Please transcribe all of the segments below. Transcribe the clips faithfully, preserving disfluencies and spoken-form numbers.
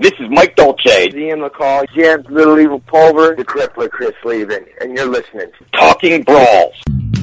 This is Mike Dolce, Ian McCall, James Little Evil Pulver, the Crippler Chris Levin, and you're listening to Talking Brawls.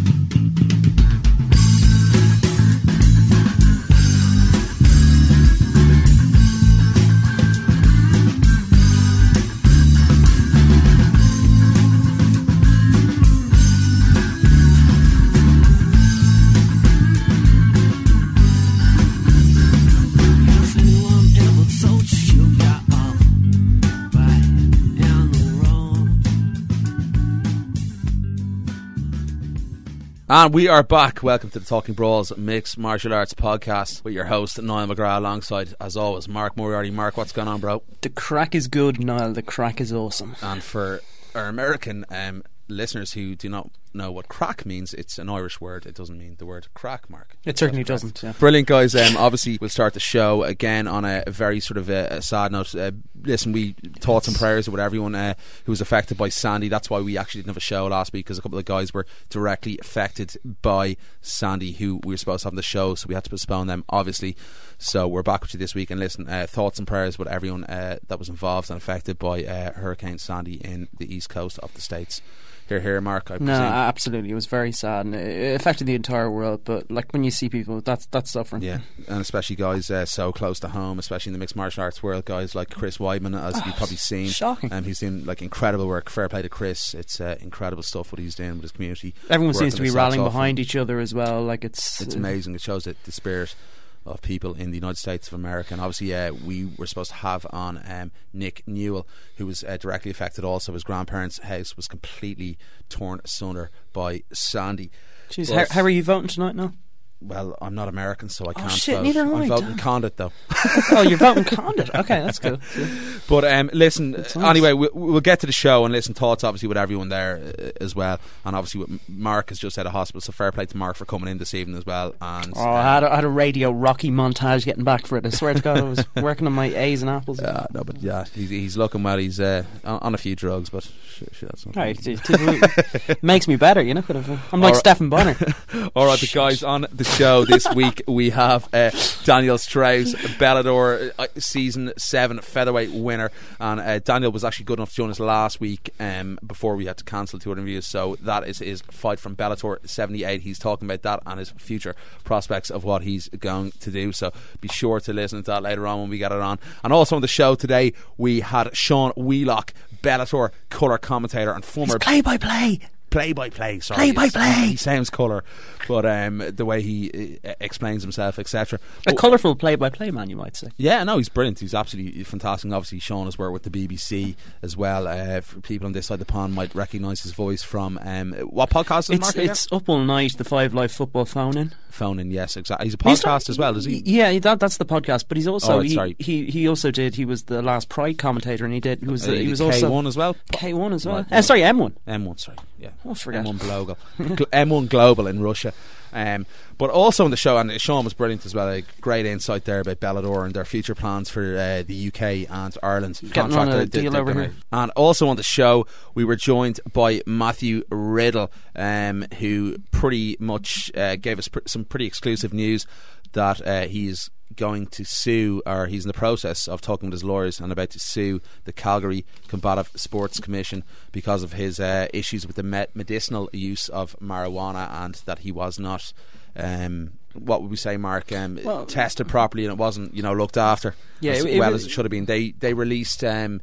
And we are back. Welcome to the Talking Brawls Mixed Martial Arts Podcast with your host, Niall McGrath, alongside, as always, Mark Moriarty. Mark, what's going on, bro? The crack is good, Niall. The crack is awesome. And for our American um, listeners who do not know what crack means, it's an Irish word. It doesn't mean the word crack, Mark. It certainly doesn't, yeah. Brilliant, guys. Um, obviously, we'll start the show again on a very sort of a, a sad note. Uh, listen, we thoughts and prayers with everyone uh, who was affected by Sandy. That's why we actually didn't have a show last week, because a couple of guys were directly affected by Sandy who we were supposed to have on the show, so we had to postpone them, obviously. So we're back with you this week, and listen, uh, thoughts and prayers with everyone uh, that was involved and affected by uh, Hurricane Sandy in the east coast of the States. Here, here, Mark. I no, absolutely. It was very sad, and it affected the entire world. But like when you see people, that's that's suffering. Yeah, and especially guys uh, so close to home, especially in the mixed martial arts world. Guys like Chris Weidman, as oh, you've probably seen, shocking. Um, he's doing like incredible work. Fair play to Chris. It's uh, incredible stuff what he's doing with his community. Everyone seems to be rallying behind each other as well. Like it's it's amazing. It shows that the spirit of people in the United States of America. And obviously uh, we were supposed to have on um, Nick Newell, who was uh, directly affected also. His grandparents' house was completely torn asunder by Sandy. Jeez, how, how are you voting tonight now? Well, I'm not American, so I oh can't shit, vote. Neither am I. I'm voting Condit, though. Oh, you're voting Condit. Okay, that's cool. But um, listen, nice. anyway, we, we'll get to the show and listen. Thoughts, obviously, with everyone there uh, as well, and obviously, with Mark has just out of hospital. So fair play to Mark for coming in this evening as well. And oh, I had, a, I had a radio Rocky montage getting back for it. I swear to God, I was working on my A's and apples. Yeah, no, but yeah, he's, he's looking well. He's uh, on, on a few drugs, but sure, sure, that's not. Right, it, it, it makes me better, you know. I'm like right. Stephen Bonner. All right, the guys on the show this week. We have uh, Daniel Strauss, Bellator uh, season seven featherweight winner, and uh, Daniel was actually good enough to join us last week um, before we had to cancel two interviews. So that is his fight from Bellator seventy-eight. He's talking about that and his future prospects of what he's going to do. So be sure to listen to that later on when we get it on. And also on the show today we had Sean Wheelock, Bellator colour commentator and former play by play. Play by play, sorry. Play by play. He sounds colour, but um, the way he uh, explains himself, et cetera. A colourful play by play man, you might say. Yeah, no, he's brilliant. He's absolutely fantastic. Obviously, Sean has worked with the B B C as well. Uh, for people on this side of the pond might recognise his voice from um, what podcast is it's, Mark? It's Up All Night, the Five Live Football Phone In. Phone In, yes, exactly. He's a podcast he's not, as well, is he? Yeah, that, that's the podcast. But he's also oh, right, he, sorry. he he also did. He was the last Pride commentator, and he did. He was uh, he was K one also K one as well. K one as well. Right, uh, sorry, M one. M one, sorry. Yeah, oh, forget. M one Global. M one Global in Russia. Um, but also on the show, and Sean was brilliant as well, a great insight there about Bellator and their future plans for uh, the U K and Ireland. Getting on a deal over here. And also on the show we were joined by Matthew Riddle, um, who pretty much uh, gave us pr- some pretty exclusive news that uh, he's going to sue, or he's in the process of talking with his lawyers and about to sue the Calgary Combative Sports Commission because of his uh, issues with the med- medicinal use of marijuana, and that he was not um, what would we say, Mark, um, well, tested properly, and it wasn't, you know, looked after yeah, as it, well it, as it should have been. They they released um,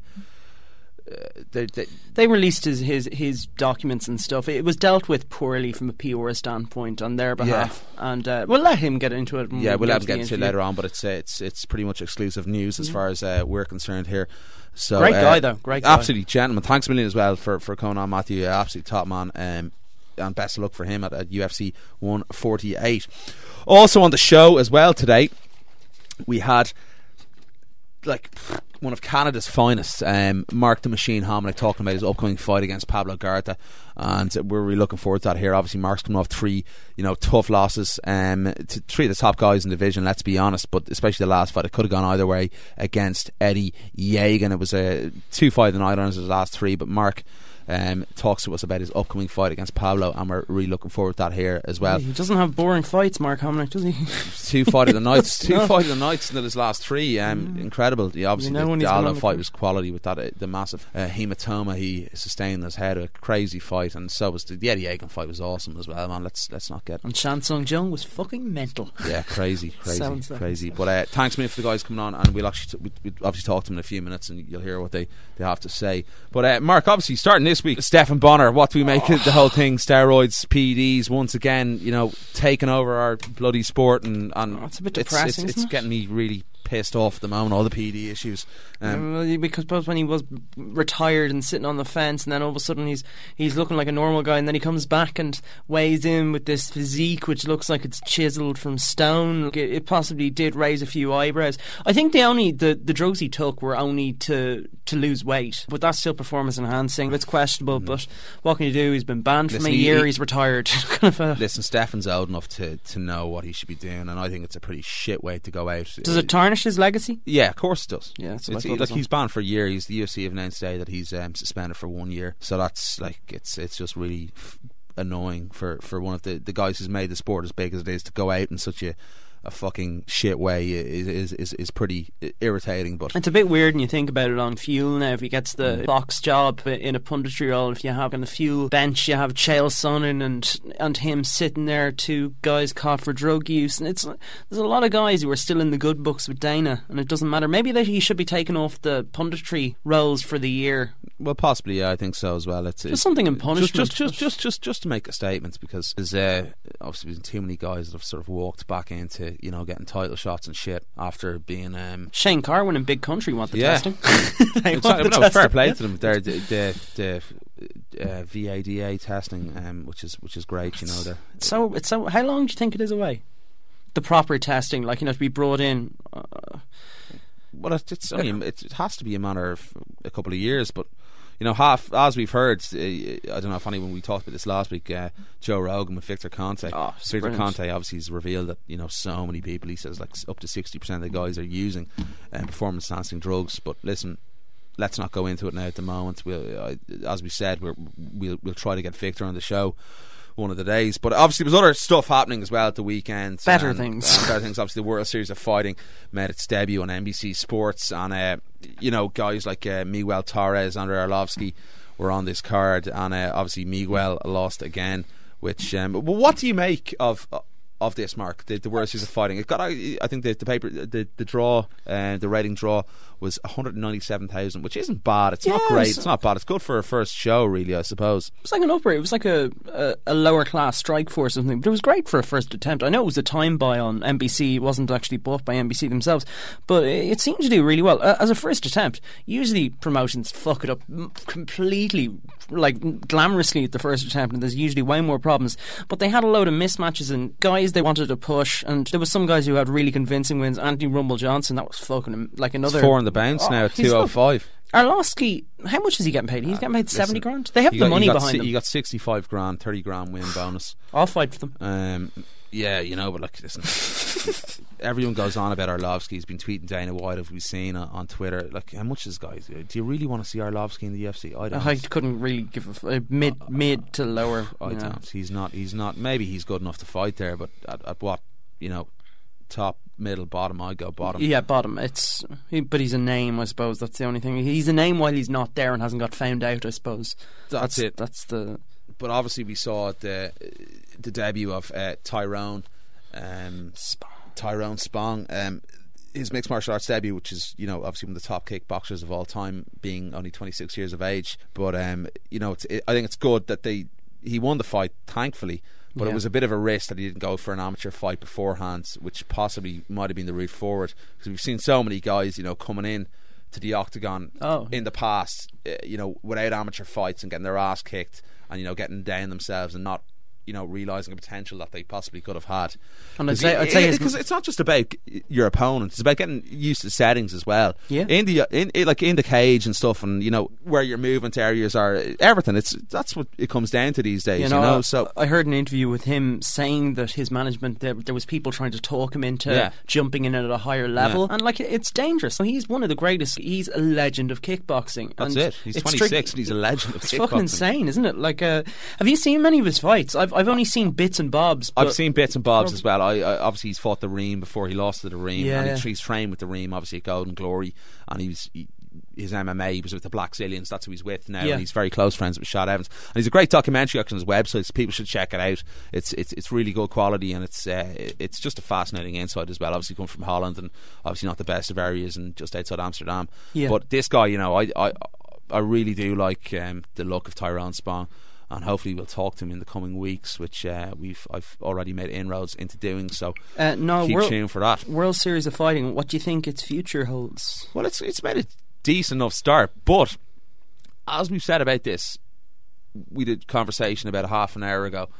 Uh, they, they, they released his, his his documents and stuff. It was dealt with poorly from a P R standpoint on their behalf, yeah. and uh, we'll let him get into it. Yeah, we'll let him get into it later on, but it's uh, it's it's pretty much exclusive news as yeah. far as uh, we're concerned here. So great uh, guy though, great guy. Absolutely, gentleman. Thanks a million as well for, for coming on, Matthew. Uh, absolutely top man. Um, and best of luck for him at, at U F C one forty-eight. Also on the show as well today, we had like one of Canada's finest, um, Mark the Machine Hominick, talking about his upcoming fight against Pablo Garta, and we're really looking forward to that here. Obviously Mark's coming off three, you know, tough losses um, to three of the top guys in the division, let's be honest, but especially the last fight, it could have gone either way against Eddie Yeagan. It was a two fight in Ireland, his last three, but Mark um, talks to us about his upcoming fight against Pablo, and we're really looking forward to that here as well. He doesn't have boring fights, Mark Hominick, does he? Two fight of the nights, two No. fight of the nights in his last three. Um, mm. Incredible. He obviously You know the, when the he's been Aldo on the fight court. was quality with that uh, the massive uh, hematoma he sustained in his head. A crazy fight, and so was the, the Eddie Egan fight was awesome as well. Man, let's let's not get. And Chan Sung Jung was fucking mental. Yeah, crazy, crazy, Sounds crazy. But uh, thanks a million for the guys coming on, and we'll actually t- we'll obviously talk to them in a few minutes, and you'll hear what they, they have to say. But uh, Mark, obviously starting this week, Stephan Bonnar. What do we make of the whole thing? Steroids, P E Ds, once again, you know, taking over our bloody sport, and, and Oh, it's a bit it's, depressing, It's, isn't it's it? getting me really pissed off at the moment. All the P E D issues. Um, Um, because both when he was retired and sitting on the fence, and then all of a sudden he's he's looking like a normal guy, and then he comes back and weighs in with this physique which looks like it's chiseled from stone. It, it possibly did raise a few eyebrows. I think the only the, the drugs he took were only to to lose weight, but that's still performance enhancing. It's questionable, mm. but what can you do? He's been banned Listen, from a he, year. he, he's retired. kind of a, listen, Stephan's old enough to, to know what he should be doing, and I think it's a pretty shit way to go out. Does it tarnish his legacy? Yeah, of course it does. Yeah, that's what it's, I thought like as well. he's banned for a year. He's the U F C have announced today that he's um, suspended for one year. So that's like it's it's just really f- annoying for, for one of the, the guys who's made the sport as big as it is to go out in such a a fucking shit way is is is, is pretty irritating. But it's a bit weird when you think about it on Fuel now. If he gets the mm. box job in a punditry role, if you have on the Fuel bench, you have Chael Sonnen and and him sitting there, two guys caught for drug use, and it's there's a lot of guys who are still in the good books with Dana, and it doesn't matter. Maybe that he should be taken off the punditry roles for the year. Well, possibly, yeah, I think so as well. It's just something in punishment, just just just just just, just to make a statement, because there's uh, obviously been too many guys that have sort of walked back into, you know, getting title shots and shit after being um, Shane Carwin in Big Country want the yeah. testing. they it's want not, the no, fair testing. play to them. They're the the, the uh, V A D A testing, um, which is which is great. You know, they're, so it's so. How long do you think it is away? The proper testing, like, you know, to be brought in. Uh, well, it's, it's I mean, it, it has to be a matter of a couple of years, but. You know, half as we've heard, uh, I don't know if anyone we talked about this last week. Uh, Joe Rogan with Victor Conte. Oh, Victor brilliant. Conte obviously has revealed that, you know, so many people. He says like up to sixty percent of the guys are using uh, performance enhancing drugs. But listen, let's not go into it now at the moment. We'll, uh, as we said, we're, we'll we'll try to get Victor on the show one of the days. But obviously there's other stuff happening as well at the weekend. Better and, things. And better things. Obviously the World Series of Fighting made its debut on N B C Sports, and uh, you know, guys like uh, Miguel Torres, Andrei Arlovsky were on this card, and uh, obviously Miguel lost again. Which, um, but what do you make of of this, Mark? The, the World Series of Fighting. It got, I, I think the, the paper, the the draw, uh, the rating draw was one hundred ninety-seven thousand, which isn't bad. It's Yeah, not great. it's- It's not bad. It's good for a first show, really, I suppose. It was like an upgrade. It was like a, a, a lower class Strike Force or something, but it was great for a first attempt. I know it was a time buy on N B C. It wasn't actually bought by N B C themselves, but it, it seemed to do really well. Uh, as a first attempt, usually promotions fuck it up m- completely, like glamorously at the first attempt, and there's usually way more problems. But they had a load of mismatches and guys they wanted to push, and there was some guys who had really convincing wins. Anthony Rumble Johnson, that was fucking like another It's four on the bounce Oh, now at he's two oh five. Arlovsky, how much is he getting paid? He's getting paid seventy Listen, grand. They have You the got- money you got behind si- them. You got sixty-five grand, thirty grand win bonus. I'll fight for them. Um, yeah, you know, but like, listen, everyone goes on about Arlovsky. He's been tweeting Dana White, have we seen on, on Twitter? Like, how much is guys? Do you really want to see Arlovsky in the U F C? I don't. I couldn't really give a f- uh, mid mid to lower. I you know. don't. He's not. He's not. Maybe he's good enough to fight there, but at, at what, you know, top, middle, bottom? I go bottom. Yeah, bottom. It's he, but he's a name, I suppose. That's the only thing. He's a name while he's not there and hasn't got found out, I suppose. That's, That's it. That's the. But obviously, we saw the the debut of uh, Tyrone, um, Spong. Tyrone Spong, um, his mixed martial arts debut, which is, you know, obviously one of the top kickboxers of all time, being only twenty-six years of age. But um, you know, it's, it, I think it's good that they he won the fight, thankfully. But Yeah. it was a bit of a risk that he didn't go for an amateur fight beforehand, which possibly might have been the route forward, because we've seen so many guys, you know, coming in to the octagon Oh. in the past, uh, you know, without amateur fights and getting their ass kicked, and, you know, getting down themselves and not, you know, realising the potential that they possibly could have had. And I'd say, I'd say because it, it's not just about your opponent; it's about getting used to settings as well. Yeah. In the in, in like in the cage and stuff, and you know where your movement areas are, everything. It's that's what it comes down to these days. You know, you know? So I heard an interview with him saying that his management there, there was people trying to talk him into yeah. jumping in at a higher level, yeah. and like it's dangerous. He's one of the greatest. He's a legend of kickboxing. That's and it. He's twenty-six, and he's a legend of it's kickboxing. It's fucking insane, isn't it? Like, uh, have you seen many of his fights? I've I've only seen bits and bobs. I've seen bits and bobs as well. I, I obviously he's fought the Reem before he lost to the Reem, yeah. and he, he's trained with the Reem, obviously at Golden Glory, and he was. He, his M M A he was with the Black Zillions. That's who he's with now, yeah. and he's very close friends with Shad Evans. And he's a great documentary on his website, so people should check it out. It's it's it's really good quality, and it's uh, it's just a fascinating insight as well. Obviously, coming from Holland, and obviously not the best of areas, and just outside Amsterdam. Yeah. But this guy, you know, I I, I really do like um, the look of Tyrone Spong. And hopefully we'll talk to him in the coming weeks, which uh, we've I've already made inroads into doing. So uh, no, keep World, tuned for that. World Series of Fighting. What do you think its future holds? Well, it's it's made a decent enough start, but as we've said about this, we did conversation about a half an hour ago.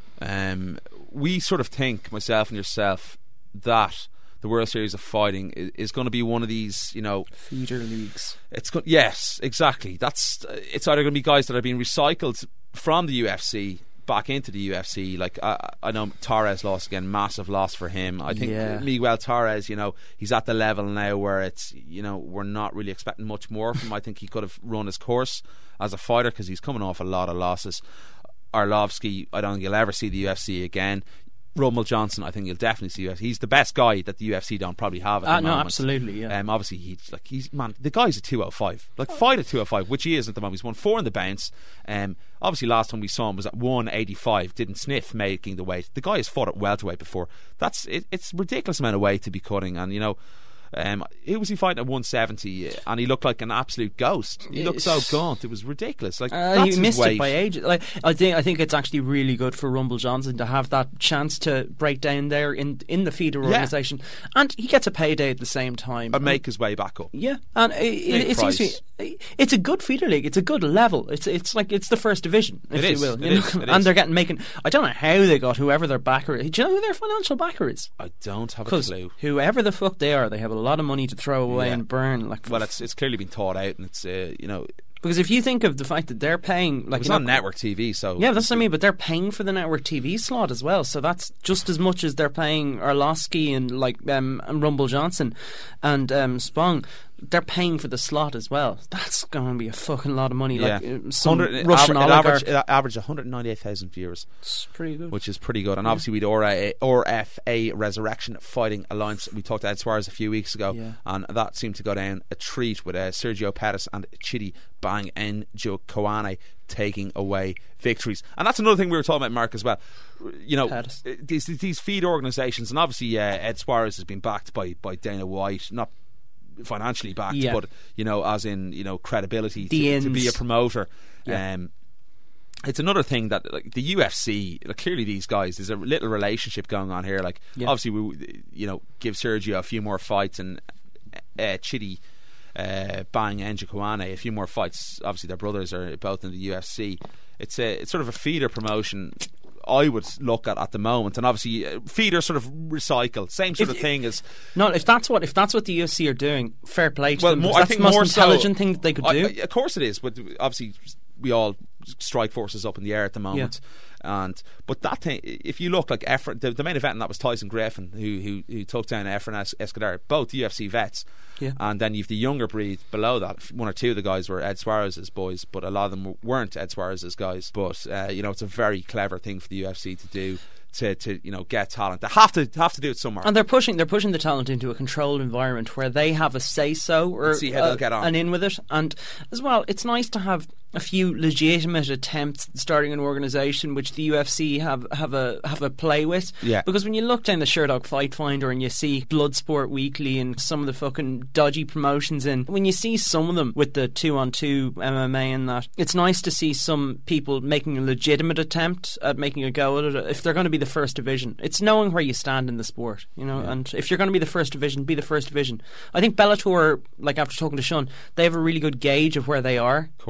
Um, we sort of think, myself and yourself, that the World Series of Fighting is, is going to be one of these, you know, feeder leagues. It's go- yes, exactly. That's it's either going to be guys that are being recycled from the U F C back into the U F C. Like I, I know Torres lost again, massive loss for him. I think yeah. Miguel Torres, you know, he's at the level now where it's, you know, we're not really expecting much more from him. I think he could have run his course as a fighter because he's coming off a lot of losses. Arlovsky, I don't think you'll ever see the U F C again. Rumble Johnson, I think you'll definitely see. U F C. He's the best guy that the U F C don't probably have at uh, the no, moment. absolutely, yeah. Um, obviously, he's like he's man. The guy's a two oh five, like fight at two oh five, which he is at the moment. He's won four in the bounce. Um, obviously, last time we saw him was at one eighty-five. Didn't sniff making the weight. The guy has fought at welterweight before. That's it, it's a ridiculous amount of weight to be cutting, and you know. Um, who was he fighting at one seventy? And he looked like an absolute ghost. He looked so gaunt. It was ridiculous. Like uh, that's he missed his weight. it by ages. Like I think, I think it's actually really good for Rumble Johnson to have that chance to break down there in in the feeder yeah. organisation, and he gets a payday at the same time and make his way back up. Yeah, and it, it, it seems to me it's a good feeder league. It's a good level. It's it's like it's the first division, if it you is. will. It You is. know? It and is. they're getting making. I don't know how they got whoever their backer is. Do you know who their financial backer is? I don't have a Because clue. whoever the fuck they are, they have a lot of money to throw away Yeah. and burn. Like, Well, it's it's clearly been thought out, and it's uh, you know. because if you think of the fact that they're paying, like, It's you on know, network T V, so yeah, that's what I mean. But they're paying for the network T V slot as well, so that's just as much as they're paying Arlovsky and like um, and Rumble Johnson and um, Spong. They're paying for the slot as well. That's going to be a fucking lot of money. Like yeah. uh, some It Russian aver- it oligarch. averaged, it averaged one hundred ninety-eight thousand viewers, It's pretty good. which is pretty good. And obviously, we'd R F A Resurrection Fighting Alliance. We talked to Ed Suarez a few weeks ago, Yeah. and that seemed to go down a treat with uh, Sergio Pettis and Chidi Bang Njokuani taking away victories. And that's another thing we were talking about, Mark, as well. You know, Pettis. these these feed organisations, and obviously uh, Ed Suarez has been backed by by Dana White, not financially backed, Yeah. but you know, as in you know credibility The to, to be ins. a promoter. Yeah. Um, it's another thing that like the U F C, like, clearly these guys, there's a little relationship going on here. Like Yeah. obviously we, you know, give Sergio a few more fights and uh, Chidi uh, Bang Njokuani a few more fights. Obviously their brothers are both in the U F C. It's a it's sort of a feeder promotion. I would look at at the moment, and obviously uh, feeder sort of recycled, same sort If- of thing as. No, if that's what if that's what the U F C are doing, fair play to Well, them. more, because I that's think the most more intelligent so, thing that they could I- do. I- of course it is, but obviously we all strike forces up in the air at the moment. And but that thing, if you look like Efren, the, the main event, and that was Tyson Griffin who who, who took down Efren Es- Escudero, both U F C vets. Yeah. And then you've the younger breed below that. One or two of the guys were Ed Suarez's boys, but a lot of them weren't Ed Suarez's guys. But uh, you know, it's a very clever thing for the U F C to do. To, to you know get talent, they have to have to do it somewhere. And they're pushing they're pushing the talent into a controlled environment where they have a say so or Let's see how they'll get on. an in with it. And as well, it's nice to have a few legitimate attempts at starting an organisation which the U F C have, have a have a play with. Yeah. Because when you look down the Sherdog Fight Finder and you see Bloodsport Weekly and some of the fucking dodgy promotions in, when you see some of them with the two on two M M A and that, it's nice to see some people making a legitimate attempt at making a go at it. If they're going to be the first division, it's knowing where you stand in the sport, you know. Yeah. And if you're going to be the first division, be the first division. I think Bellator, like after talking to Sean, they have a really good gauge of where they are. Of course they do. They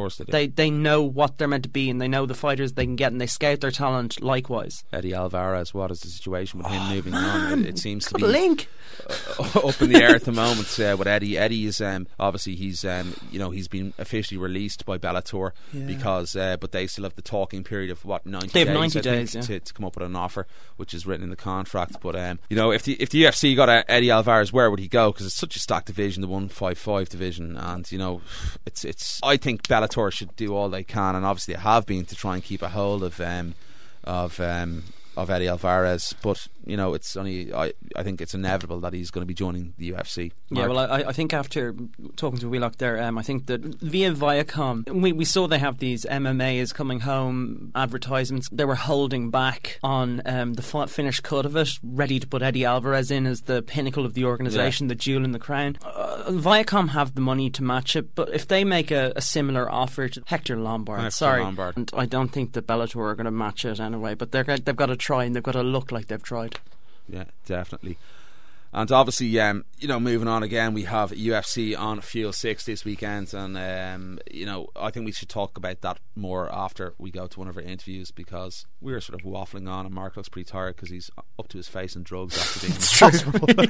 they, they know what they're meant to be and they know the fighters they can get and they scout their talent likewise. Eddie Alvarez, what is the situation with him oh, moving man. on? It, it seems to be link. Uh, up in the air at the moment uh, with Eddie. Eddie is um, obviously he's um, you know he's been officially released by Bellator yeah. because uh, but they still have the talking period of what ninety they have days, ninety I days think, yeah. to, to come up with an offer, which is written in the contract. But um, you know if the if the U F C got Eddie Alvarez, where would he go? Because it's such a stacked division, the one fifty-five division, and you know it's it's. I think Bellator should do all they can, and obviously they have been, to try and keep a hold of um, of um, of Eddie Alvarez. But you know, it's only I, I think it's inevitable that he's going to be joining the U F C. Mark? Yeah, well, I, I think after talking to Wheelock there, um, I think that via Viacom, we, we saw they have these M M A is coming home advertisements. They were holding back on um, the f- finished cut of it, ready to put Eddie Alvarez in as the pinnacle of the organisation, yeah. the jewel in the crown. Uh, Viacom have the money to match it, but if they make a, a similar offer to Hector Lombard, Hector sorry, Lombard. And I don't think that Bellator are going to match it anyway, but they're, they've got to try and they've got to look like they've tried. Yeah, definitely. And obviously, um, you know, moving on again, we have U F C on Fuel six this weekend, and um, you know, I think we should talk about that more after we go to one of our interviews, because we were sort of waffling on, and Mark looks pretty tired because he's up to his face in drugs after being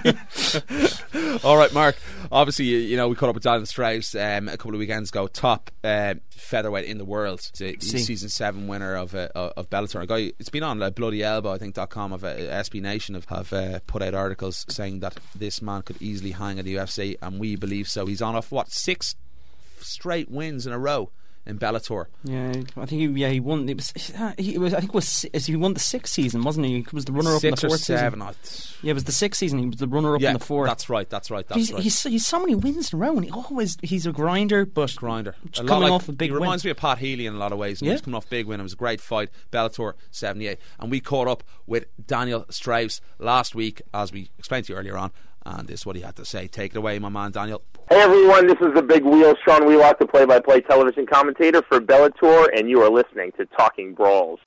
in All right, Mark. Obviously, you know, we caught up with Daniel Strauss um, a couple of weekends ago, top uh, featherweight in the world, the season seven winner of uh, of Bellator. A guy, it's been on uh, Bloody Elbow, I think dot com of uh, S B Nation have, have uh, put out articles saying that this man could easily hang at the U F C, and we believe so. He's on off what six straight wins in a row in Bellator. Yeah, I think he, yeah he won. It was, he was I think it was he won the sixth season, wasn't he? He was the runner up in the fourth seven, season. Yeah, it was the sixth season. He was the runner up yeah, in the fourth. That's right. That's right. That's he's, right. He's, he's so many wins in a row, and he always he's a grinder, but grinder. A lot coming like, off a big he win. reminds me of Pat Healy in a lot of ways. And yeah. He's coming off a big win. It was a great fight. Bellator seventy-eight, and we caught up with Daniel Strauss last week, as we explained to you earlier on. And this is what he had to say. Take it away, my man Daniel. Hey everyone, this is the Big Wheel, Sean Wheelock, the play-by-play television commentator for Bellator, and you are listening to Talking Brawls.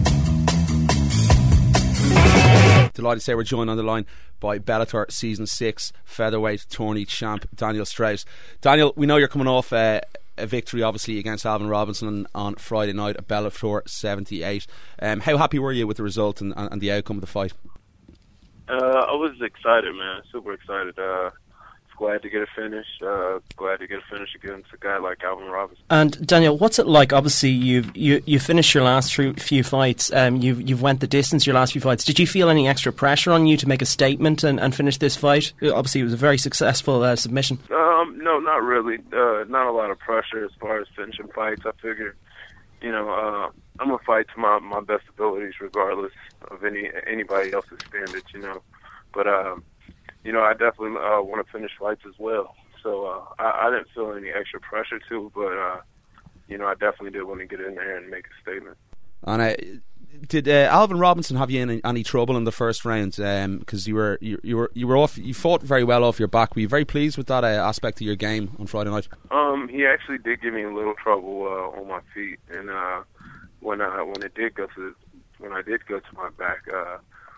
Delighted to say we're joined on the line by Bellator Season six featherweight tourney champ Daniel Strauss. Daniel, we know you're coming off uh, a victory obviously against Alvin Robinson on Friday night at Bellator seventy-eight. Um, how happy were you with the result and, and the outcome of the fight? Uh, I was excited, man. Super excited. Uh, glad to get a finish. Uh, glad to get a finish against a guy like Alvin Robinson. And Daniel, what's it like? Obviously, you've you you finished your last few fights. Um, you've you've went the distance your last few fights. Did you feel any extra pressure on you to make a statement and, and finish this fight? Obviously, it was a very successful uh, submission. Um, no, not really. Uh, not a lot of pressure as far as finishing fights. I figured, you know, uh, I'm gonna fight to my my best abilities, regardless of any anybody else's standards. You know, but. Um, You know, I definitely uh, want to finish fights as well. So uh, I, I didn't feel any extra pressure to, but, uh, you know, I definitely did want to get in there and make a statement. And uh, did uh, Alvin Robinson have you in any, any trouble in the first round? Because um, you were you, you were you were off. You fought very well off your back. Were you very pleased with that uh, aspect of your game on Friday night? Um, he actually did give me a little trouble uh, on my feet, and uh, when I when it did go to when I did go to my back. Uh,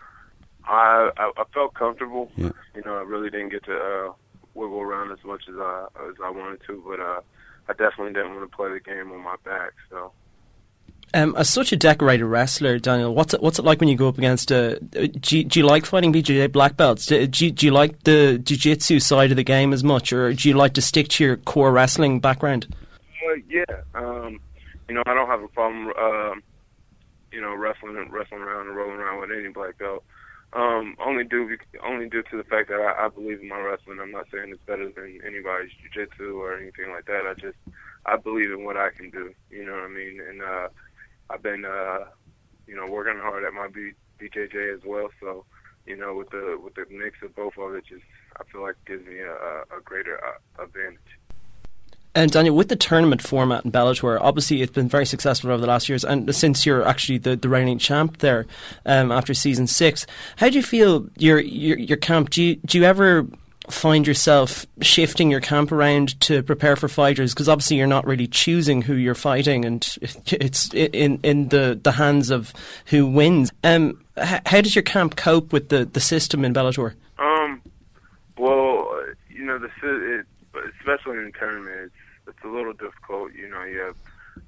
I, I I felt comfortable. Yeah. You know, I really didn't get to uh, wiggle around as much as I as I wanted to, but uh, I definitely didn't want to play the game on my back. So, um, as such a decorated wrestler, Daniel, what's it what's it like when you go up against? Uh, do, you, do you like fighting B J J black belts? Do, do, you, do you like the jiu-jitsu side of the game as much, or do you like to stick to your core wrestling background? Uh, yeah, um, you know, I don't have a problem, uh, you know, wrestling wrestling around and rolling around with any black belt. Um, only due only due to the fact that I, I believe in my wrestling. I'm not saying it's better than anybody's jiu-jitsu or anything like that. I just I believe in what I can do. You know what I mean? And uh, I've been uh, you know working hard at my B, BJJ as well. So you know with the with the mix of both of it, just I feel like gives me a, a greater uh, advantage. And Daniel, with the tournament format in Bellator, obviously it's been very successful over the last years, and since you're actually the, the reigning champ there um, after season six, how do you feel your your, your camp? Do you, do you ever find yourself shifting your camp around to prepare for fighters? Because obviously you're not really choosing who you're fighting, and it's in in the, the hands of who wins. Um, how does your camp cope with the, the system in Bellator? Um, well, you know, the it, especially in the tournament, it's, it's a little difficult. You know, you have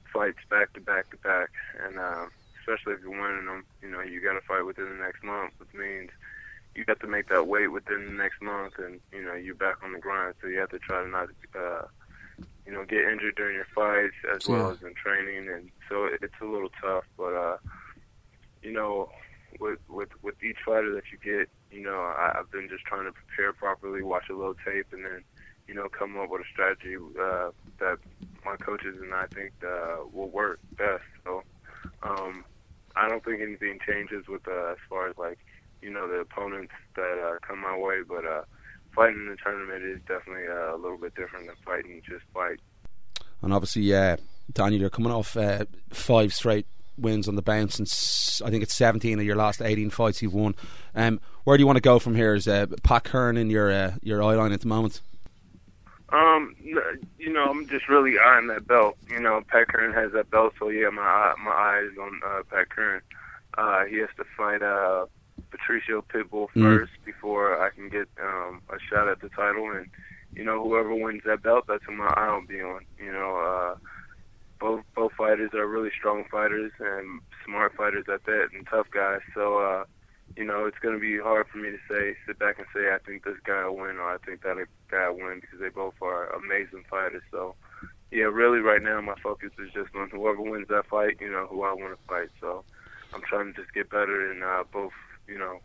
fights back to back to back, and uh, especially if you're winning them, you know, you got to fight within the next month, which means you have to make that weight within the next month, and you know, you're back on the grind. So you have to try to not, uh, you know, get injured during your fights as well as in training, and so it, it's a little tough. But uh, you know, with with with each fighter that you get, you know, I, I've been just trying to prepare properly, watch a little tape, and then, you know, come up with a strategy uh, that my coaches and I think uh, will work best. So um, I don't think anything changes with uh, as far as, like, you know, the opponents that uh, come my way, but uh, fighting in the tournament is definitely uh, a little bit different than fighting just fight. And obviously, uh, Daniel, you're coming off uh, five straight wins on the bounce, and I think it's seventeen of your last eighteen fights you've won. Um, where do you want to go from here? Is uh, Pat Curran in your uh, your eye line at the moment? Um, you know, I'm just really eyeing that belt. You know, Pat Curran has that belt, so yeah, my eye, my eye is on uh, Pat Curran. Uh, he has to fight uh, Patricio Pitbull first mm. before I can get um, a shot at the title, and you know, whoever wins that belt, that's who my eye will be on. You know, uh, both both fighters are really strong fighters and smart fighters at that, and tough guys. So, uh, you know, it's going to be hard for me to say, sit back and say, I think this guy will win, or I think that guy will win, because they both are amazing fighters. So, yeah, really right now my focus is just on whoever wins that fight, you know, who I want to fight. So I'm trying to just get better and uh, both, you know,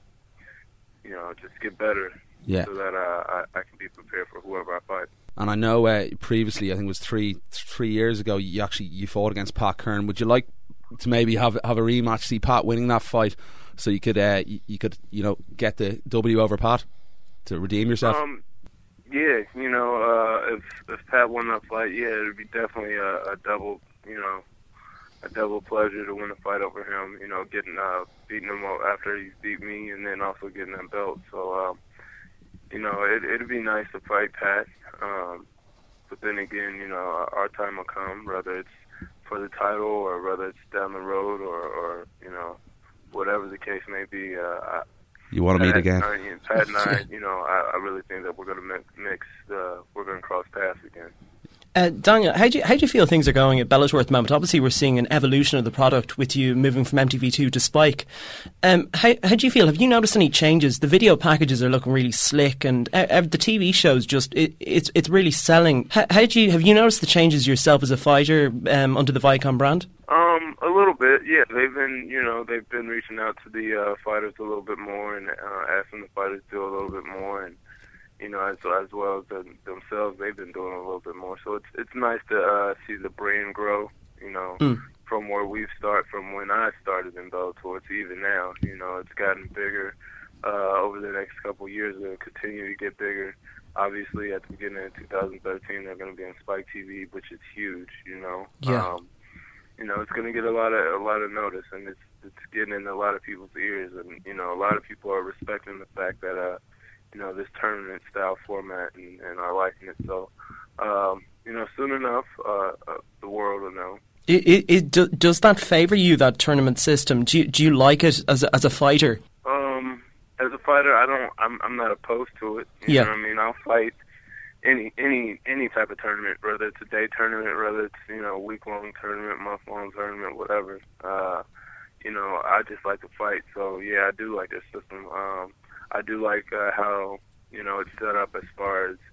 you know, just get better yeah. so that uh, I, I can be prepared for whoever I fight. And I know uh, previously, I think it was three three years ago, you actually you fought against Pat Curran. Would you like to maybe have have a rematch, see Pat winning that fight, so you could uh, you, you could you know get the W over Pat to redeem yourself? Um, yeah, you know, uh, if if Pat won that fight, yeah, it'd be definitely a, a double, you know, a double pleasure to win a fight over him. You know, getting uh, beating him after he's beat me, and then also getting that belt. So, um, you know, it, it'd be nice to fight Pat. Um, but then again, you know, our time will come, whether it's for the title or whether it's down the road or, or you know, whatever the case may be. Uh, I, you want to meet again? I, Pat and I, you know, I, I really think that we're going to mix, mix uh, we're going to cross paths again. Uh, Daniel, how do you, how do you feel things are going at Bellator at the moment? Obviously, we're seeing an evolution of the product with you moving from M T V two to Spike. Um, how, how do you feel? Have you noticed any changes? The video packages are looking really slick, and uh, uh, the T V shows just it, it's it's really selling. How, how do you have you noticed the changes yourself as a fighter um, under the Viacom brand? Um, a little bit, yeah. They've been, you know, they've been reaching out to the uh, fighters a little bit more and uh, asking the fighters to do a little bit more, and you know, as as well as the, themselves, they've been doing a little bit more. So it's it's nice to uh, see the brand grow, you know, mm. from where we've started, from when I started in Bellator to even now. You know, it's gotten bigger uh, over the next couple of years. It'll continue to get bigger. Obviously, at the beginning of two thousand thirteen, they're going to be on Spike T V, which is huge, you know. Yeah. Um, you know, it's going to get a lot of a lot of notice, and it's it's getting in a lot of people's ears, and you know, a lot of people are respecting the fact that uh. you know, this tournament style format, and, and are liking it. So, um, you know, soon enough, uh, uh, the world will know. It, it, it, do, does that favour you, that tournament system? Do you, do you like it as a, as a fighter? Um, as a fighter, I don't. I'm I'm not opposed to it. You yeah. know what I mean? I'll fight any any any type of tournament, whether it's a day tournament, whether it's, you know, a week long tournament, month long tournament, whatever. Uh, you know, I just like to fight. So yeah, I do like this system. Um. I do like uh, how, you know, it's set up as far as,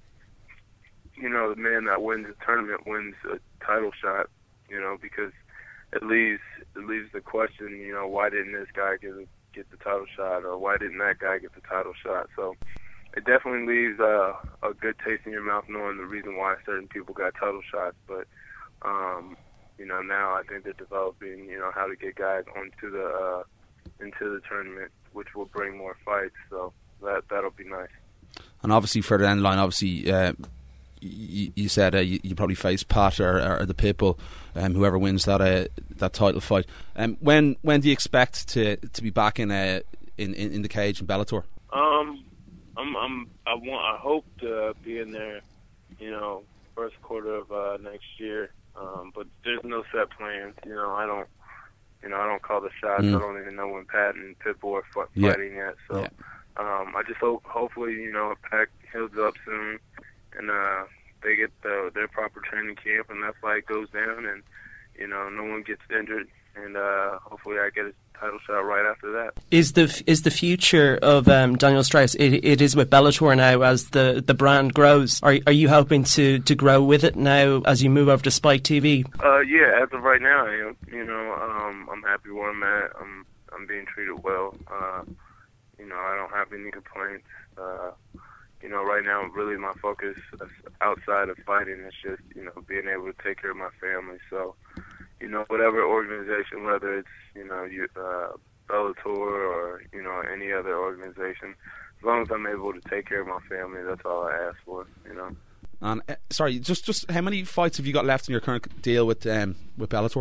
you know, the man that wins the tournament wins a title shot, you know, because it leaves it leaves the question, you know, why didn't this guy get a, get the title shot, or why didn't that guy get the title shot? So it definitely leaves uh, a good taste in your mouth knowing the reason why certain people got title shots. But, um, you know, now I think they're developing, you know, how to get guys onto the uh, into the tournament, which will bring more fights, so that that'll be nice. And obviously for the end line, obviously uh, you, you said uh, you, you probably face Pat or, or the Pitbull, um, whoever wins that uh, that title fight. Um, when when do you expect to to be back in uh, in, in in the cage in Bellator? Um, I'm I'm I want I hope to be in there, you know, first quarter of uh, next year. Um, but there's no set plans. You know, I don't. You know, I don't call the shots. Mm. I don't even know when Pat and Pitbull are f- yeah. fighting yet. So, yeah. um, I just hope, hopefully, you know, Pat heals up soon, and uh, they get the, their proper training camp, and that fight goes down, and you know, no one gets injured, and uh, hopefully I get a title shot right after that. Is the is the future of um, Daniel Strauss? It, it is with Bellator now as the, the brand grows. Are are you hoping to, to grow with it now as you move over to Spike T V? Uh, yeah, as of right now, I am. You know, um, I'm happy where I'm at. I'm I'm being treated well. Uh, you know, I don't have any complaints. Uh, you know, right now, really my focus outside of fighting is just, you know, being able to take care of my family. So, you know, whatever organization, whether it's, you know, you, uh, Bellator or, you know, any other organization, as long as I'm able to take care of my family, that's all I ask for, you know. And uh, sorry, just just how many fights have you got left in your current deal with um, with Bellator?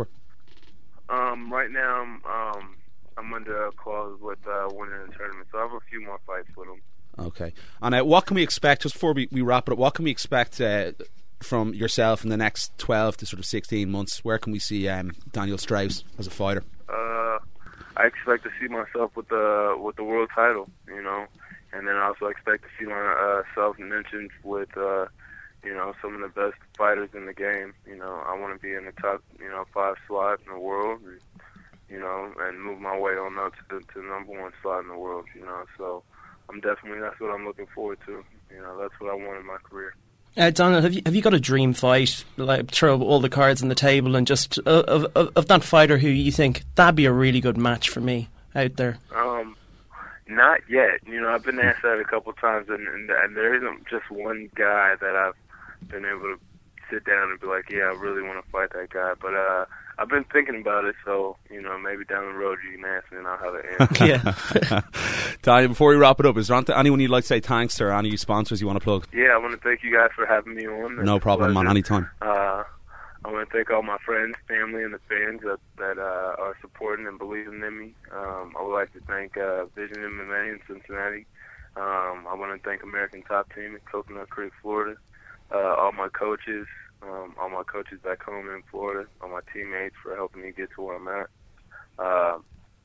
Um, right now, I'm, um, I'm under a clause with uh, winning the tournament, so I have a few more fights with them. Okay. And uh, what can we expect, just before we, we wrap it up, what can we expect uh, from yourself in the next twelve to sort of sixteen months? Where can we see um, Daniel Strauss as a fighter? Uh, I expect to see myself with the with the world title, you know, and then I also expect to see myself mentioned with, uh, you know, some of the best fighters in the game. You know, I want to be in the top, you know, five slot in the world, and, you know, and move my way on up to the, to the number one slot in the world, you know, so I'm definitely, that's what I'm looking forward to. You know, that's what I want in my career. Uh, Donald, have you have you got a dream fight? Like, throw all the cards on the table and just uh, of, of of that fighter who you think that'd be a really good match for me out there. Um, not yet. You know, I've been asked that a couple times, and, and and there isn't just one guy that I've been able to sit down and be like, yeah, I really want to fight that guy. But uh, I've been thinking about it, so, you know, maybe down the road you can ask me and I'll have an answer. Yeah. Daniel, before we wrap it up, is there anyone you'd like to say thanks to, or any sponsors you want to plug? Yeah, I want to thank you guys for having me on. No problem, man, anytime. Uh, I want to thank all my friends, family, and the fans that, that uh, are supporting and believing in me. Um, I would like to thank uh, Vision M M A in Cincinnati. Um, I want to thank American Top Team in Coconut Creek, Florida. Uh, all my coaches, um, all my coaches back home in Florida, all my teammates for helping me get to where I'm at. Uh,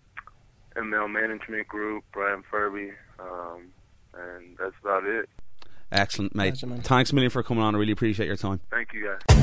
M L Management Group, Brian Furby, um, and that's about it. Excellent, mate. Pleasure, man. Thanks a million for coming on. I really appreciate your time. Thank you, guys.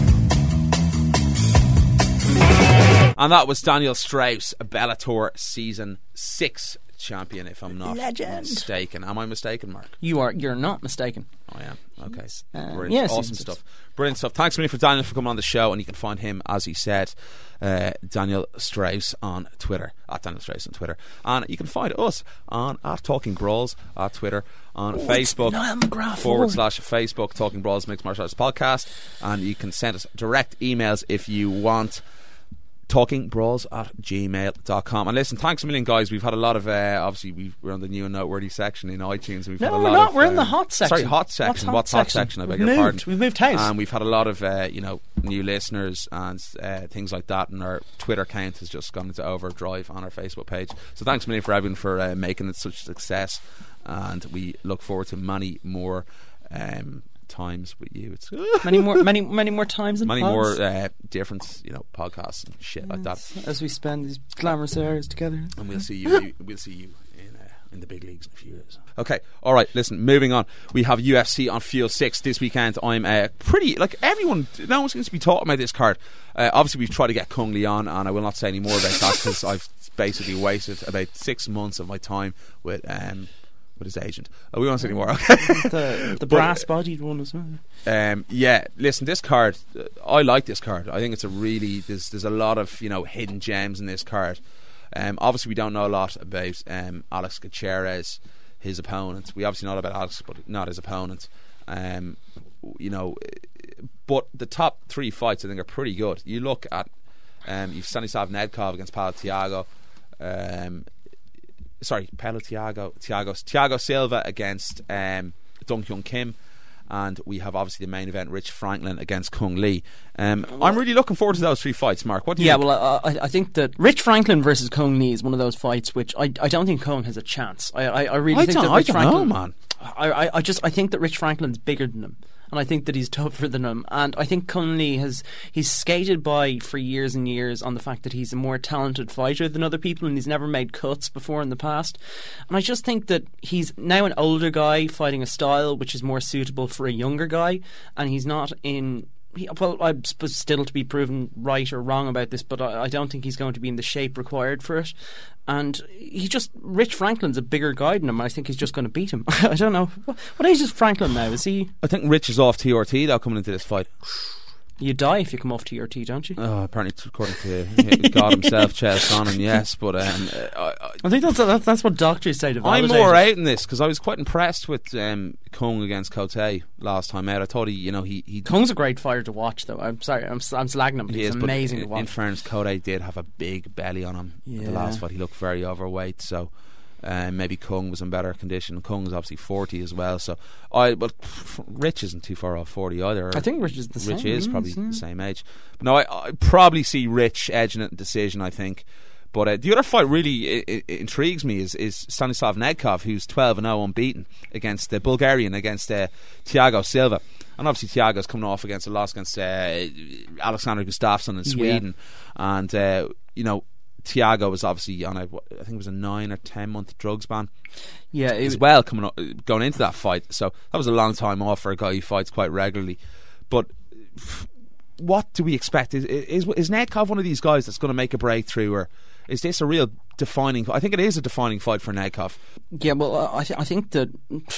And that was Daniel Strauss, a Bellator Season six champion, if I'm not Legend. mistaken. Am I mistaken, Mark? You are. You're not mistaken. I am. Okay. Uh, Brilliant. yeah, awesome season six. stuff. Brilliant stuff. Thanks a million for Daniel for coming on the show, and you can find him, as he said, uh, Daniel Strauss on Twitter, at Daniel Strauss on Twitter. And you can find us on at Talking Brawls at Twitter, on Oh, Facebook Niall McGrath forward forward. slash Facebook Talking Brawls Mixed Martial Arts Podcast, and you can send us direct emails if you want. talkingbrawls at gmail dot com. And listen, thanks a million, guys. We've had a lot of uh, obviously we've, we're on the new and noteworthy section in iTunes, and we've No, had a we're lot not. of, We're in the um, hot section. sorry, hot section. What's What's hot hot section? section? I We've beg your moved. pardon. We've moved house. And we've had a lot of uh, you know new listeners and uh, things like that, and our Twitter account has just gone into overdrive on our Facebook page. So thanks a million for everyone for uh, making it such a success, and we look forward to many more um, times with you. It's many more, many, many more times. In many pods. more uh, different, you know, podcasts and shit like that. As we spend these glamorous hours together. And we'll see you. We'll see you in uh, in the big leagues in a few years. Okay, all right. Listen, moving on. We have U F C on Fuel Six this weekend. I'm uh, pretty like everyone. No one seems to be talking about this card. Uh, obviously, we've tried to get Kung Lee on, and I will not say any more about that because I've basically wasted about six months of my time with. Um, With his agent. Oh, we won't say anymore. Okay. the the brass bodied one as well. Um, yeah, listen, this card, uh, I like this card. I think it's a really there's there's a lot of you know hidden gems in this card. Um, obviously, we don't know a lot about um, Alex Gutierrez, his opponent. We obviously know about Alex, but not his opponent. Um, you know, but the top three fights I think are pretty good. You look at um, you've Stanislav Nedkov against Paulo Thiago. Um, Sorry, Paulo Thiago, Thiago, Thiago Silva against um, Dong Hyun Kim, and we have obviously the main event, Rich Franklin against Kung Lee. Um, I'm really looking forward to those three fights, Mark. What do you yeah, think? well, I, I think that Rich Franklin versus Kung Lee is one of those fights which I, I don't think Kung has a chance. I, I, I really I think don't, that Rich I don't Franklin, know, man. I, I, I just I think that Rich Franklin's bigger than him. And I think that he's tougher than him. And I think Kung Lee has he's skated by for years and years on the fact that he's a more talented fighter than other people, and he's never made cuts before in the past. And I just think that he's now an older guy fighting a style which is more suitable for a younger guy, and he's not in He, well, I'm supposed still to be proven right or wrong about this, but I, I don't think he's going to be in the shape required for it. And he just Rich Franklin's a bigger guy than him. I think he's just going to beat him. I don't know. What, what age is Franklin now? Is he? I think Rich is off T R T though coming into this fight. You die if you come off T R T, don't you? Oh, apparently, according to God himself, Chael Sonnen, yes. But um, I, I, I think that's that's, that's what doctors say to validate I'm more it. out in this because I was quite impressed with um, Kung against Cote last time out. I thought he, you know, he, he Kung's a great fighter to watch, though. I'm sorry, I'm, I'm slagging him, but he he's is, but amazing in, to watch. In fairness, Cote did have a big belly on him. Yeah. The last fight, he looked very overweight, so. Um, maybe Kung was in better condition. Kung is obviously forty as well, so I. But Rich isn't too far off forty either. I think Rich is the Rich same. is probably yeah. the same age. But no, I, I probably see Rich edging it in decision. I think. But uh, the other fight really I- I- intrigues me is, is Stanislav Nedkov, who's twelve and oh unbeaten against the Bulgarian against uh, Thiago Silva. And obviously Thiago's coming off against a loss against uh, Alexander Gustafsson in Sweden, yeah. and uh, you know. Thiago was obviously on a, I think it was a nine or ten month drugs ban. Yeah, it as well coming up, going into that fight. So that was a long time off for a guy who fights quite regularly. But what do we expect? Is is, is Nedkov one of these guys that's going to make a breakthrough, or is this a real defining? I think it is a defining fight for Nedkov. Yeah, well, uh, I, th- I think that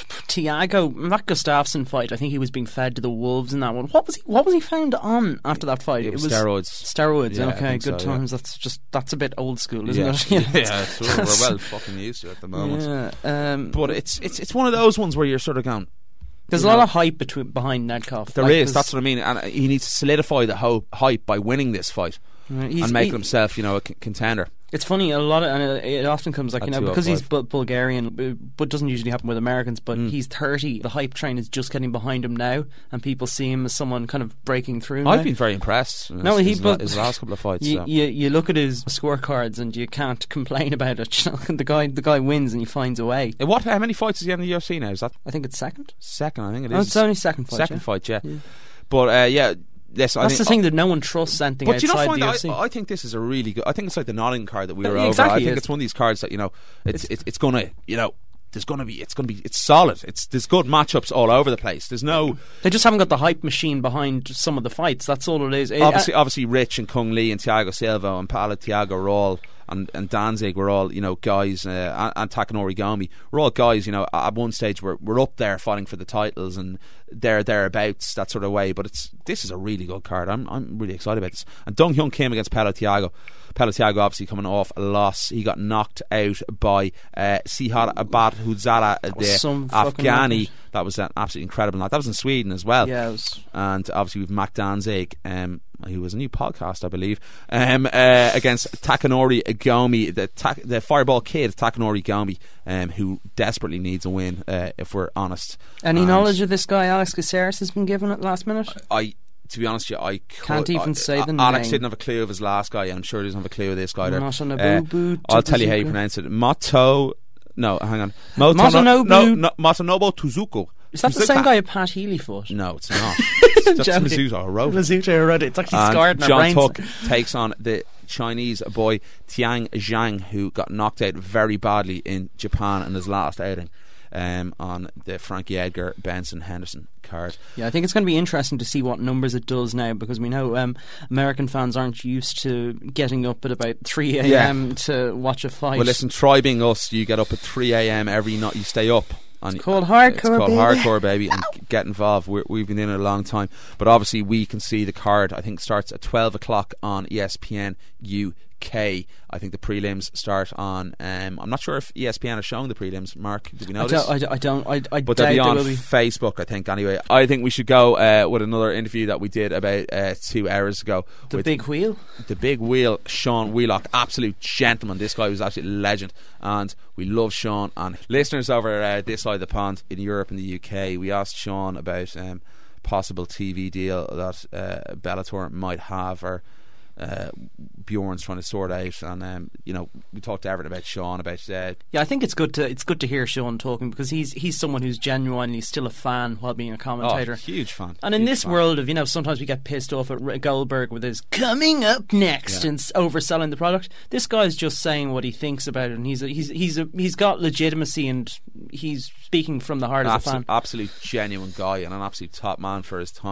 Thiago, that Gustafsson fight, I think he was being fed to the wolves in that one. What was he? What was he found on after that fight? It was, it was steroids. Steroids. Yeah, okay, good so, times. yeah. That's just that's a bit old school, isn't yeah. it? Yeah, yeah it's, we're, we're well fucking used to it at the moment. Yeah, um, but it's it's it's one of those ones where you're sort of going. There's a lot of hype between behind Nedkov. There like, is. That's what I mean, and he needs to solidify the ho- hype by winning this fight uh, and making he, himself, you know, a c- contender. It's funny, a lot of, and it, it often comes like, At you know, two oh because he's five. bu- Bulgarian, but doesn't usually happen with Americans, but Mm. he's thirty. The hype train is just getting behind him now, and people see him as someone kind of breaking through. I've now. been very impressed. No, his, he- his, but- his last couple of fights. You, so. you you look at his scorecards and you can't complain about it. You know, the guy the guy wins and he finds a way. Uh, What? How many fights is he in the U F C now? Is that I think it's second. second? I think it Oh, is. it's only second fight. second yeah. fight, yeah. Yeah. But uh, yeah, yes, I That's think, the thing that no one trusts anything But you outside don't find the that U F C. I, I think this is a really good. I think it's like the Nottingham card that we Yeah, were yeah, over. exactly, I think it's- it's one of these cards that you know it's it's, it's going to you know there's going to be it's going to be it's solid. It's there's good matchups all over the place. There's no They just haven't got the hype machine behind some of the fights. That's all it is. It- obviously obviously Rich and Kung Lee and Thiago Silva and Paolo Thiago were all. And, and Danzig were all, you know, guys, uh, and, and Takanori Gomi were all guys, you know, at one stage we're, we're up there fighting for the titles and there thereabouts, that sort of way. But it's this is a really good card. I'm I'm really excited about this. And Dong Hyun Kim against Paolo Thiago. Paolo Thiago obviously coming off a loss. He got knocked out by uh, Sihar Abad Hudzara, the some fucking Afghani. knockout. That was an absolutely incredible night. That was in Sweden as well. Yeah, it was. And obviously with Mac Danzig, um, who was a new podcast, I believe, um, uh, against Takanori Gomi, the ta- the Fireball Kid, Takanori Gomi, um, who desperately needs a win, uh, if we're honest. Any And knowledge of this guy Alex Caceres has been given at last minute? I, to be honest with you, I could, Can't even I, say the Alex name. didn't have a clue of his last guy, and I'm sure he doesn't have a clue of this guy. There. Masanobu I'll tell you how you Tsuzuka. pronounce it. Moto. No, hang on. Moto, Masanobu- no, no, Masanobu Tuzuko. Is that the Tuzuka. same guy who Pat Healy fought? No, it's not. That's Joking. Mizuto Hiroto. Mizuto Hiroto. It's actually And scarred in our John brains. Tuck takes on the Chinese boy Tiang Zhang, who got knocked out very badly in Japan in his last outing, um, on the Frankie Edgar Benson Henderson card. Yeah, I think it's going to be interesting to see what numbers it does now, because we know um, American fans aren't used to getting up at about three a.m. Yeah. to watch a fight. Well, listen, try being us. You get up at three a.m. every night. You stay up. And It's called hardcore, It's called baby. hardcore, baby, and get involved. We're, we've been in it a long time, but obviously we can see the card. I think starts at twelve o'clock on E S P N U K. I think the prelims start on. Um, I'm not sure if E S P N are showing the prelims. Mark, do we know I this? don't, I, I don't. I, I But doubt they'll be on they will be. Facebook, I think. Anyway, I think we should go uh, with another interview that we did about uh, two hours ago. The with big wheel. the big wheel, Sean Wheelock, absolute gentleman. This guy was absolute legend, and we love Sean. And listeners over uh, this side of the pond in Europe and the U K, we asked Sean about um, possible T V deal that uh, Bellator might have, or uh, Bjorn's trying to sort out. And um, you know, we talked to Everett about Sean about uh, Yeah, I think it's good to it's good to hear Sean talking, because he's he's someone who's genuinely still a fan while being a commentator. oh, huge fan. And in huge this fan. world of, you know, sometimes we get pissed off at R- Goldberg with his coming up next Yeah. and s- overselling the product. This guy's just saying what he thinks about it, and he's a, he's he's a, he's got legitimacy, and he's speaking from the heart as a Absolute, fan. absolute genuine guy and an absolute top man for his time.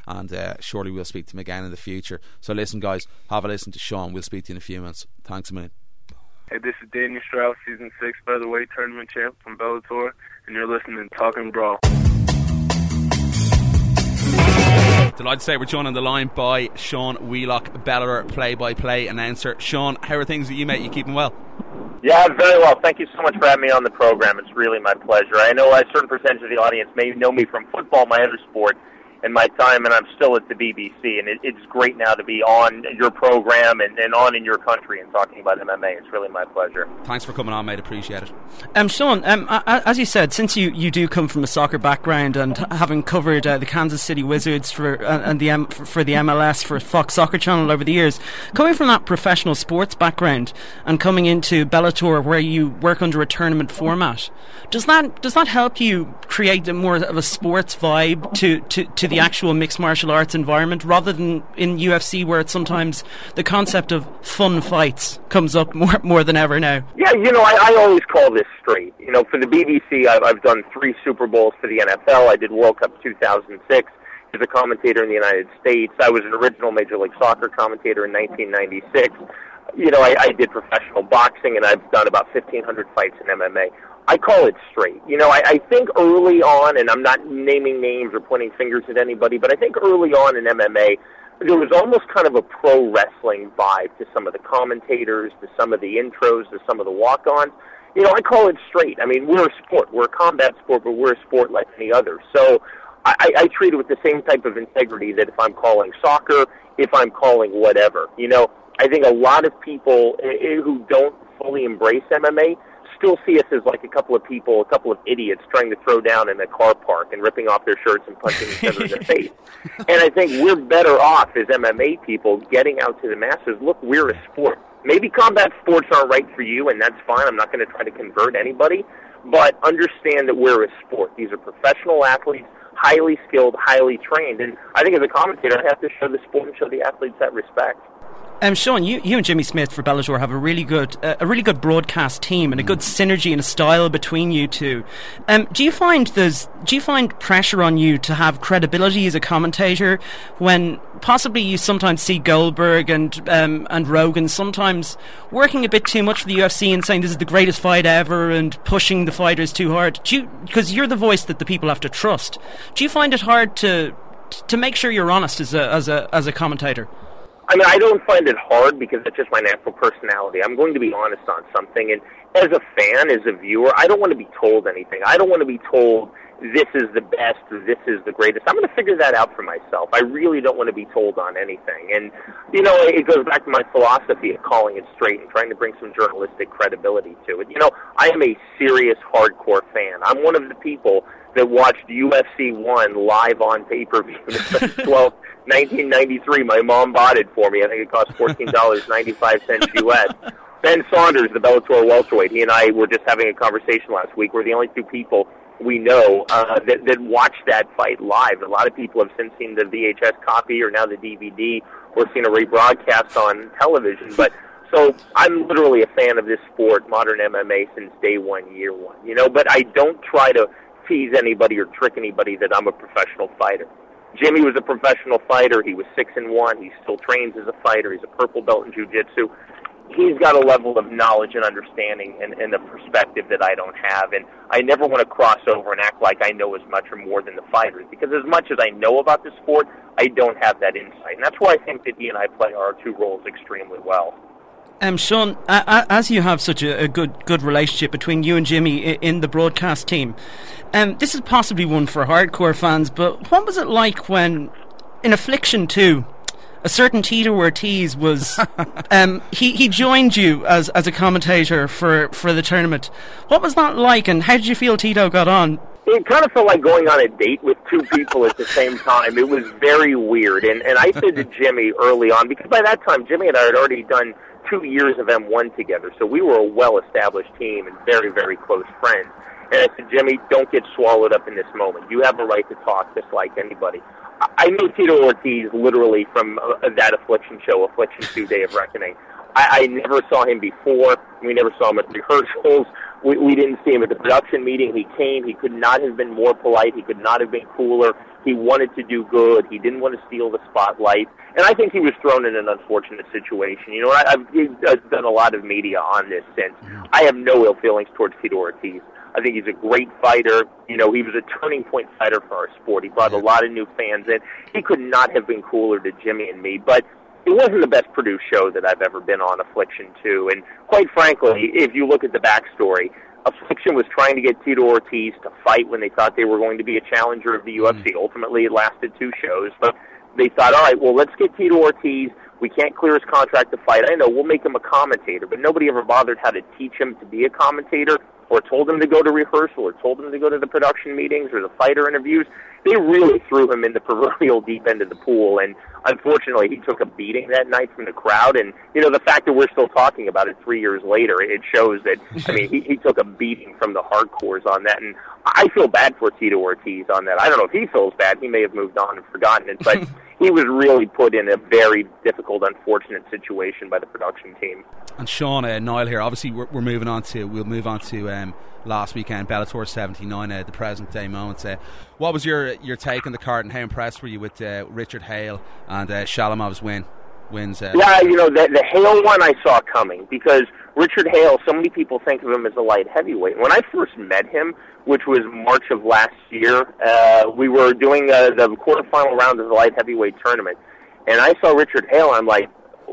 and uh, surely we'll speak to him again in the future. So listen, guys, have a listen to Sean. We'll speak to you in a few minutes. Thanks a million. Hey, this is Daniel Strauss, Season six Featherweight Tournament Champ from Bellator, and you're listening to Talking Brawl. Delighted to say we're joined on the line by Sean Wheelock, Bellator play-by-play announcer. Sean, how are things with you, mate? You keeping well? Yeah, very well. Thank you so much for having me on the program. It's really my pleasure. I know a certain percentage of the audience may know me from football, my other sport, and my time, and I'm still at the B B C, and it, it's great now to be on your program and, and on in your country and talking about M M A. It's really my pleasure. Thanks for coming on, mate. Appreciate it. Um, Sean, um, as you said, since you, you do come from a soccer background and having covered uh, the Kansas City Wizards for uh, and the M- for the M L S for Fox Soccer Channel over the years, coming from that professional sports background and coming into Bellator where you work under a tournament format, does that does that help you create a more of a sports vibe to, to, to the actual mixed martial arts environment, rather than in U F C where it's sometimes the concept of fun fights comes up more more than ever now? Yeah, you know, I, I always call this straight. You know, for the B B C, I've, I've done three Super Bowls for the N F L. I did World Cup two thousand six as a commentator in the United States. I was an original Major League Soccer commentator in nineteen ninety-six. You know, I, I did professional boxing, and I've done about fifteen hundred fights in M M A. I call it straight. You know, I, I think early on, and I'm not naming names or pointing fingers at anybody, but I think early on in M M A, there was almost kind of a pro wrestling vibe to some of the commentators, to some of the intros, to some of the walk-ons. You know, I call it straight. I mean, we're a sport. We're a combat sport, but we're a sport like any other. So I, I treat it with the same type of integrity that if I'm calling soccer, if I'm calling whatever. You know, I think a lot of people who don't fully embrace M M A still see us as like a couple of people, a couple of idiots trying to throw down in a car park and ripping off their shirts and punching each other in the face. And I think we're better off as M M A people getting out to the masses. Look, we're a sport. Maybe combat sports aren't right for you, and that's fine. I'm not going to try to convert anybody. But understand that we're a sport. These are professional athletes, highly skilled, highly trained. And I think as a commentator, I have to show the sport and show the athletes that respect. Um, Sean, you, you and Jimmy Smith for Bellator have a really good uh, a really good broadcast team and a good synergy and a style between you two. Um, do you find there's do you find pressure on you to have credibility as a commentator when possibly you sometimes see Goldberg and um, and Rogan sometimes working a bit too much for the U F C and saying this is the greatest fight ever and pushing the fighters too hard? Do you, because you're the voice that the people have to trust. Do you find it hard to to make sure you're honest as a as a as a commentator? I mean, I don't find it hard because it's just my natural personality. I'm going to be honest on something, and as a fan, as a viewer, I don't want to be told anything. I don't want to be told this is the best or this is the greatest. I'm going to figure that out for myself. I really don't want to be told on anything. And, you know, it goes back to my philosophy of calling it straight and trying to bring some journalistic credibility to it. You know, I am a serious, hardcore fan. I'm one of the people that watched U F C one live on pay-per-view twelve nineteen ninety-three. My mom bought it for me. I think it cost fourteen dollars and ninety-five cents U S Ben Saunders, the Bellator welterweight, he and I were just having a conversation last week. We're the only two people we know uh, that, that watched that fight live. A lot of people have since seen the V H S copy or now the D V D or seen a rebroadcast on television. But so I'm literally a fan of this sport, modern M M A, since day one, year one. You know, but I don't try to tease anybody or trick anybody that I'm a professional fighter. Jimmy was a professional fighter. He was six and one. He still trains as a fighter. He's a purple belt in jiu-jitsu. He's got a level of knowledge and understanding and, and a perspective that I don't have. And I never want to cross over and act like I know as much or more than the fighters, because as much as I know about the sport, I don't have that insight. And that's why I think that he and I play our two roles extremely well. Um, Sean, uh, as you have such a, a good good relationship between you and Jimmy in, in the broadcast team, um, this is possibly one for hardcore fans, but what was it like when, in Affliction two, a certain Tito Ortiz was, um, he, he joined you as, as a commentator for, for the tournament. What was that like, and how did you feel Tito got on? It kind of felt like going on a date with two people at the same time. It was very weird, and, and I said to Jimmy early on, because by that time Jimmy and I had already done two years of M one together, so we were a well-established team and very, very close friends. And I said, Jimmy, don't get swallowed up in this moment. You have a right to talk just like anybody. I knew Tito Ortiz literally from uh, that Affliction show, Affliction two, Day of Reckoning. I, I never saw him before. We never saw him at rehearsals. We, we didn't see him at the production meeting. He came. He could not have been more polite. He could not have been cooler. He wanted to do good. He didn't want to steal the spotlight. And I think he was thrown in an unfortunate situation. You know, I, I've, I've done a lot of media on this since. I have no ill feelings towards Tito Ortiz. I think he's a great fighter. You know, he was a turning point fighter for our sport. He brought a lot of new fans in. He could not have been cooler to Jimmy and me, but it wasn't the best produced show that I've ever been on, Affliction two. And quite frankly, if you look at the backstory, Affliction was trying to get Tito Ortiz to fight when they thought they were going to be a challenger of the U F C. Ultimately, it lasted two shows, but they thought, all right, well, let's get Tito Ortiz. We can't clear his contract to fight. I know, we'll make him a commentator, but nobody ever bothered how to teach him to be a commentator or told him to go to rehearsal or told him to go to the production meetings or the fighter interviews. They really threw him in the proverbial deep end of the pool, and unfortunately he took a beating that night from the crowd. And, you know, the fact that we're still talking about it three years later, it shows that, I mean, he, he took a beating from the hardcores on that. And I feel bad for Tito Ortiz on that. I don't know if he feels bad. He may have moved on and forgotten it, but he was really put in a very difficult, unfortunate situation by the production team. And Sean, uh, Niall here, obviously we're, we're moving on to, we'll move on to um, last weekend, Bellator seventy-nine, uh, the present day moments. Uh, what was your your take on the card, and how impressed were you with uh, Richard Hale and uh, Shalamov's win? Wins, uh, yeah, you know, the, the Hale one I saw coming, because Richard Hale, so many people think of him as a light heavyweight. When I first met him, which was March of last year, uh, we were doing uh, the quarterfinal round of the light heavyweight tournament, and I saw Richard Hale, and I'm like,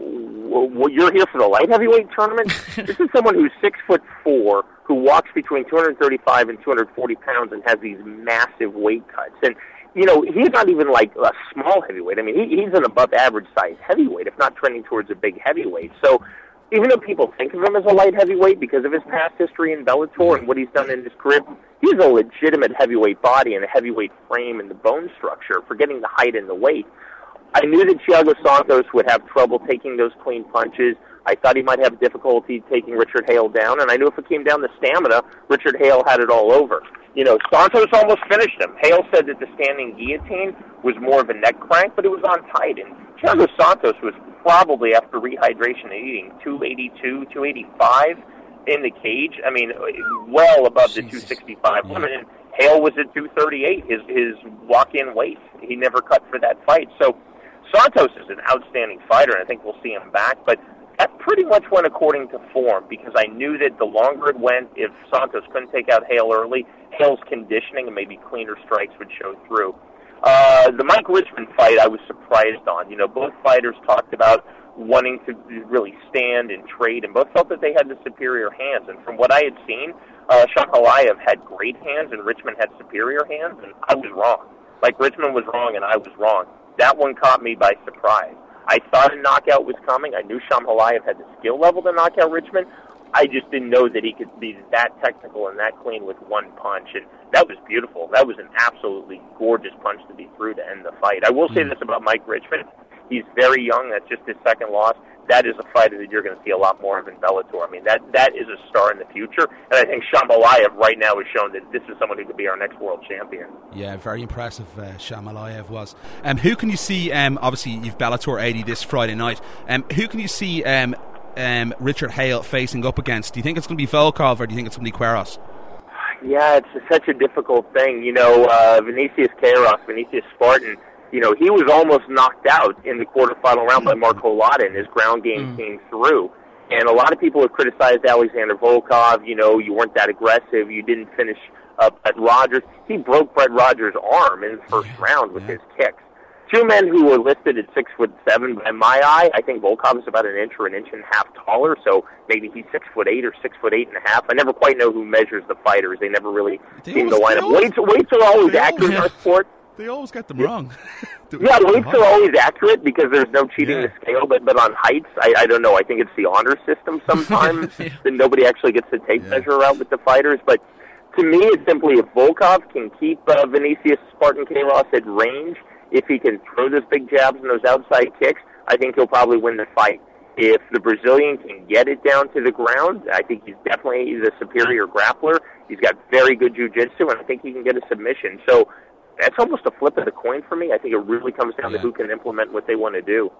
well, you're here for the light heavyweight tournament? This is someone who's six foot four, who walks between two hundred thirty-five and two hundred forty pounds and has these massive weight cuts. And, you know, he's not even like a small heavyweight. I mean, he, he's an above average size heavyweight, if not trending towards a big heavyweight. So even though people think of him as a light heavyweight because of his past history in Bellator and what he's done in his career, he's a legitimate heavyweight body and a heavyweight frame and the bone structure, forgetting the height and the weight. I knew that Thiago Santos would have trouble taking those clean punches. I thought he might have difficulty taking Richard Hale down, and I knew if it came down to stamina, Richard Hale had it all over. You know, Santos almost finished him. Hale said that the standing guillotine was more of a neck crank, but it was on tight, and Thiago Santos was probably, after rehydration and eating, two eighty-two, two eighty-five in the cage. I mean, well above the two sixty-five limit, and Hale was at two thirty-eight, his, his walk-in weight. He never cut for that fight. So Santos is an outstanding fighter, and I think we'll see him back, but that pretty much went according to form, because I knew that the longer it went, if Santos couldn't take out Hale early, Hale's conditioning and maybe cleaner strikes would show through. Uh, the Mike Richman fight I was surprised on. You know, both fighters talked about wanting to really stand and trade, and both felt that they had the superior hands. And from what I had seen, uh, Shankalaev had great hands and Richman had superior hands, and I was wrong. Like, Richman was wrong and I was wrong. That one caught me by surprise. I thought a knockout was coming. I knew Shankalaev had the skill level to knock out Richman. I just didn't know that he could be that technical and that clean with one punch, and that was beautiful. That was an absolutely gorgeous punch to be through to end the fight. I will say this about Mike Richman. He's very young. That's just his second loss. That is a fighter that you're going to see a lot more of in Bellator. I mean, that that is a star in the future, and I think Shankalaev right now has shown that this is someone who could be our next world champion. Yeah, very impressive, uh, Shankalaev was. Um, who can you see, um, obviously you've Bellator eighty this Friday night, um, who can you see um, um, Richard Hale facing up against? Do you think it's going to be Volkov, or do you think it's going to be Quiros? Yeah, it's such a difficult thing. You know, uh, Vinicius Queiroz, Vinicius Spartan, you know, he was almost knocked out in the quarterfinal round by Marco Lotta, and his ground game mm. came through. And a lot of people have criticized Alexander Volkov. You know, you weren't that aggressive. You didn't finish up at Rogers. He broke Brett Rogers' arm in the first yeah. round with yeah. his kicks. Two men who were listed at six foot seven. By my eye, I think Volkov is about an inch or an inch and a half taller, so maybe he's six foot eight or six foot eight and a half. I never quite know who measures the fighters. They never really they seem always, to line up. Always, weights, weights are always accurate in our sport. They always get them wrong. Yeah, weights are always accurate because there's no cheating yeah. the scale, but, but on heights, I, I don't know. I think it's the honor system sometimes yeah. that nobody actually gets the tape yeah. measure out with the fighters. But to me, it's simply if Volkov can keep uh, Vinicius Spartan Queiroz at range, if he can throw those big jabs and those outside kicks, I think he'll probably win the fight. If the Brazilian can get it down to the ground, I think he's definitely the superior grappler. He's got very good jiu-jitsu, and I think he can get a submission. So that's almost a flip of the coin for me. I think it really comes down yeah. to who can implement what they want to do.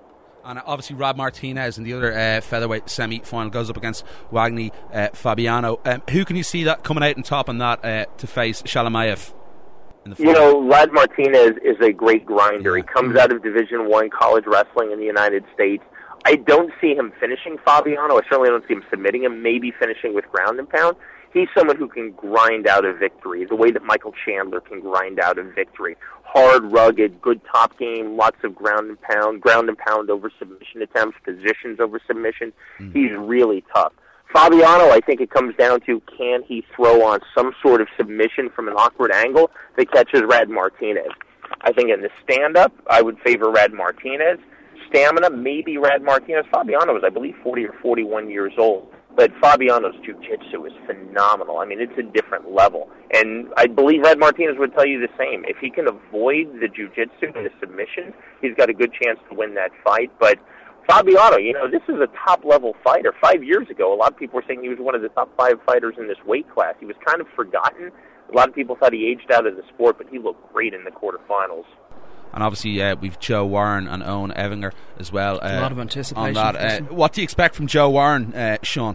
And obviously Rad Martinez in the other uh, featherweight semi-final goes up against Wagner uh, Fabiano. Um, who can you see that coming out on top on that uh, to face Shalamayev? You know, Rad Martinez is a great grinder. He comes out of Division One college wrestling in the United States. I don't see him finishing Fabiano. I certainly don't see him submitting him, maybe finishing with ground and pound. He's someone who can grind out a victory, the way that Michael Chandler can grind out a victory. Hard, rugged, good top game, lots of ground and pound, ground and pound over submission attempts, positions over submissions. Mm. He's really tough. Fabiano, I think it comes down to, can he throw on some sort of submission from an awkward angle that catches Rad Martinez? I think in the stand-up, I would favor Rad Martinez. Stamina, maybe Rad Martinez. Fabiano is, I believe, forty or forty-one years old. But Fabiano's jiu-jitsu is phenomenal. I mean, it's a different level. And I believe Rad Martinez would tell you the same. If he can avoid the jiu-jitsu and the submission, he's got a good chance to win that fight. But Fabiano, you know, this is a top-level fighter. Five years ago, a lot of people were saying he was one of the top five fighters in this weight class. He was kind of forgotten. A lot of people thought he aged out of the sport, but he looked great in the quarterfinals. And obviously, uh, we've Joe Warren and Owen Evinger as well. Uh, a lot of anticipation. On that. Uh, what do you expect from Joe Warren, uh, Sean?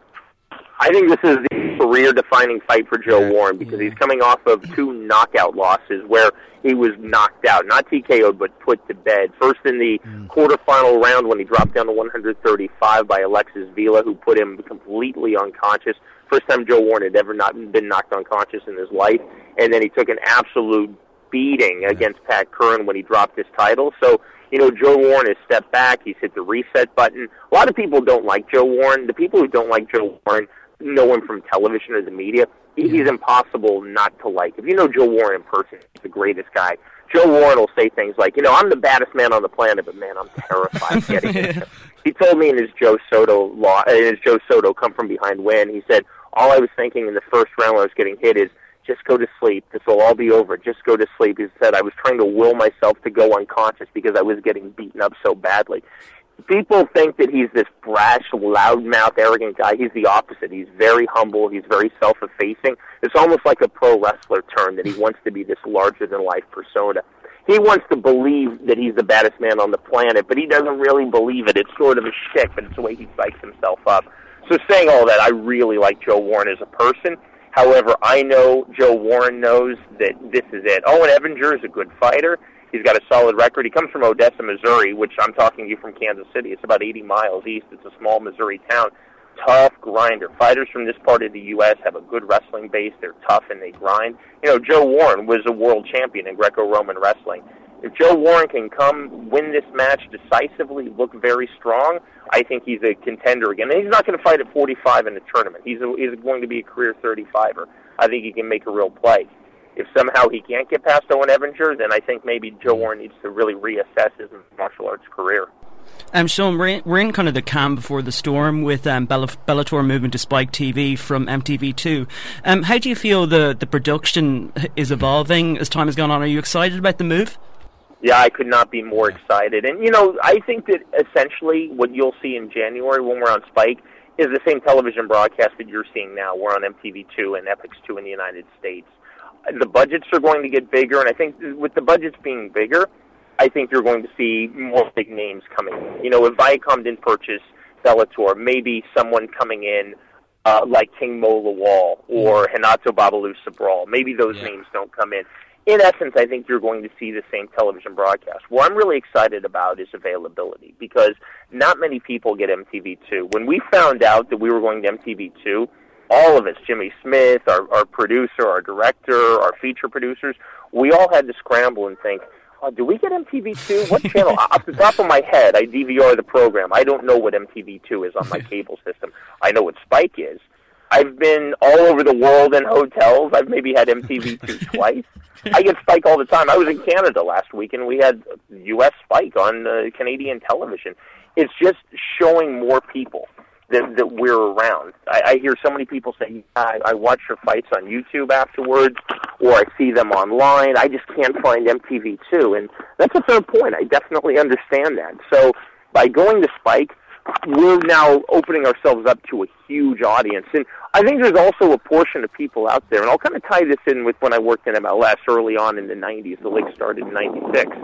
I think this is the career-defining fight for Joe yeah, Warren because yeah. he's coming off of two knockout losses where he was knocked out, not T K O'd, but put to bed. First in the mm. quarterfinal round when he dropped down to one thirty-five by Alexis Vila, who put him completely unconscious. First time Joe Warren had ever not been knocked unconscious in his life. And then he took an absolute beating yeah. against Pat Curran when he dropped his title. So, you know, Joe Warren has stepped back. He's hit the reset button. A lot of people don't like Joe Warren. The people who don't like Joe Warren know him from television or the media. He's impossible not to like. If you know Joe Warren in person, he's the greatest guy. Joe Warren will say things like, you know, I'm the baddest man on the planet, but man, I'm terrified of getting him. He told me in his Joe Soto law, in his Joe Soto come from behind win, he said, all I was thinking in the first round when I was getting hit is, just go to sleep. This will all be over. Just go to sleep. He said, I was trying to will myself to go unconscious because I was getting beaten up so badly. People think that he's this brash, loudmouth, arrogant guy. He's the opposite. He's very humble. He's very self-effacing. It's almost like a pro wrestler term that he wants to be this larger-than-life persona. He wants to believe that he's the baddest man on the planet, but he doesn't really believe it. It's sort of a shtick, but it's the way he psychs himself up. So saying all that, I really like Joe Warren as a person. However, I know Joe Warren knows that this is it. Owen Evinger is a good fighter. He's got a solid record. He comes from Odessa, Missouri, which I'm talking to you from Kansas City. It's about eighty miles east. It's a small Missouri town. Tough grinder. Fighters from this part of the U S have a good wrestling base. They're tough and they grind. You know, Joe Warren was a world champion in Greco-Roman wrestling. If Joe Warren can come win this match decisively, look very strong, I think he's a contender again. And he's not going to fight at forty-five in the tournament. He's, a, he's going to be a career thirty-fiver. I think he can make a real play. If somehow he can't get past Owen Evinger, then I think maybe Joe Warren needs to really reassess his martial arts career. Um, Sean, we're in, we're in kind of the calm before the storm with um, Bellator moving to Spike T V from M T V two. Um, how do you feel the, the production is evolving as time has gone on? Are you excited about the move? Yeah, I could not be more excited. And, you know, I think that essentially what you'll see in January when we're on Spike is the same television broadcast that you're seeing now. We're on M T V two and Epix two in the United States. The budgets are going to get bigger, and I think with the budgets being bigger, I think you're going to see more big names coming in. You know, if Viacom didn't purchase Bellator, maybe someone coming in uh, like King Mo Lawal or Renato Babalu Sobral. Maybe those yeah. names don't come in. In essence, I think you're going to see the same television broadcast. What I'm really excited about is availability because not many people get M T V two. When we found out that we were going to M T V two, all of us, Jimmy Smith, our, our producer, our director, our feature producers, we all had to scramble and think, oh, do we get M T V two? What channel? Off the top of my head, I D V R the program. I don't know what M T V two is on my cable system. I know what Spike is. I've been all over the world in hotels. I've maybe had M T V two twice. I get Spike all the time. I was in Canada last week, and we had U S Spike on uh, Canadian television. It's just showing more people that, that we're around. I, I hear so many people say, I, I watch your fights on YouTube afterwards, or I see them online. I just can't find M T V two. And that's a fair point. I definitely understand that. So by going to Spike, we're now opening ourselves up to a huge audience. And I think there's also a portion of people out there, and I'll kind of tie this in with when I worked in M L S early on in the nineties. The league started in ninety-six.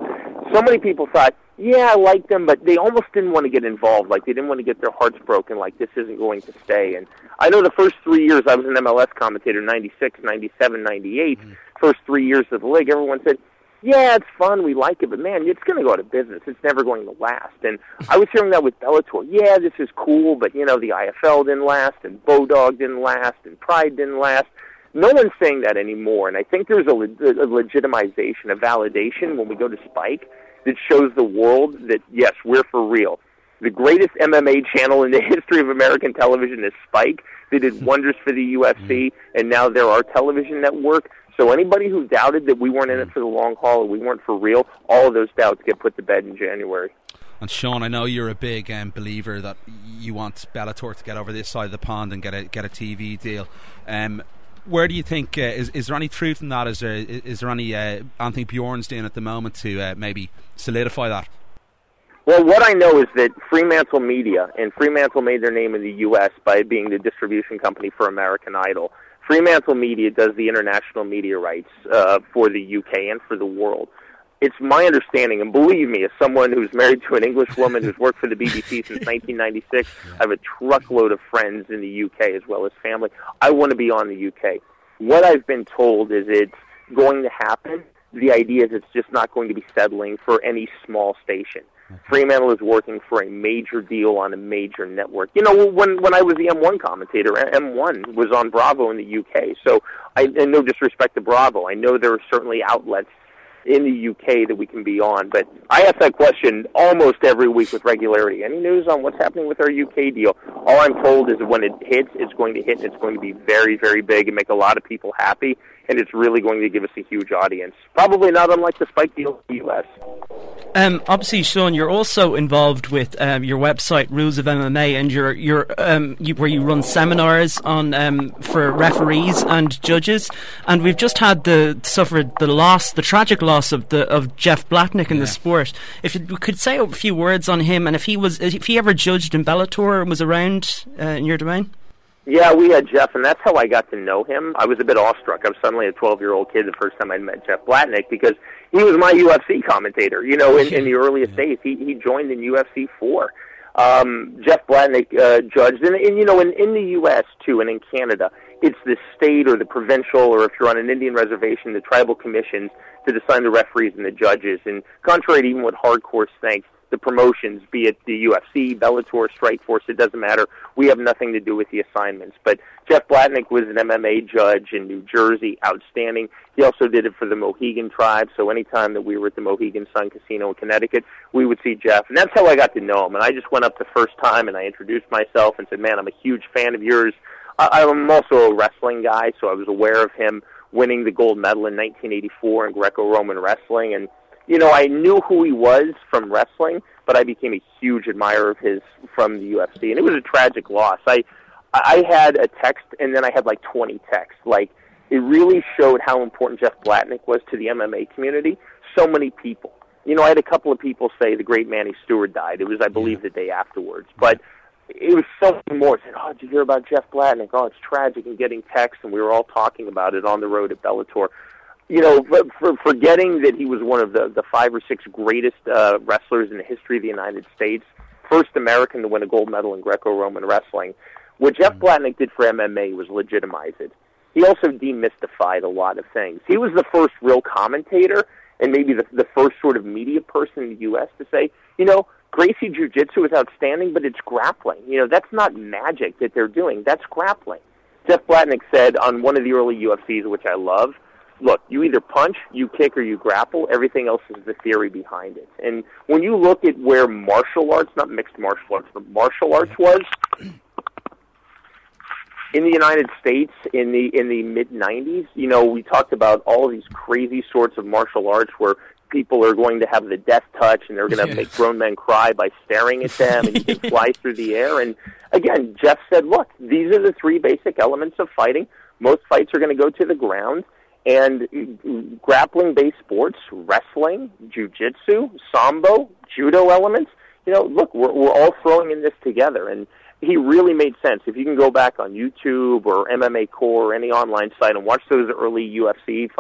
so many people thought, yeah, I liked them, but they almost didn't want to get involved. Like, they didn't want to get their hearts broken, like, this isn't going to stay. And I know the first three years I was an M L S commentator, ninety-six, ninety-seven, ninety-eight, mm-hmm. first three years of the league, everyone said, yeah, it's fun, we like it, but man, it's going to go out of business. It's never going to last. And I was hearing that with Bellator. Yeah, this is cool, but, you know, the I F L didn't last, and Bodog didn't last, and Pride didn't last. No one's saying that anymore, and I think there's a, le- a legitimization, a validation when we go to Spike that shows the world that, yes, we're for real. The greatest M M A channel in the history of American television is Spike. They did wonders for the U F C, and now they're our television network. So anybody who doubted that we weren't in it for the long haul or we weren't for real, all of those doubts get put to bed in January. And Sean, I know you're a big um, believer that you want Bellator to get over this side of the pond and get a get a T V deal. Um, where do you think uh, is is there any truth in that? Is there is there any uh, Anthony Bjorn's doing at the moment to uh, maybe solidify that? Well, what I know is that Fremantle Media, and Fremantle made their name in the U S by being the distribution company for American Idol. Fremantle Media does the international media rights uh, for the U K and for the world. It's my understanding, and believe me, as someone who's married to an English woman who's worked for the B B C since nineteen ninety-six, I have a truckload of friends in the U K as well as family. I want to be on the U K. What I've been told is it's going to happen. The idea is it's just not going to be settling for any small station. Fremantle is working for a major deal on a major network. You know, when when I was the M one commentator, M one was on Bravo in the U K. So, I, and no disrespect to Bravo, I know there are certainly outlets in the U K that we can be on. But I ask that question almost every week with regularity. Any news on what's happening with our U K deal? All I'm told is that when it hits, it's going to hit, and it's going to be very, very big and make a lot of people happy. And it's really going to give us a huge audience. Probably not unlike the Spike deal in the U S. Um, obviously, Sean, you're also involved with um, your website, Rules of M M A, and you're, you're, um, you, where you run seminars on um, for referees and judges. And we've just had the suffered the loss, the tragic loss of the of Jeff Blatnick in yeah. the sport. If you could say a few words on him, and if he was, if he ever judged in Bellator and was around uh, in your domain. Yeah, we had Jeff, and that's how I got to know him. I was a bit awestruck. I was suddenly a twelve-year-old kid the first time I met Jeff Blatnick because he was my U F C commentator. You know, in, in the earliest days, he he joined in U F C four. Um, Jeff Blatnick uh, judged, and, and you know, in, in the U S too, and in Canada, it's the state or the provincial, or if you're on an Indian reservation, the tribal commissions to decide the referees and the judges. And contrary to even what hardcore thinks, the promotions, be it the U F C, Bellator, Strikeforce, it doesn't matter. We have nothing to do with the assignments. But Jeff Blatnick was an M M A judge in New Jersey, outstanding. He also did it for the Mohegan tribe, so anytime that we were at the Mohegan Sun Casino in Connecticut, we would see Jeff. And that's how I got to know him. And I just went up the first time and I introduced myself and said, man, I'm a huge fan of yours. I- I'm also a wrestling guy, so I was aware of him winning the gold medal in nineteen eighty-four in Greco-Roman wrestling. And you know, I knew who he was from wrestling, but I became a huge admirer of his from the U F C, and it was a tragic loss. I I had a text, and then I had like twenty texts. Like, it really showed how important Jeff Blatnick was to the M M A community. So many people. You know, I had a couple of people say the great Manny Stewart died. It was, I believe, the day afterwards. But it was so many more. I said, oh, did you hear about Jeff Blatnick? Oh, it's tragic, and getting texts, and we were all talking about it on the road at Bellator. You know, for forgetting that he was one of the, the five or six greatest uh, wrestlers in the history of the United States, first American to win a gold medal in Greco-Roman wrestling. What Jeff Blatnick did for M M A was legitimize it. He also demystified a lot of things. He was the first real commentator and maybe the, the first sort of media person in the U S to say, you know, Gracie Jiu-Jitsu is outstanding, but it's grappling. You know, that's not magic that they're doing. That's grappling. Jeff Blatnick said on one of the early U F Cs, which I love, look, you either punch, you kick, or you grapple. Everything else is the theory behind it. And when you look at where martial arts, not mixed martial arts, but martial arts was in the United States in the in the mid nineties, you know, we talked about all of these crazy sorts of martial arts where people are going to have the death touch and they're going to yeah. make grown men cry by staring at them, and you can fly through the air. And again, Jeff said, look, these are the three basic elements of fighting. Most fights are going to go to the ground. And grappling-based sports, wrestling, jiu-jitsu, sambo, judo elements, you know, look, we're, we're all throwing in this together. And he really made sense. If you can go back on YouTube or M M A Core or any online site and watch those early U F C fights,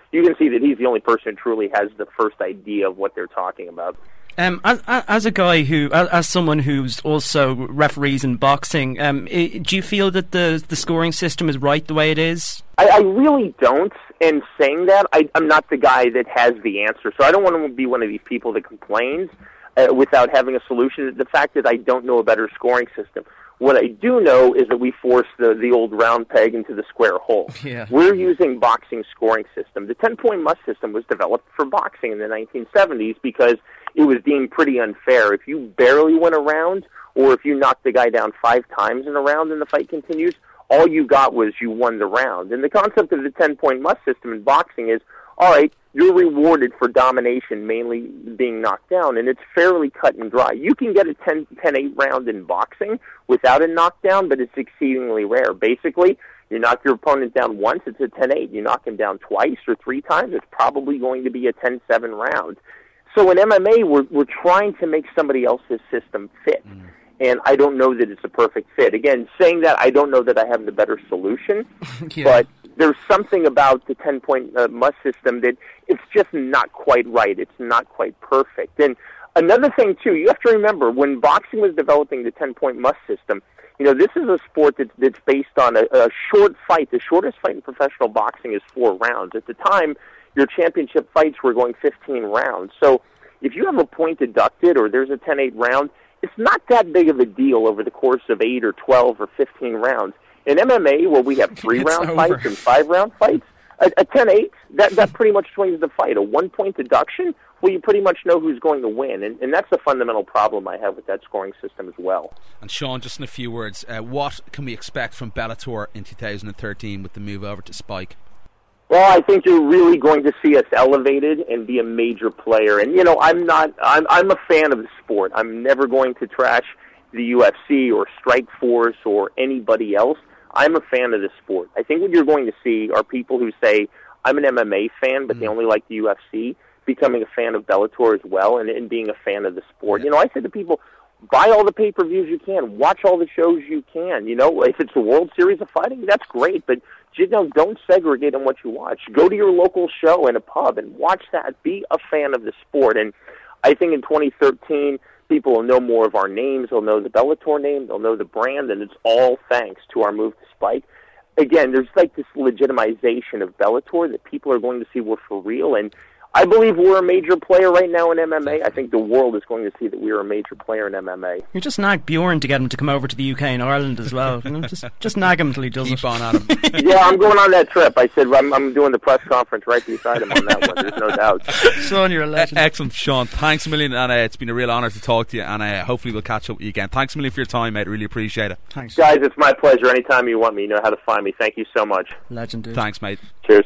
you can see that he's the only person who truly has the first idea of what they're talking about. Um, as, as a guy who, as, as someone who's also referees in boxing, um, I, do you feel that the the scoring system is right the way it is? I, I really don't. And saying that, I, I'm not the guy that has the answer. So I don't want to be one of these people that complains uh, without having a solution. The fact is I don't know a better scoring system. What I do know is that we force the, the old round peg into the square hole. Yeah. We're using boxing scoring system. The ten-point must system was developed for boxing in the nineteen seventies because it was deemed pretty unfair. If you barely went around, or if you knocked the guy down five times in a round and the fight continues, all you got was you won the round. And the concept of the ten-point must system in boxing is, all right, you're rewarded for domination, mainly being knocked down, and it's fairly cut and dry. You can get a ten eight round in boxing without a knockdown, but it's exceedingly rare. Basically, you knock your opponent down once, it's a ten eight. You knock him down twice or three times, it's probably going to be a ten seven round. So in M M A, we're, we're trying to make somebody else's system fit. Mm. And I don't know that it's a perfect fit. Again, saying that, I don't know that I have the better solution, yeah. But there's something about the ten-point uh, must system that it's just not quite right. It's not quite perfect. And another thing, too, you have to remember, when boxing was developing the ten-point must system, you know, this is a sport that's, that's based on a, a short fight. The shortest fight in professional boxing is four rounds. At the time, your championship fights were going fifteen rounds. So if you have a point deducted or there's a ten eight round, it's not that big of a deal over the course of eight or twelve or fifteen rounds. In M M A, where we have three-round fights and five-round fights, a, a ten eight, that, that pretty much swings the fight. A one-point deduction, well, you pretty much know who's going to win. And, and that's the fundamental problem I have with that scoring system as well. And Sean, just in a few words, uh, what can we expect from Bellator in two thousand thirteen with the move over to Spike? Well, I think you're really going to see us elevated and be a major player. And, you know, I'm not, I'm, I'm a fan of the sport. I'm never going to trash the U F C or Strikeforce or anybody else. I'm a fan of the sport. I think what you're going to see are people who say, I'm an M M A fan, but mm. they only like the U F C, becoming a fan of Bellator as well and, and being a fan of the sport. Yeah. You know, I said to people, buy all the pay-per-views you can. Watch all the shows you can. You know, if it's the World Series of Fighting, that's great, but you know, don't segregate on what you watch. Go to your local show in a pub and watch that. Be a fan of the sport. And I think in twenty thirteen, people will know more of our names. They'll know the Bellator name. They'll know the brand, and it's all thanks to our move to Spike. Again, there's like this legitimization of Bellator that people are going to see we're for real, and I believe we're a major player right now in M M A. I think the world is going to see that we are a major player in M M A. You just nag Bjorn to get him to come over to the U K and Ireland as well. You know, just just nag him until he does Keep it. on at him. Yeah, I'm going on that trip. I said I'm, I'm doing the press conference right beside him on that one. There's no doubt. Sean, you're a legend. Uh, excellent, Sean. Thanks a million, and uh, it's been a real honour to talk to you. And uh, hopefully we'll catch up with you again. Thanks a million for your time, mate. Really appreciate it. Thanks, guys. It's my pleasure. Anytime you want me, you know how to find me. Thank you so much. Legend, dude. Thanks, mate. Cheers.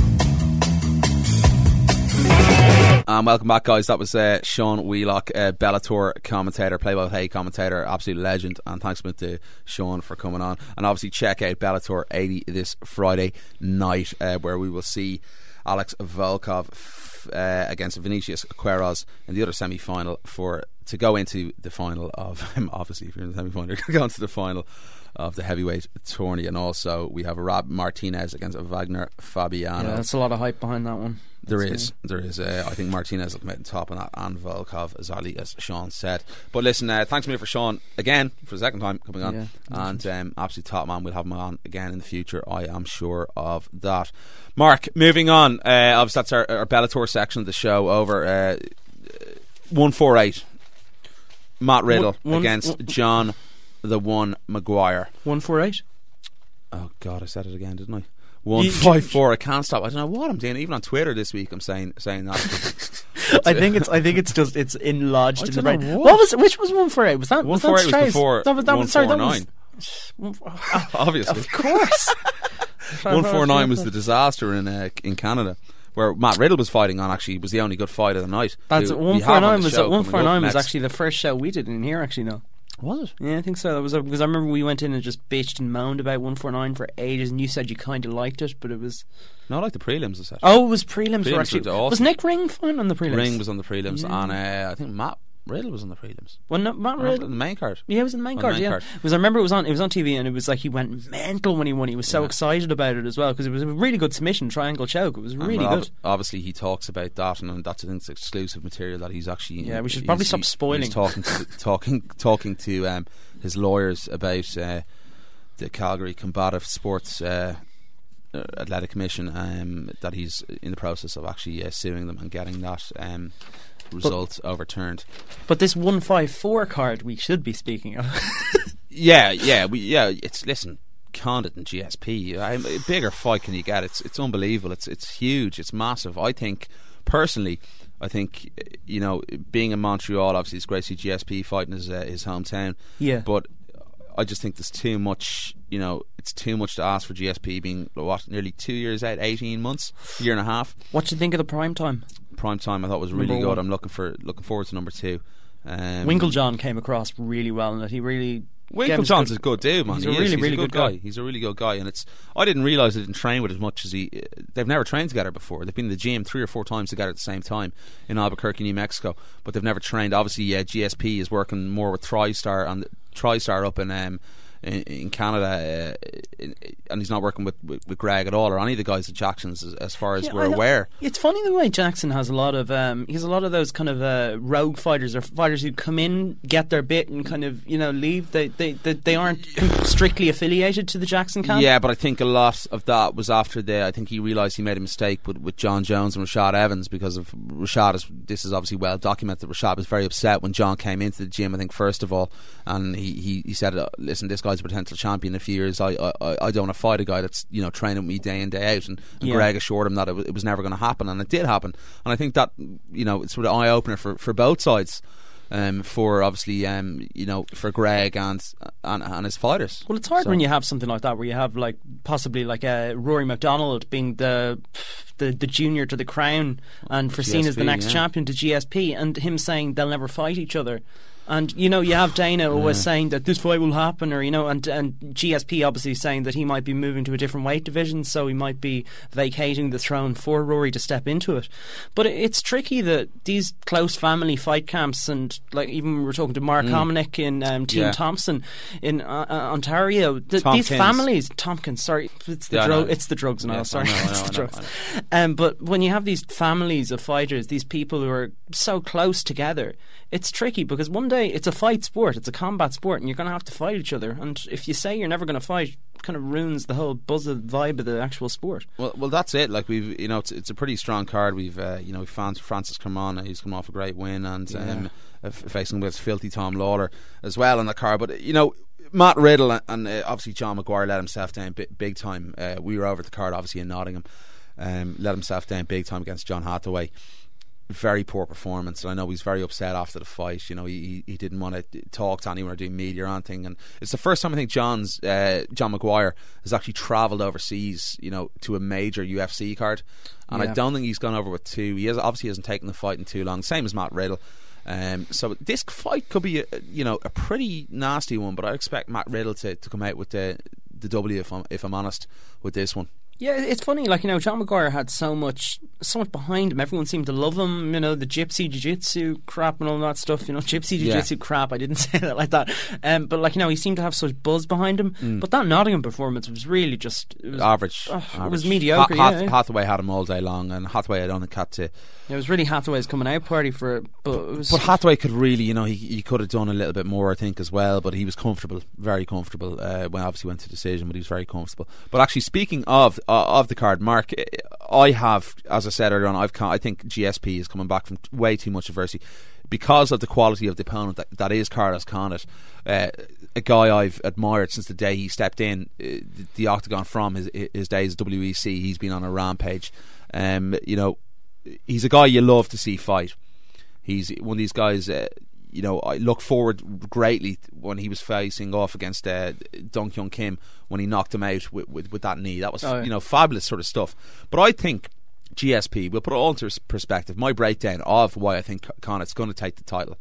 Um, welcome back, guys. That was uh, Sean Wheelock, uh, Bellator commentator, play-by-play commentator, absolute legend. And thanks to Sean for coming on. And obviously check out Bellator eighty this Friday night, uh, where we will see Alex Volkov f- uh, against Vinicius Queiroz in the other semi-final for to go into the final of um, obviously if you're in the semi-final you're going to go into the final of the heavyweight tourney. And also we have Rob Martinez against Wagner Fabiano. Yeah, that's a lot of hype behind that one. There is, there is. Uh, I think Martinez will come out on top on that, and Volkov, as Ali, as Sean said. But listen, uh, thanks a million for Sean again for the second time coming on, yeah, and um, absolutely top man. We'll have him on again in the future. I am sure of that. Mark, moving on. Uh, obviously, that's our, our Bellator section of the show over. Uh, one four eight. Matt Riddle one, one, against one, John the One Maguire. One four eight. Oh God, I said it again, didn't I? One five four. I can't stop. I don't know what I'm doing. Even on Twitter this week, I'm saying saying that. I think it's. I think it's just. It's enlarged in the brain. What. what was? Which was one four eight? Was that one four eight? Was, was before that was, that one was, sorry, four that nine. Was, Obviously, of course. One four nine was the disaster in uh, in Canada, where Matt Riddle was fighting on. Actually, was the only good fight of the night. That's one four nine. Was one four nine was actually the first show we did in here. Actually, no. Was it? Yeah, I think so. That was because I remember we went in and just bitched and moaned about one four nine for ages, and you said you kind of liked it, but it was no, I like the prelims. I said. Oh, it was prelims. prelims were actually were awesome. Was Nick Ring fine on the prelims? Ring was on the prelims, yeah. and uh, I think Matt Riddle was on the prelims. Well, no, Matt Or Riddle. on the main card. Yeah, it was in the main On the card. main yeah, card. because I remember it was on. It was on T V, and it was like he went mental when he won. He was so Yeah. excited about it as well because it was a really good submission triangle choke. It was And really ob- good. Obviously, he talks about that, and that's I think it's exclusive material that he's actually. Yeah, we should he's- probably stop he- spoiling. He's talking to talking talking to um, his lawyers about uh, the Calgary Combative Sports uh, uh, Athletic Commission. Um, that he's in the process of actually uh, suing them and getting that um, result overturned. But this one five four card we should be speaking of. Yeah, yeah, we yeah. It's listen, Condit and G S P. I, a bigger fight can you get? It's it's unbelievable. It's it's huge. It's massive. I think personally, I think you know, being in Montreal, obviously it's great to see G S P fighting his uh, his hometown. Yeah. But I just think there's too much. You know, it's too much to ask for G S P being what nearly two years out, eighteen months, year and a half. What do you think of the prime time? Prime time, I thought was really Number good. one. I'm looking for looking forward to number two. Um, Winklejohn came across really well, and that he really. Winklejohn's a good dude, man. He's he a is. really, he's really a good, good guy. guy. He's a really good guy, and it's. I didn't realise they didn't train with as much as he. They've never trained together before. They've been in the gym three or four times together at the same time in Albuquerque, New Mexico, but they've never trained. Obviously, yeah, G S P is working more with TriStar and TriStar up in. Um, in, in Canada, uh, in, and he's not working with, with, with Greg at all, or any of the guys at Jackson's, as, as far as Yeah, we're I- aware. It's funny the way Jackson has a lot of um, he has a lot of those kind of uh, rogue fighters or fighters who come in, get their bit, and kind of you know leave. They they they, they aren't strictly affiliated to the Jackson camp. Yeah, but I think a lot of that was after the. I think he realised he made a mistake with, with John Jones and Rashad Evans, because of Rashad. Is, this is obviously well documented. Rashad was very upset when John came into the gym, I think, first of all, and he, he, he said, "Listen, this guy's a potential champion in a few years. I I, I don't want to fight a guy that's you know training with me day in day out." And, and Yeah. Greg assured him that it was, it was never going to happen, and it did happen. And I think that you know it's sort of eye opener for, for both sides. Um, for obviously, um, you know, for Greg and and, and his fighters. Well, it's hard So- when you have something like that, where you have like possibly like uh, Rory McDonald being the the the junior to the Crown, and for seen as the G S P, next yeah. champion to G S P, and him saying they'll never fight each other. And you know, you have Dana always saying that this fight will happen, or you know, and and G S P obviously saying that he might be moving to a different weight division, so he might be vacating the throne for Rory to step into it. But it- it's tricky that these close family fight camps, and like even we were talking to Mark Hominick in um, Team Yeah. Thompson in uh, uh, Ontario. Th- Tompkins. these families, Tompkins, sorry, it's the Yeah, I drug, know. it's the drugs and all. Yes, Sorry, I know, I it's know, the I know, drugs. I Um, but when you have these families of fighters, these people who are so close together, it's tricky because one day it's a fight sport, it's a combat sport, and you're going to have to fight each other. And if you say you're never going to fight, it kind of ruins the whole buzz of vibe of the actual sport. Well, well, that's it. Like we've, you know, it's, it's a pretty strong card. We've, uh, you know, we've found Francis Carmona. He's come off a great win, and um, uh, f- facing with filthy Tom Lawler as well on the card. But you know, Matt Riddle and, and uh, obviously John Maguire let himself down big, big time. Uh, we were over at the card, obviously in Nottingham. Um, let himself down big time against John Hathaway. Very poor performance, and I know he's very upset after the fight. You know, he he didn't want to talk to anyone or do media or anything. And it's the first time I think John's uh, John Maguire has actually travelled overseas, you know, to a major U F C card. And Yeah. I don't think he's gone over with two. He has obviously hasn't taken the fight in too long. Same as Matt Riddle. Um, so this fight could be, a, you know, a pretty nasty one. But I expect Matt Riddle to, to come out with the the W if I'm if I'm honest with this one. Yeah, it's funny, like, you know, John Maguire had so much so much behind him. Everyone seemed to love him, you know, the gypsy jiu-jitsu crap and all that stuff, you know, gypsy jiu-jitsu Yeah. crap, I didn't say that like that. Um, but, like, you know, he seemed to have such buzz behind him. Mm. But that Nottingham performance was really just... It was, Average. oh, average. It was mediocre, Ha- Hath- yeah. Hathaway had him all day long, and Hathaway I don't think had to. It was really Hathaway's coming out party for it, but it was... But Hathaway could really, you know, he he could have done a little bit more, I think, as well. But he was comfortable, very comfortable. Uh, when obviously went to decision, but he was very comfortable. But actually, speaking of uh, of the card, Mark, I have, as I said earlier on, I've I think G S P is coming back from way too much adversity because of the quality of the opponent that, that is Carlos Condit. Uh, a guy I've admired since the day he stepped in uh, the, the octagon from his his days at W E C. He's been on a rampage. Um, you know. He's a guy you love to see fight. He's one of these guys, uh, you know, I look forward greatly when he was facing off against uh, Dong Hyun Kim when he knocked him out with, with, with that knee. That was, Oh, yeah. you know, fabulous sort of stuff. But I think G S P, we'll put it all into perspective, my breakdown of why I think Connacht's going to take the title.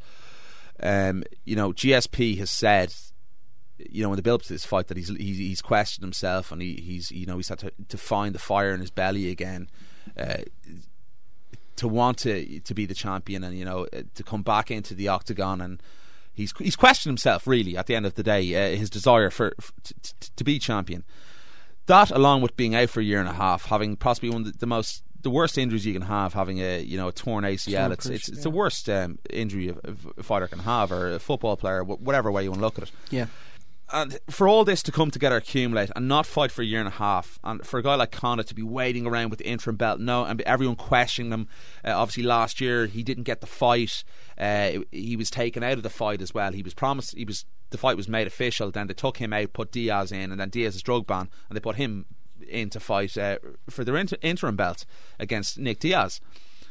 Um, you know, G S P has said, you know, in the build up to this fight, that he's he's, he's questioned himself, and he, he's you know he's had to, to find the fire in his belly again. Uh, to want to to be the champion and, you know, to come back into the octagon, and he's he's questioned himself really at the end of the day, uh, his desire for, for to, to, to be champion. That, along with being out for a year and a half, having possibly one of the, the most the worst injuries you can have, having a you know a torn A C L, Torn it's it's, it's yeah. the worst um, injury a, a fighter can have, or a football player, whatever way you want to look at it. Yeah. And for all this to come together, accumulate, and not fight for a year and a half, and for a guy like Condit to be waiting around with the interim belt, no, and everyone questioning him. Uh, obviously, last year he didn't get the fight. Uh, he was taken out of the fight as well. He was promised. He was the fight was made official. Then they took him out, put Diaz in, and then Diaz's drug ban, and they put him in to fight uh, for their inter- interim belt against Nick Diaz.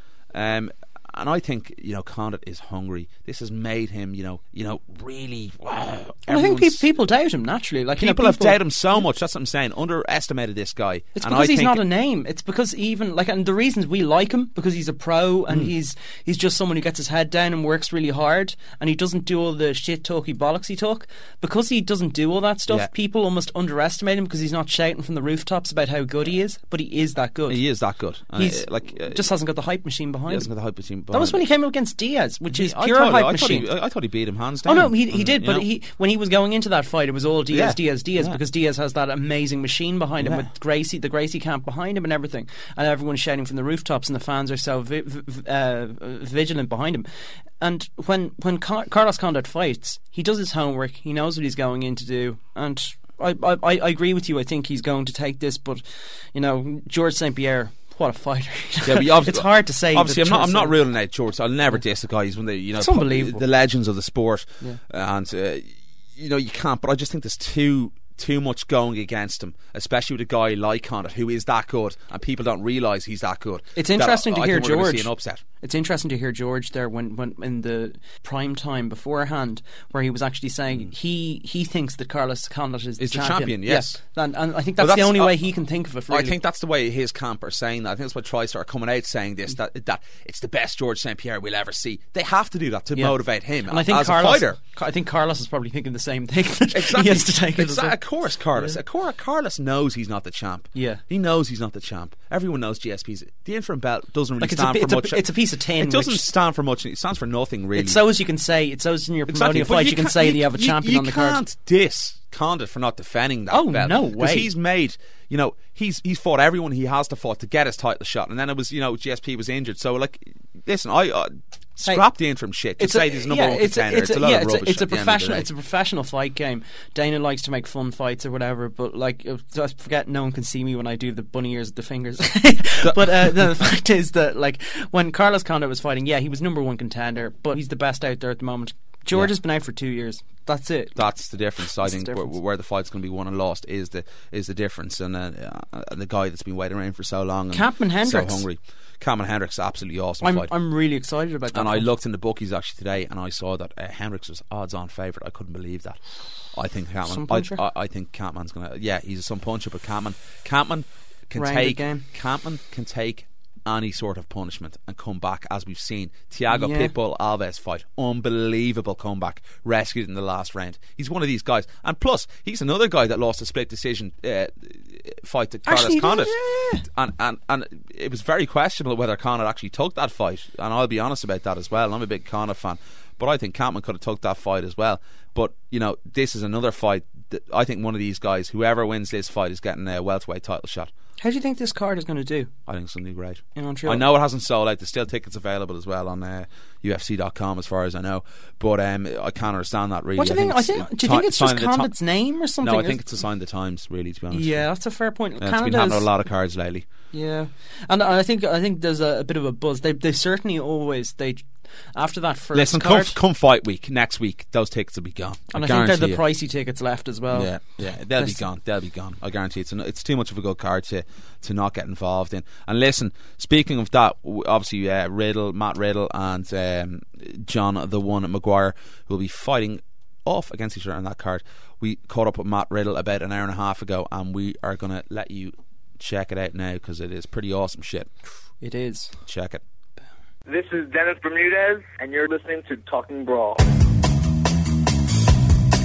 Um, And I think, you know, Condit is hungry. This has made him, you know, you know, really. Wow. Well, I think pe- people doubt him naturally. Like people, you know, people have doubted him so much. That's what I'm saying. Underestimated this guy. It's and because I he's think not a name. It's because even like, and the reasons we like him because he's a pro and mm. he's he's just someone who gets his head down and works really hard, and he doesn't do all the shit talky bollocks he talk. Because he doesn't do all that stuff, yeah. people almost underestimate him because he's not shouting from the rooftops about how good he is. But he is that good. He is that good. He's uh, like uh, just hasn't got the hype machine behind he him. hasn't got the hype machine behind That was when him. he came up against Diaz, which he, is I pure thought, hype I machine. Thought he, I thought he beat him hands down. Oh no, he he and, did, but know. he when he was going into that fight, it was all Diaz, Yeah. Diaz, Diaz, Yeah. because Diaz has that amazing machine behind him Yeah. with Gracie, the Gracie camp behind him, and everything, and everyone's shouting from the rooftops, and the fans are so vi- vi- uh, vigilant behind him. And when when Car- Carlos Condit fights, he does his homework. He knows what he's going in to do, and I I, I agree with you. I think he's going to take this, but you know, George Saint Pierre. What a fighter! Yeah, it's hard to say. Obviously, I'm not. I'm not Saint- ruling out George. I'll never diss the guy. He's one of the you know It's unbelievable. the legends of the sport, Yeah. and uh, you know you can't. But I just think there's too too much going against him, especially with a guy like Condit who is that good, and people don't realise he's that good. It's interesting that to I hear think we're gonna George. see an upset. It's interesting to hear George there when, when in the prime time beforehand, where he was actually saying mm. he he thinks that Carlos Condit is, is the the champion. champion. Yes, yeah. and, and I think that's, that's the only uh, way he can think of it. Really. I think that's the way his camp are saying that. I think that's why TriStar are coming out saying this, that that it's the best George Saint Pierre we'll ever see. They have to do that to yeah. motivate him. And I think as Carlos, a fighter. I think Carlos is probably thinking the same thing. That Exactly. He has to take it. Exactly. Well. Of course, Carlos. Yeah. Of course, Carlos knows he's not the champ. Yeah, he knows he's not the champ. Everyone knows G S P's. The interim belt doesn't really like stand it's a, for it's much. A, it's a piece of tin. It doesn't which, stand for much. It stands for nothing really. It's so as you can say. It's so as in your promoting exactly. a fight, you, you can can't- say you, that you have a you, champion you on the card. You can't diss Condit for not defending that Oh, belt. no way. Because he's made, you know, he's he's fought everyone he has to fight to get his title shot, and then it was, you know, G S P was injured. So like, listen, I uh, scrap the interim shit. Just say he's number yeah, one it's a, contender. it's It's a, a lot yeah, of it's rubbish. a, it's a at the end of the professional. day. It's a professional fight game. Dana likes to make fun fights or whatever, but like, uh, I forget no one can see me when I do the bunny ears with the fingers. But uh, the fact is that like when Carlos Condit was fighting, yeah, he was number one contender, but he's the best out there at the moment. George Yeah. has been out for two years. That's it. That's the difference. I That's think the difference. Where, where the fight's going to be won and lost is the is the difference, and uh, uh, the guy that's been waiting around for so long, and Campman Hendricks. so hungry. Campman Hendricks, absolutely awesome I'm fight. I'm really excited about that. and I one. looked in the bookies actually today, and I saw that uh, Hendricks was odds-on favourite. I couldn't believe that. I think Campman. Some puncher? I, I, I think Campman's going to. Yeah, he's a some puncher, but Campman, Campman can Rounded take. game. Campman can take any sort of punishment and come back, as we've seen. Thiago Yeah. Pitbull Alves fight, unbelievable comeback, rescued in the last round. He's one of these guys, and plus he's another guy that lost a split decision uh, fight to Carlos Actually, Condit, yeah. and, and and it was very questionable whether Condit actually took that fight, and I'll be honest about that as well. I'm a big Condit fan, but I think Campman could have took that fight as well. But you know, this is another fight that I think one of these guys, whoever wins this fight, is getting a welterweight title shot. How do you think this card is going to do I think it's something great. in Montreal? I know it hasn't sold out. There's still tickets available as well on uh, U F C dot com, as far as I know. But um, I can't understand that really. What do you think? I it's, think. uh, Do you think ti- it's just sign of the ti- Condit's name or something? No, I Is- think it's a sign of the times, really. To be honest, Yeah, that's a fair point. Yeah, it's been Canada happening is- on a lot of cards lately. Yeah, and I think I think there's a, a bit of a buzz. They they certainly always they after that first Listen, come, card, come fight week next week, those tickets will be gone. and I, I, think they're the guarantee you. pricey tickets left as well. Yeah, yeah, they'll be Listen. gone. They'll be gone. I guarantee it's an, it's too much of a good card to to not get involved in. And listen, speaking of that, w- obviously uh, Riddle, Matt Riddle, and um, John the One Maguire will be fighting off against each other on that card. We caught up with Matt Riddle about an hour and a half ago, and we are going to let you check it out now because it is pretty awesome shit. It is. Check it. This is Dennis Bermudez, and you're listening to Talking Brawl.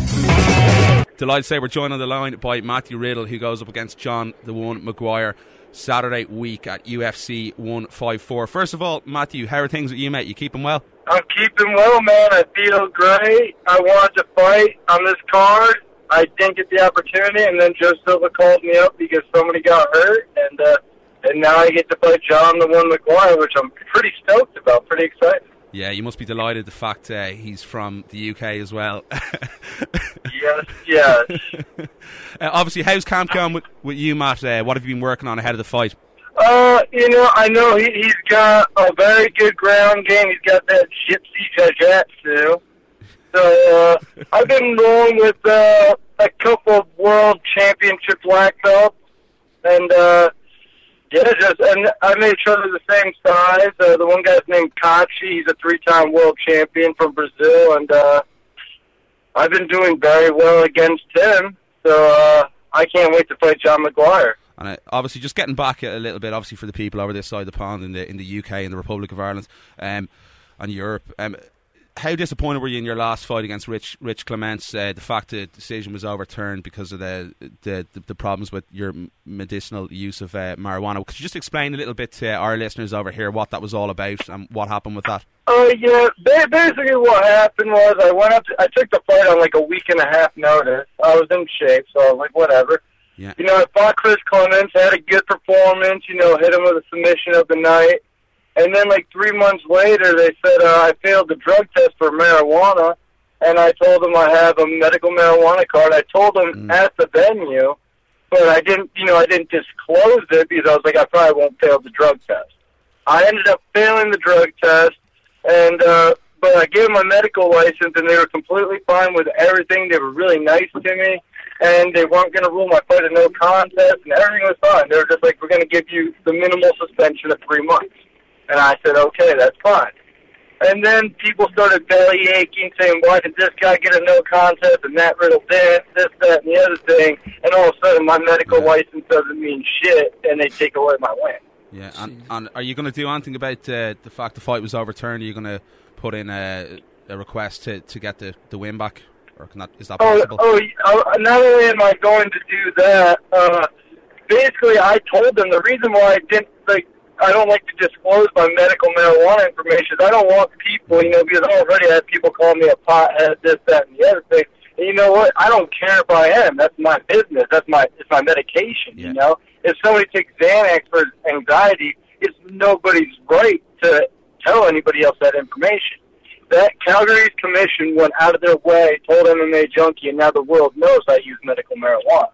Delighted to say we're joined on the line by Matthew Riddle, who goes up against John the One Maguire. Saturday week at U F C one fifty-four. First of all, Matthew, how are things with you, mate? You keeping well? I'm keeping well, man. I feel great. I wanted to fight on this card. I didn't get the opportunity, and then Joe Silva called me up because somebody got hurt, and uh, and now I get to fight John the One McGuire, which I'm pretty stoked about, pretty excited. Yeah, you must be delighted the fact uh, he's from the U K as well. Yes, yes. uh, obviously, how's camp going with, with you, Matt? Uh, what have you been working on ahead of the fight? Uh, you know, I know he, he's got a very good ground game. He's got that gypsy jiu-jitsu. So, uh, I've been rolling with uh, a couple of world championship black belts. And, uh, yeah, just, and I made sure they're the same size. Uh, the one guy's named Kachi. He's a three-time world champion from Brazil. And, uh, I've been doing very well against him. So, uh, I can't wait to fight John McGuire. And uh, obviously, just getting back a little bit, obviously for the people over this side of the pond in the in the U K and the Republic of Ireland, um, and Europe, um, how disappointed were you in your last fight against Rich Rich Clements? Uh, the fact that the decision was overturned because of the the, the, the problems with your medicinal use of uh, marijuana. Could you just explain a little bit to our listeners over here what that was all about and what happened with that? Oh, uh, yeah. Basically, what happened was I went up. To, I took the fight on like a week and a half notice. I was in shape, so I was like, whatever. Yeah. You know, I fought Chris Clements, had a good performance, you know, hit him with a submission of the night. And then, like, three months later, they said uh, I failed the drug test for marijuana. And I told them I have a medical marijuana card. I told them mm. at the venue, but I didn't, you know, I didn't disclose it because I was like, I probably won't fail the drug test. I ended up failing the drug test, and uh, but I gave them my medical license, and they were completely fine with everything. They were really nice to me. And they weren't going to rule my fight a no contest, and everything was fine. They were just like, we're going to give you the minimal suspension of three months. And I said, okay, that's fine. And then people started belly aching, saying, why did this guy get a no contest and that riddle dance, this, that, and the other thing? And all of a sudden, my medical yeah. license doesn't mean shit, and they take away my win. Yeah, and, and are you going to do anything about uh, the fact the fight was overturned? Are you going to put in a, a request to, to get the, the win back? Or can that, is that possible? Oh, oh, not only am I going to do that, uh, basically I told them the reason why I didn't, like, I don't like to disclose my medical marijuana information is I don't want people, you know, because I already had people call me a pothead, this, that, and the other thing. And you know what? I don't care if I am. That's my business. That's my, it's my medication, yeah. you know? If somebody takes Xanax for anxiety, it's nobody's right to tell anybody else that information. That Calgary's commission went out of their way, told M M A Junkie, and now the world knows I use medical marijuana.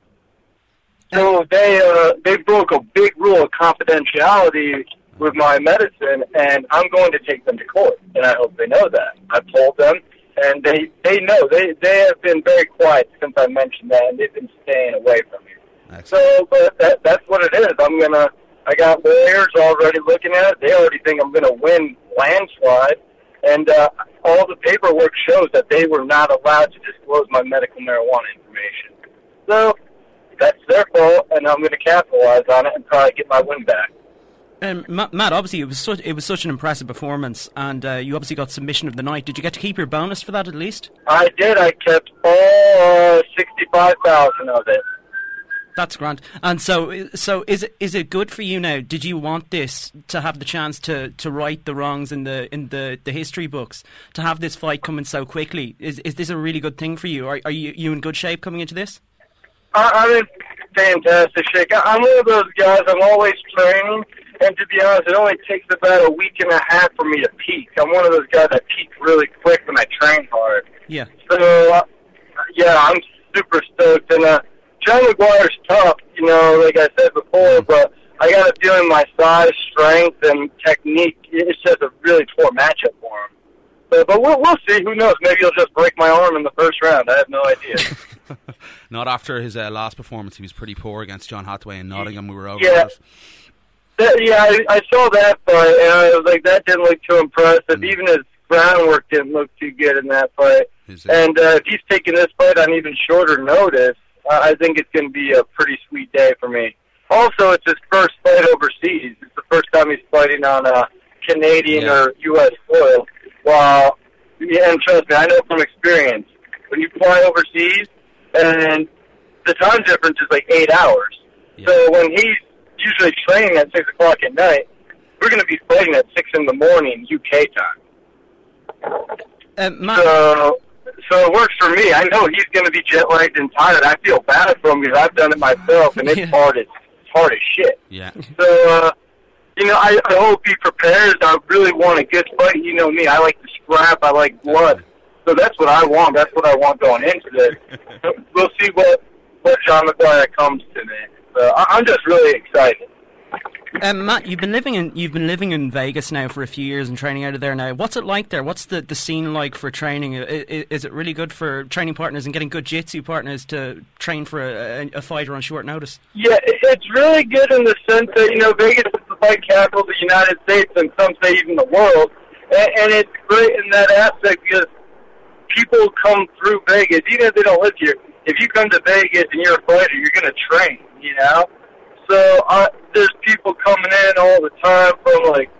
So they uh, they broke a big rule of confidentiality with my medicine, and I'm going to take them to court, and I hope they know that. I've told them, and they, they know. They they have been very quiet since I mentioned that, and they've been staying away from me. Excellent. So, but that that's what it is. I'm gonna. I got lawyers already looking at it. They already think I'm gonna win landslide. And uh, all the paperwork shows that they were not allowed to disclose my medical marijuana information. So that's their fault, and I'm going to capitalize on it and probably get my win back. Um, Matt, obviously it was such it was such an impressive performance, and uh, you obviously got submission of the night. Did you get to keep your bonus for that at least? I did. I kept all uh, sixty-five thousand of it. That's grand. And so, so is it is it good for you now? Did you want this to have the chance to, to right the wrongs in the in the, the history books? To have this fight coming so quickly, is is this a really good thing for you? Are are you you in good shape coming into this? I, I'm in fantastic shape. I'm one of those guys. I'm always training, and to be honest, it only takes about a week and a half for me to peak. I'm one of those guys that peak really quick when I train hard. Yeah. So, uh, yeah, I'm super stoked, and uh, John McGuire's tough, you know, like I said before, but I got a feeling my size, strength, and technique, it's just a really poor matchup for him. But, but we'll, we'll see. Who knows? Maybe he'll just break my arm in the first round. I have no idea. Not after his uh, last performance. He was pretty poor against John Hathaway in Nottingham. We were over yeah. That, yeah, I, I saw that fight, and I was like, that didn't look too impressive. Mm. Even his groundwork didn't look too good in that fight. And uh, if he's taking this fight on even shorter notice, uh, I think it's going to be a pretty sweet day for me. Also, it's his first fight overseas. It's the first time he's fighting on a Canadian yeah. or U S soil. Well, yeah, and trust me, I know from experience, when you fly overseas, and the time difference is like eight hours. Yeah. So when he's usually training at six o'clock at night. We're going to be fighting at six in the morning U K time. Um, Matt, So, so it works for me. I know he's going to be jet lagged and tired. I feel bad for him because I've done it myself, and it's Yeah. hard as it's hard as shit. Yeah. So, uh, you know, I, I hope he prepares. I really want a good fight. You know me. I like to scrap. I like blood. So that's what I want. That's what I want going into this. So we'll see what what John McGuire comes to me. So I, I'm just really excited. um, Matt, you've been living in you've been living in Vegas now for a few years and training out of there now. What's it like there? What's the, the scene like for training? I- I- Is it really good for training partners and getting good jiu-jitsu partners to train for a, a, a fighter on short notice? Yeah, it- it's really good in the sense that, you know, Vegas is the fight capital of the United States and some say even the world. And, and it's great in that aspect because people come through Vegas, even if they don't live here. If you come to Vegas and you're a fighter, you're going to train, you know? So uh, there's people coming in all the time from, like,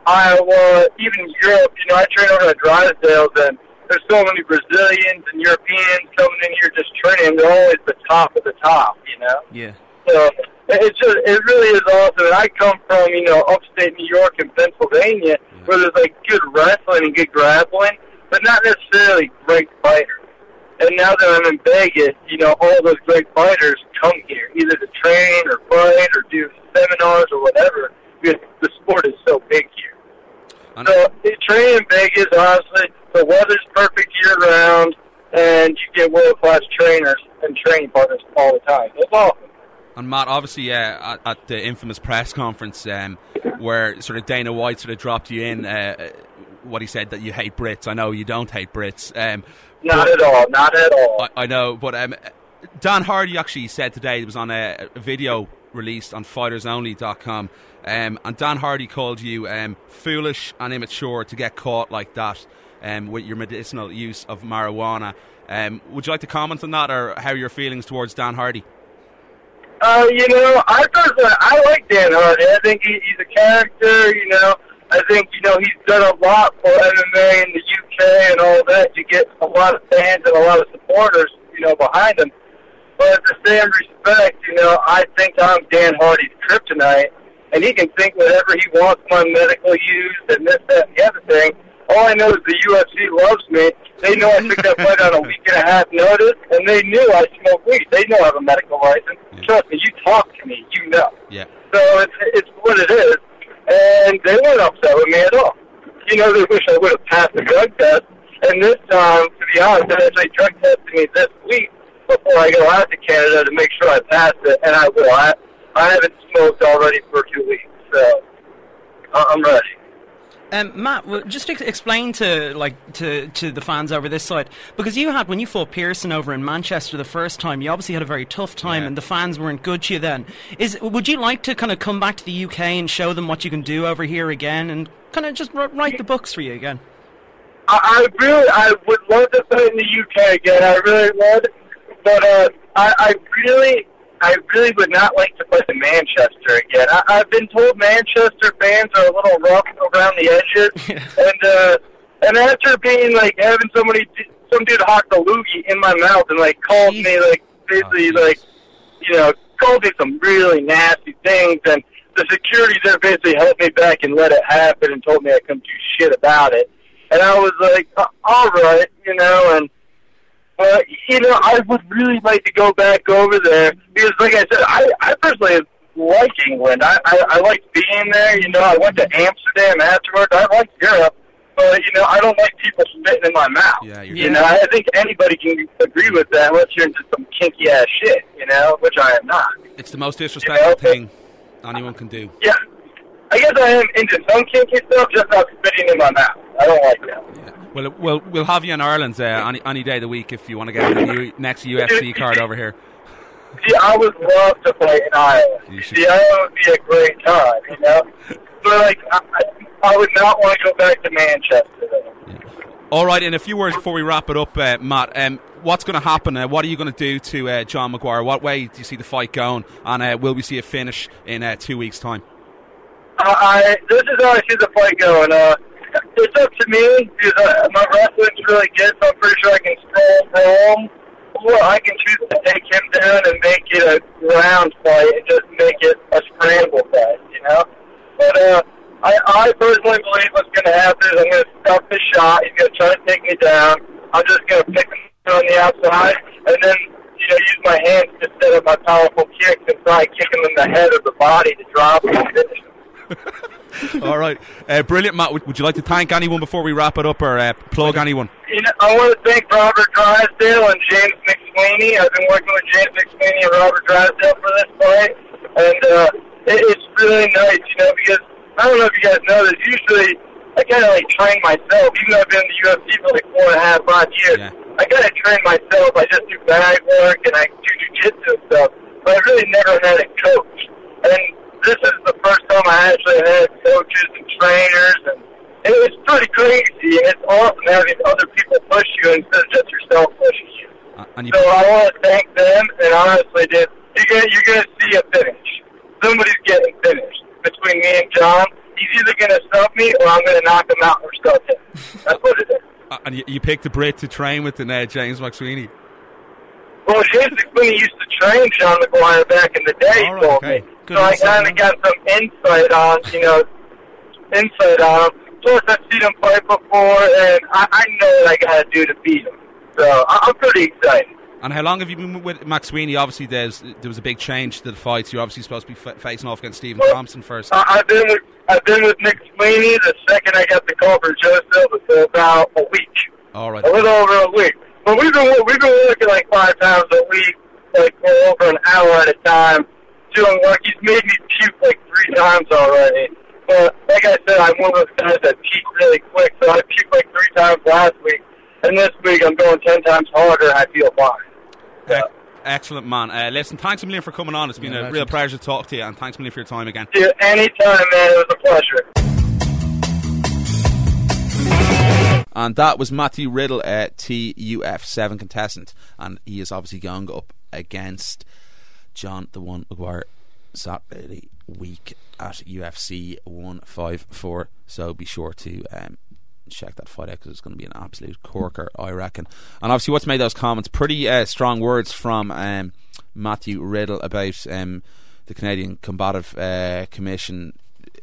Iowa, even Europe. You know, I train over at Drysdale's, and there's so many Brazilians and Europeans coming in here just training. They're always the top of the top, you know? Yeah. So it's just, it really is awesome. And I come from, you know, upstate New York and Pennsylvania, where there's, like, good wrestling and good grappling, but not necessarily great fighters. And now that I'm in Vegas, you know, all those great fighters come here, either to train or fight or do seminars or whatever, because the sport is so big here. And- So, you train in Vegas, honestly, the weather's perfect year-round, and you get world-class trainers and training partners all the time. It's awesome. And Matt, obviously, uh, at, at the infamous press conference um, where sort of Dana White sort of dropped you in, uh, what he said that you hate Brits. I know you don't hate Brits. Um, Not but- at all, not at all. I, I know, but um, Dan Hardy actually said today, it was on a, a video released on fighters only dot com, um, and Dan Hardy called you um, foolish and immature to get caught like that um, with your medicinal use of marijuana. Um, would you like to comment on that, or how are your feelings towards Dan Hardy? Uh, you know, I personally, I like Dan Hardy. I think he, he's a character, you know. I think, you know, he's done a lot for M M A in the U K and all that to get a lot of fans and a lot of supporters, you know, behind him. But at the same respect, you know, I think I'm Dan Hardy's kryptonite, and he can think whatever he wants, my medical use and this, that, and the other thing. All I know is the U F C loves me. They know I took that fight on a week and a half notice, and they knew I smoke weed. They know I have a medical license. Yeah. Trust me, you talk to me, you know. Yeah. So it's, it's what it is. And they weren't upset with me at all. You know, they wish I would have passed the drug test. And this time, to be honest, they actually drug tested me this week before I go out to Canada to make sure I passed it, and I will. I, I haven't smoked already for two weeks, so I'm ready. Um, Matt, well, just ex- explain to like to, to the fans over this side, because you had, when you fought Pearson over in Manchester the first time, you obviously had a very tough time, Yeah. and the fans weren't good to you then. Is would you like to kind of come back to the U K and show them what you can do over here again, and kind of just r- write the books for you again? I, I really, I would love to fight in the U K again. I really would, but uh, I, I really, I really would not like to fight in Manchester again. I, I've been told Manchester fans are a little rough around the edges, and uh, and after being like having somebody, some dude hawk the loogie in my mouth and like called me like basically Oh, like, you know, called me some really nasty things, and the security there basically held me back and let it happen and told me I couldn't do shit about it. And I was like, uh, all right, you know, and, uh, you know, I would really like to go back over there because, like I said, I, I personally like England. I, I, I like being there. You know, I went to Amsterdam afterwards. I like Europe, but, you know, I don't like people spitting in my mouth. Yeah, you're You know, I think anybody can agree with that unless you're into some kinky-ass shit, you know, which I am not. It's the most disrespectful You know, thing anyone can do. Yeah. I guess I am into some kinky stuff, just not spitting in my mouth. I don't like that. Yeah. Well, we'll we'll have you in Ireland uh, any any day of the week if you want to get the new, next U F C card over here. See, I would love to play in Iowa. You should. See, Iowa would be a great time, you know? But, like, I, I would not want to go back to Manchester, though. All right, in a few words before we wrap it up, uh, Matt, um, what's going to happen? Uh, what are you going to do to uh, John McGuire? What way do you see the fight going? And uh, will we see a finish in uh, two weeks' time? Uh, I, this is how I see the fight going. Uh, it's up to me, because uh, my wrestling's really good, so I'm pretty sure I can stroll home what, I can choose to take him down and make it a round fight and just make it a scramble fight, you know? But uh, I, I personally believe what's going to happen is I'm going to stop the shot. He's going to try to take me down. I'm just going to pick him on the outside and then, you know, use my hands to set up my powerful kicks and try and kick him in the head or the body to drop him and finish him. All right. Uh, brilliant, Matt. Would, would you like to thank anyone before we wrap it up, or uh, plug anyone? You know, I want to thank Robert Drysdale and James McSweeney. I've been working with James McSweeney and Robert Drysdale for this fight, and uh, it, it's really nice, you know, because I don't know if you guys know this. Usually, I kind of like train myself, even though I've been in the U F C for like four and a half, five years. Yeah. I kind of train myself. I just do bag work and I do jiu-jitsu and stuff, but I really never had a coach. And this is the first time I actually had coaches and trainers, and it was pretty crazy, and it's awesome having other people push you instead of just yourself pushing you. Uh, and you so I want to thank them, and honestly, dude, you're going you're gonna see a finish. Somebody's getting finished. Between me and John, he's either going to stop me or I'm going to knock him out or stop him. That's what it is. Uh, and you, you picked a Brit to train with, in uh, James McSweeney. Well, James McSweeney used to train Sean McGuire back in the day, All he told right, okay. me. Good so I kind of got some insight on, you know, insight on him. Plus, I've seen him fight before, and I, I know what I got to do to beat him. So I, I'm pretty excited. And how long have you been with McSweeney? Obviously, there's there was a big change to the fights. You're obviously supposed to be f- facing off against Stephen well, Thompson first. Uh, I've been with I've been with McSweeney the second I got the call for Joseph for about a week. All right, a little over a week. But we've been we've been working like five times a week, like for over an hour at a time, doing work. He's made me puke like three times already. But like I said, I'm one of those guys that puke really quick, so I puked like three times last week, and this week I'm going ten times harder, and I feel fine. Uh, excellent, man. Uh, listen, thanks a million for coming on. It's been yeah, a real pleasure to talk to you, and thanks a million for your time again. Yeah, anytime, man. It was a pleasure. And that was Matthew Riddle, a T U F seven contestant, and he is obviously going up against John the One McGuire Saturday week at U F C one fifty-four. So be sure to um, check that fight out, because it's going to be an absolute corker, I reckon. And obviously what's made those comments, pretty uh, strong words from um, Matthew Riddle about um, the Canadian Combative uh, Commission.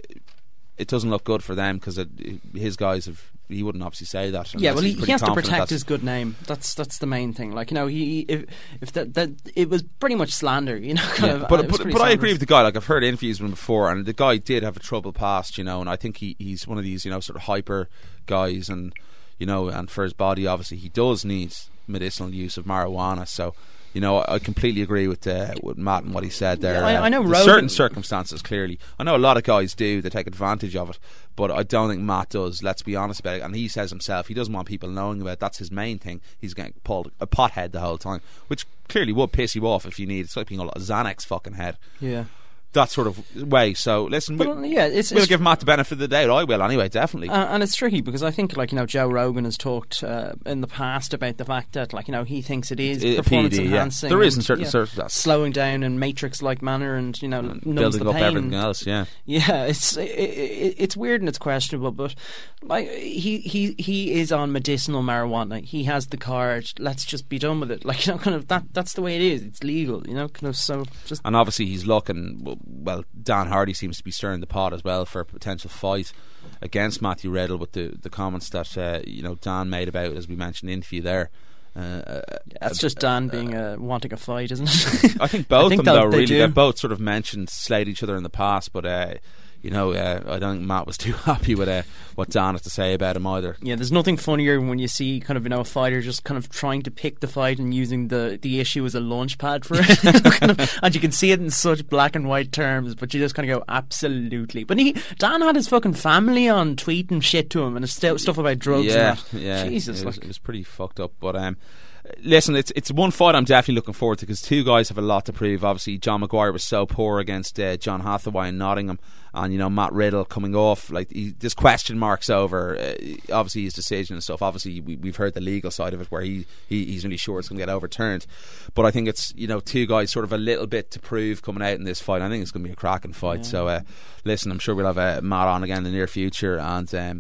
It doesn't look good for them, because his guys have, he wouldn't obviously say that. Yeah, well, he, he has to protect his good name. That's that's the main thing. Like, you know, he if if that, that it was pretty much slander, you know. Kind yeah, of, but but, but I agree with the guy. Like, I've heard interviews with him before, and the guy did have a troubled past, you know. And I think he, he's one of these, you know, sort of hyper guys, and you know, and for his body, obviously, he does need medicinal use of marijuana. So, you know, I completely agree with uh, with Matt and what he said there. Yeah, I, I know uh, certain circumstances, clearly. I know a lot of guys do, they take advantage of it, but I don't think Matt does, let's be honest about it. And he says himself, he doesn't want people knowing about it. That's his main thing. He's getting pulled a pothead the whole time, which clearly would piss you off if you need. It's like being a Xanax fucking head. Yeah. That sort of way. So listen, but, we, yeah, it's, we'll it's, give Matt the benefit of the doubt. I will anyway, definitely. Uh, and it's tricky, because I think, like, you know, Joe Rogan has talked uh, in the past about the fact that, like, you know, he thinks it is it, performance P D, enhancing. Yeah. There is in certain yeah, circumstances, slowing down in Matrix-like manner, and, you know, and numbs building the up pain. everything else. Yeah, yeah, it's it, it, it's weird and it's questionable, but like he he he is on medicinal marijuana. He has the card. Let's just be done with it. Like, you know, kind of that. That's the way it is. It's legal. You know, kind of so just. And obviously he's looking well. Dan Hardy seems to be stirring the pot as well for a potential fight against Matthew Riddle, with the, the comments that uh, you know Dan made about, as we mentioned in the interview there. Uh, That's uh, just Dan uh, being uh, wanting a fight, isn't it? I think both I think of them though really do. they've both sort of mentioned slayed each other in the past, but uh, you know uh, I don't think Matt was too happy with uh, what Dan had to say about him either. Yeah, there's nothing funnier when you see kind of, you know, a fighter just kind of trying to pick the fight and using the, the issue as a launch pad for it. kind of, and you can see it in such black and white terms, but you just kind of go, absolutely. But he Dan had his fucking family on tweeting shit to him and st- stuff about drugs. Yeah, and that. yeah, Jesus, it was, like. it was pretty fucked up. But um, listen, it's it's one fight I'm definitely looking forward to, because two guys have a lot to prove. Obviously, John McGuire was so poor against uh, John Hathaway in Nottingham, and you know Matt Riddle coming off, like he, this question marks over uh, obviously his decision and stuff. Obviously we, we've heard the legal side of it, where he, he he's really sure it's going to get overturned, but I think it's, you know, two guys sort of a little bit to prove coming out in this fight. I think it's going to be a cracking fight. Yeah. So uh, listen, I'm sure we'll have uh, Matt on again in the near future, and um,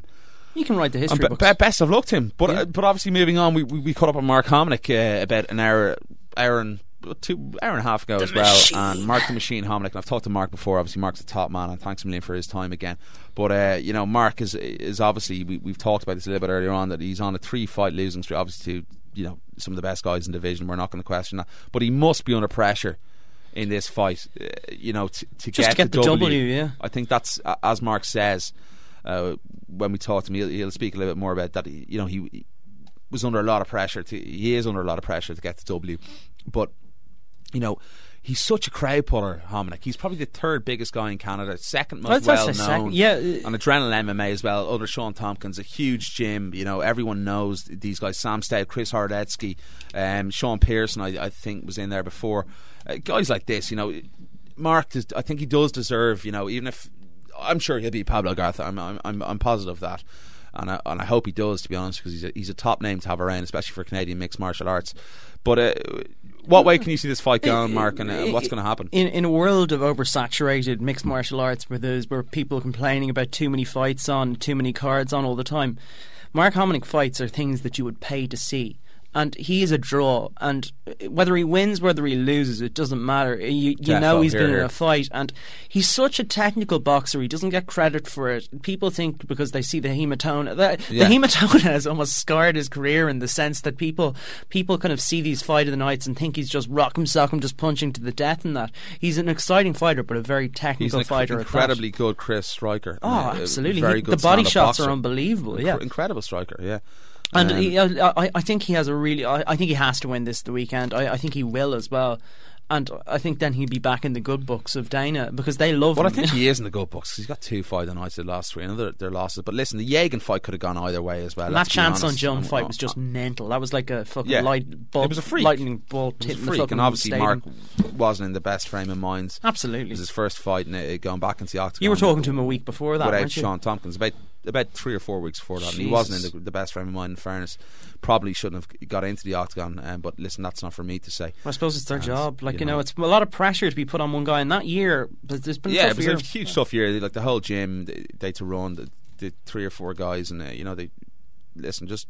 You can write the history be- books. be- best of luck to him. But Yeah. uh, but obviously moving on, we we, we caught up with Mark Hominick uh, about an hour hour and two hour and a half ago The as well, machine. and Mark the Machine Hominick. And I've talked to Mark before. Obviously, Mark's a top man, and thanks a million for his time again. But uh, you know, Mark is is obviously we, we've talked about this a little bit earlier on, that he's on a three fight losing streak. Obviously, to you know some of the best guys in the division. We're not going to question that, but he must be under pressure in this fight. Uh, you know, to, to Just get to get the, the W. W, yeah. I think that's uh, as Mark says. Uh, when we talk to him, he'll, he'll speak a little bit more about that. He, you know, he, he was under a lot of pressure. To, he is under a lot of pressure to get the W. But you know, he's such a crowd puller, Hominick. He's probably the third biggest guy in Canada, second most I'd say well known. second, yeah. On Adrenaline M M A as well. Under Sean Tompkins, a huge gym. You know, everyone knows these guys. Sam Stout, Chris Hordetsky, um, Sean Pearson. I, I think was in there before. Uh, guys like this, you know, Mark. Does, I think he does deserve. You know, even if. I'm sure he'll be Pablo Garza. I'm I'm I'm, I'm positive of that, and I, and I hope he does, to be honest, because he's a, he's a top name to have around, especially for Canadian mixed martial arts. But uh, what way can you see this fight going, Mark, and uh, what's going to happen? In in a world of oversaturated mixed martial arts, where there's where people complaining about too many fights on, too many cards on all the time, Mark Hominick fights are things that you would pay to see. And he is a draw, and whether he wins, whether he loses, it doesn't matter. You, you know he's here, been here. in a fight, and he's such a technical boxer. He doesn't get credit for it. People think because they see the hematoma, the, Yeah. the hematoma has almost scarred his career in the sense that people people kind of see these fight of the nights and think he's just rock'em sock'em, just punching to the death and that. He's an exciting fighter, but a very technical He's an fighter. inc- at that. incredibly good Chris striker. Oh, Uh, absolutely. Very He- good the body stand-up shots boxer. are unbelievable. Inc- Yeah, incredible striker. Yeah. and Um, he, I, I- I think he has a really. I, I think he has to win this the weekend. I, I think he will as well, and I think then he'll be back in the good books of Dana because they love Well, him. I think he is in the good books. He's got two fight nights. The last three, another their losses. But listen, the Jagan fight could have gone either way as well. And let's that be chance on honest. Joan Um, fight uh, was just mental. That was like a fucking Yeah. light bolt, It was a freak. lightning bolt It was hitting a the freak, fucking and obviously stadium. Mark wasn't in the best frame of mind. It Absolutely. was his first fight, and uh, going back into the octagon. You were talking to him a week before that, without weren't you? Sean Tompkins, about about three or four weeks before that, and he Jesus. wasn't in the, the best frame of mind. In fairness, probably shouldn't have got into the octagon. Um, but listen, that's not for me to say. I suppose it's their And, job. Like you you know, know- it's a lot of pressure to be put on one guy. And that year, but there's been a Yeah, tough it was year. a huge tough year. Like the whole gym, they, they had to run the, the three or four guys, and uh, you know they listen just.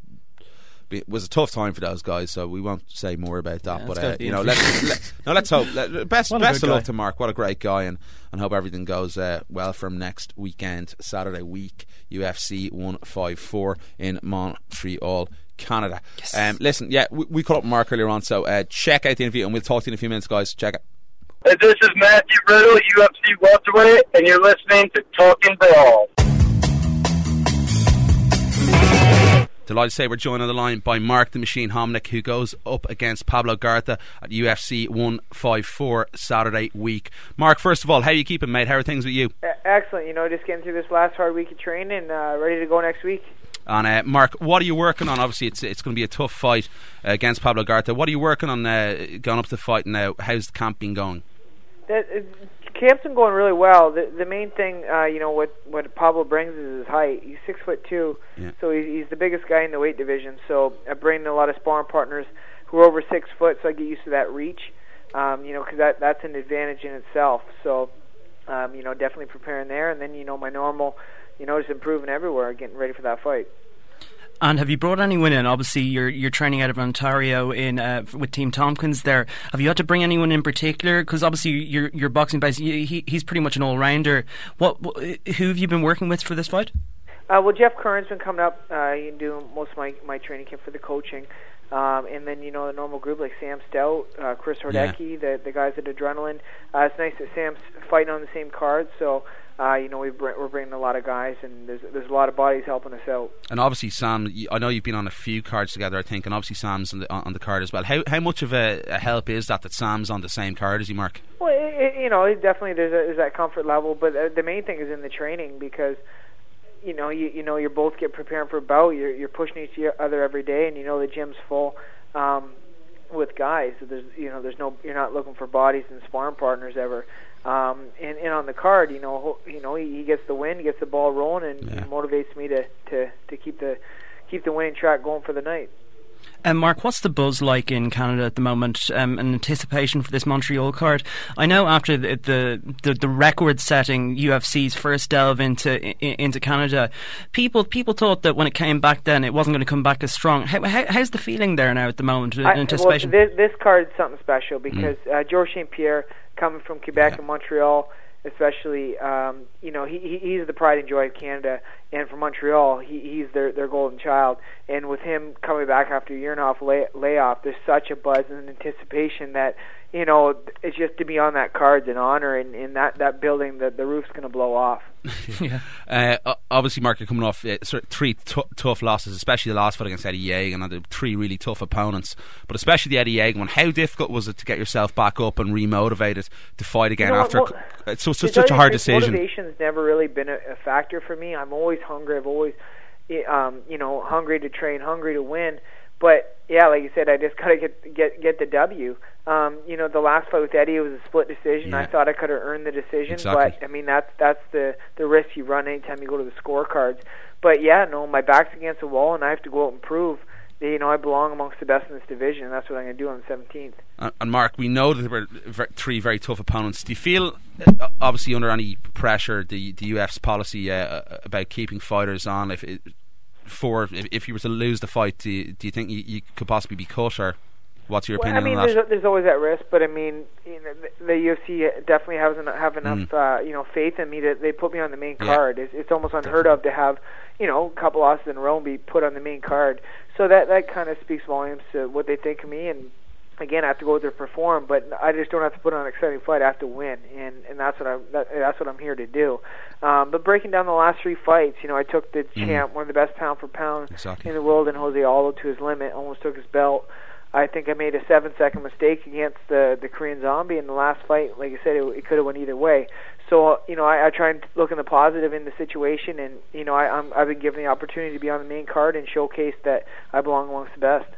It was a tough time for those guys, so we won't say more about that. Yeah, but let's go uh, to the you know, interview. let's let, no, let's hope. Let, best What a best good of luck guy. to Mark. What a great guy, and and hope everything goes uh, well for him next weekend, Saturday week, U F C one fifty-four in Montreal, Canada. Yes. Um, listen, yeah, we, we caught up with Mark earlier on, so uh, check out the interview, and we'll talk to you in a few minutes, guys. Check it. Hey, This is Matthew Riddle, U F C welterweight, and you're listening to Talking Brawl. Delighted to say we're joined on the line by Mark the Machine Hominick, who goes up against Pablo Garza at U F C one fifty-four Saturday week. Mark, first of all, how are you keeping, mate? How are things with you? E- Excellent. You know, just getting through this last hard week of training, uh, ready to go next week. And uh, Mark, what are you working on? Obviously, it's it's going to be a tough fight uh, against Pablo Garza. What are you working on uh, going up to the fight now? How's the camp been going? That, uh, camp's been going really well. The the main thing, uh, you know, what, what Pablo brings is his height. He's six foot two, Yeah. so he's, he's the biggest guy in the weight division. So I bring in a lot of sparring partners who are over six foot, so I get used to that reach. Um, you know, because that that's an advantage in itself. So, um, you know, definitely preparing there, and then you know my normal, you know, just improving everywhere, getting ready for that fight. And have you brought anyone in? Obviously, you're you're training out of Ontario in uh, with Team Tompkins. There, have you had to bring anyone in particular? Because obviously, your your boxing base, he, he's pretty much an all rounder. What, what who have you been working with for this fight? Uh, well, Jeff Curran's been coming up uh, and doing most of my, my training camp for the coaching. Um, and then, you know, the normal group like Sam Stout, uh, Chris Hordecki, the, the guys at Adrenaline. Uh, it's nice that Sam's fighting on the same card. So, uh, you know, we br- we're bringing a lot of guys, and there's there's a lot of bodies helping us out. And obviously, Sam, y- I know you've been on a few cards together, I think, and obviously Sam's on the, on the card as well. How how much of a, a help is that that Sam's on the same card as you, Mark? Well, it, it, you know, it definitely there's, a, there's that comfort level, but uh, the main thing is in the training because, you know, you you know, you're both get preparing for a bout. You're you're pushing each other every day, and you know the gym's full um, with guys. So there's you know there's no you're not looking for bodies and sparring partners ever. Um, and, and on the card, you know, ho- you know he, he gets the win, he gets the ball rolling, and Yeah. it motivates me to, to, to keep the keep the winning track going for the night. Um, Mark, what's the buzz like in Canada at the moment, um, in anticipation for this Montreal card? I know after the the, the, the record-setting U F C's first delve into in, into Canada, people people thought that when it came back then it wasn't going to come back as strong. How, how, how's the feeling there now at the moment in I, anticipation? Well, this, this card is something special because mm. uh, Georges St-Pierre, coming from Quebec yeah. and Montreal, especially, um, you know, he, he he's the pride and joy of Canada, and for Montreal, he, he's their their golden child. And with him coming back after a year and a half lay, layoff, there's such a buzz and anticipation that, you know, it's just to be on that card's an honor, and in that, that building, the, the roof's going to blow off. yeah. Uh, obviously, Mark, you're coming off uh, sort of three t- tough losses, especially the last fight against Eddie Yeagan, and the three really tough opponents. But especially the Eddie Yeagan one, how difficult was it to get yourself back up and remotivated to fight again you know after? What, well, it's so, so, such a hard decision. Motivation's never really been a, a factor for me. I'm always hungry. I've always, um, you know, hungry to train, hungry to win. But yeah, like you said, I just gotta get get get the W. Um, you know, the last fight with Eddie, it was a split decision. Yeah. I thought I could have earned the decision, exactly. but I mean that's that's the the risk you run anytime you go to the scorecards. But yeah, no, my back's against the wall, and I have to go out and prove that, you know, I belong amongst the best in this division, and that's what I'm going to do on the seventeenth. Uh, and Mark, we know that there were ver- three very tough opponents. Do you feel, uh, obviously, under any pressure, the the U F's policy uh, about keeping fighters on, if it, for if, if you were to lose the fight, do you, do you think you, you could possibly be cut, or what's your well, opinion I mean, on that? There's, there's always that risk, but I mean, you know, the, the U F C definitely hasn't have enough, mm. uh, you know, faith in me that they put me on the main Yeah. card. It's, it's almost unheard Definitely. of to have, you know, a couple losses in a row and be put on the main card. So that that kind of speaks volumes to what they think of me. And again, I have to go out there and perform, but I just don't have to put on an exciting fight. I have to win, and and that's what I that, that's what I'm here to do. Um, but breaking down the last three fights, you know, I took the mm. champ, one of the best pound for pound Exactly. in the world, and Jose Aldo to his limit, almost took his belt. I think I made a seven-second mistake against the the Korean Zombie in the last fight. Like I said, it, it could have went either way. So, you know, I, I try and look in the positive in the situation, and, you know, I, I'm, I've been given the opportunity to be on the main card and showcase that I belong amongst the best.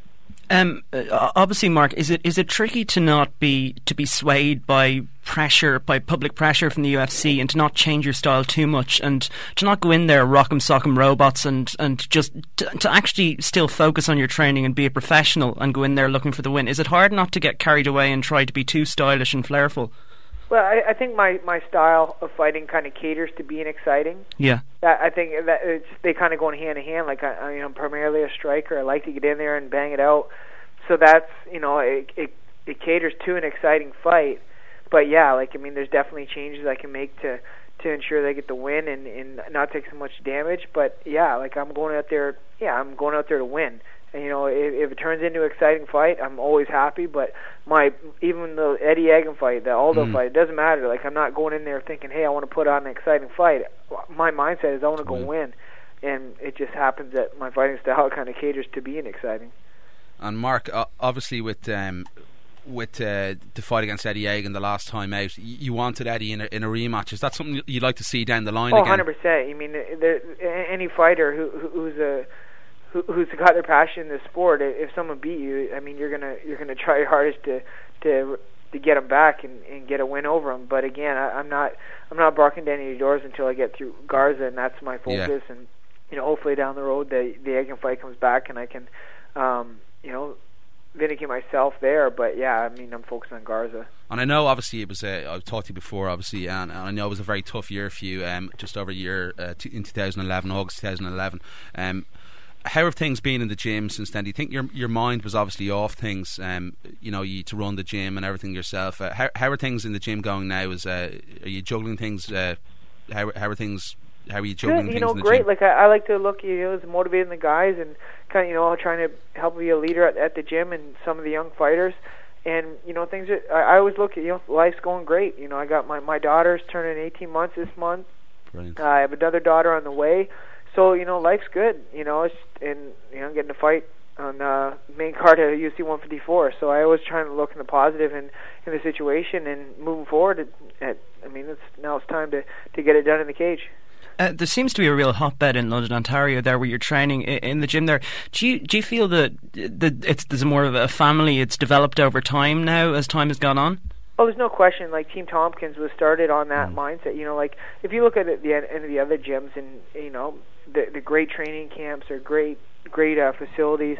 Um, uh, obviously, Mark, is it is it tricky to not be to be swayed by pressure, by public pressure from the U F C, and to not change your style too much, and to not go in there rock'em sock'em robots, and and just to, to actually still focus on your training and be a professional and go in there looking for the win? Is it hard not to get carried away and try to be too stylish and flairful? Well, I, I think my, my style of fighting kind of caters to being exciting. Yeah. That, I think that it's, they kind of go hand in hand. Like I, I, you know, I'm primarily a striker. I like to get in there and bang it out. So that's, you know, it, it it caters to an exciting fight. But yeah, like I mean, there's definitely changes I can make to to ensure they get the win and, and not take so much damage. But yeah, like I'm going out there. Yeah, I'm going out there to win. And, you know, if, if it turns into an exciting fight, I'm always happy. But my even the Eddie Yeagan fight, the Aldo mm. fight, it doesn't matter. Like I'm not going in there thinking, hey, I want to put on an exciting fight. My mindset is I want to go mm. win, and it just happens that my fighting style kind of caters to being exciting. And Mark, uh, obviously with um, with uh, the fight against Eddie Yeagan the last time out, you wanted Eddie in a, in a rematch. Is that something you'd like to see down the line oh, again? one hundred percent. I mean, there, any fighter who, who's a who, who's got their passion in the sport, if someone beat you, I mean, you're gonna you're gonna try your hardest to to to get them back and, and get a win over them. But again, I, I'm not I'm not barking down any doors until I get through Garza, and that's my focus. Yeah. And you know, hopefully down the road the the Yeagan fight comes back, and I can. Um, you know, vindicate myself there, but yeah, I mean, I'm focused on Garza. And I know, obviously, it was. Uh, I've talked to you before, obviously, and, and I know it was a very tough year for you. Um, just over a year uh, t- in twenty eleven, August twenty eleven. Um, how have things been in the gym since then? Do you think your your mind was obviously off things? Um, you know, you to run the gym and everything yourself. Uh, how how are things in the gym going now? Is uh, are you juggling things? Uh, how how are things? How are you juggling Good, things you know, in the great. gym? Like I, I like to look, you know, as motivating the guys and kind of, you know, trying to help be a leader at, at the gym and some of the young fighters. And you know, things that I, I always look at, you know, life's going great. You know, I got my my daughter's turning eighteen months this month. Brilliant. Uh, I have another daughter on the way. So you know, life's good. You know, it's, and you know, getting to fight on uh, main card at U F C one fifty-four. So I always try to look in the positive in in the situation and moving forward. At, at, I mean, it's now it's time to to get it done in the cage. Uh, there seems to be a real hotbed in London, Ontario, there where you're training in, in the gym there. Do you do you feel that that it's there's more of a family? It's developed over time now as time has gone on. Oh, there's no question. Like Team Tompkins was started on that mm. mindset. You know, like if you look at it, the end of the other gyms, and you know, the the great training camps or great great uh, facilities.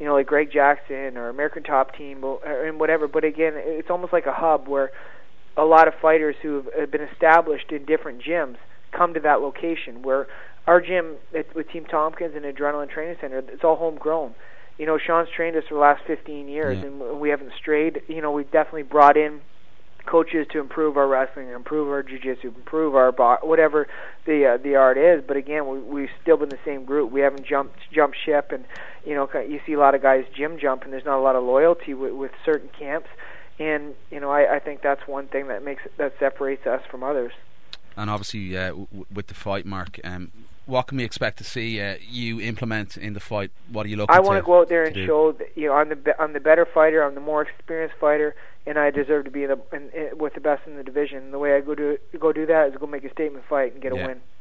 you know, like Greg Jackson or American Top Team or, and whatever. But again, it's almost like a hub where a lot of fighters who have been established in different gyms come to that location. Where our gym at, with Team Tompkins and Adrenaline Training Center, it's all homegrown. You know, Sean's trained us for the last fifteen years, yeah. and we haven't strayed. You know, we've definitely brought in coaches to improve our wrestling, improve our jiu-jitsu, improve our bo- whatever the uh, the art is. But again, we, we've still been the same group. We haven't jumped jumped ship, and you know, you see a lot of guys gym jump, and there's not a lot of loyalty with, with certain camps. And you know, I, I think that's one thing that makes that separates us from others. And obviously, uh, w- with the fight, Mark, um, what can we expect to see uh, you implement in the fight? What are you looking? I want to go out there and do? show that, you know, I'm the be- I'm the better fighter. I'm the more experienced fighter, and I deserve to be the in, in, with the best in the division. And the way I go do go do that is go make a statement fight and get yeah. a win.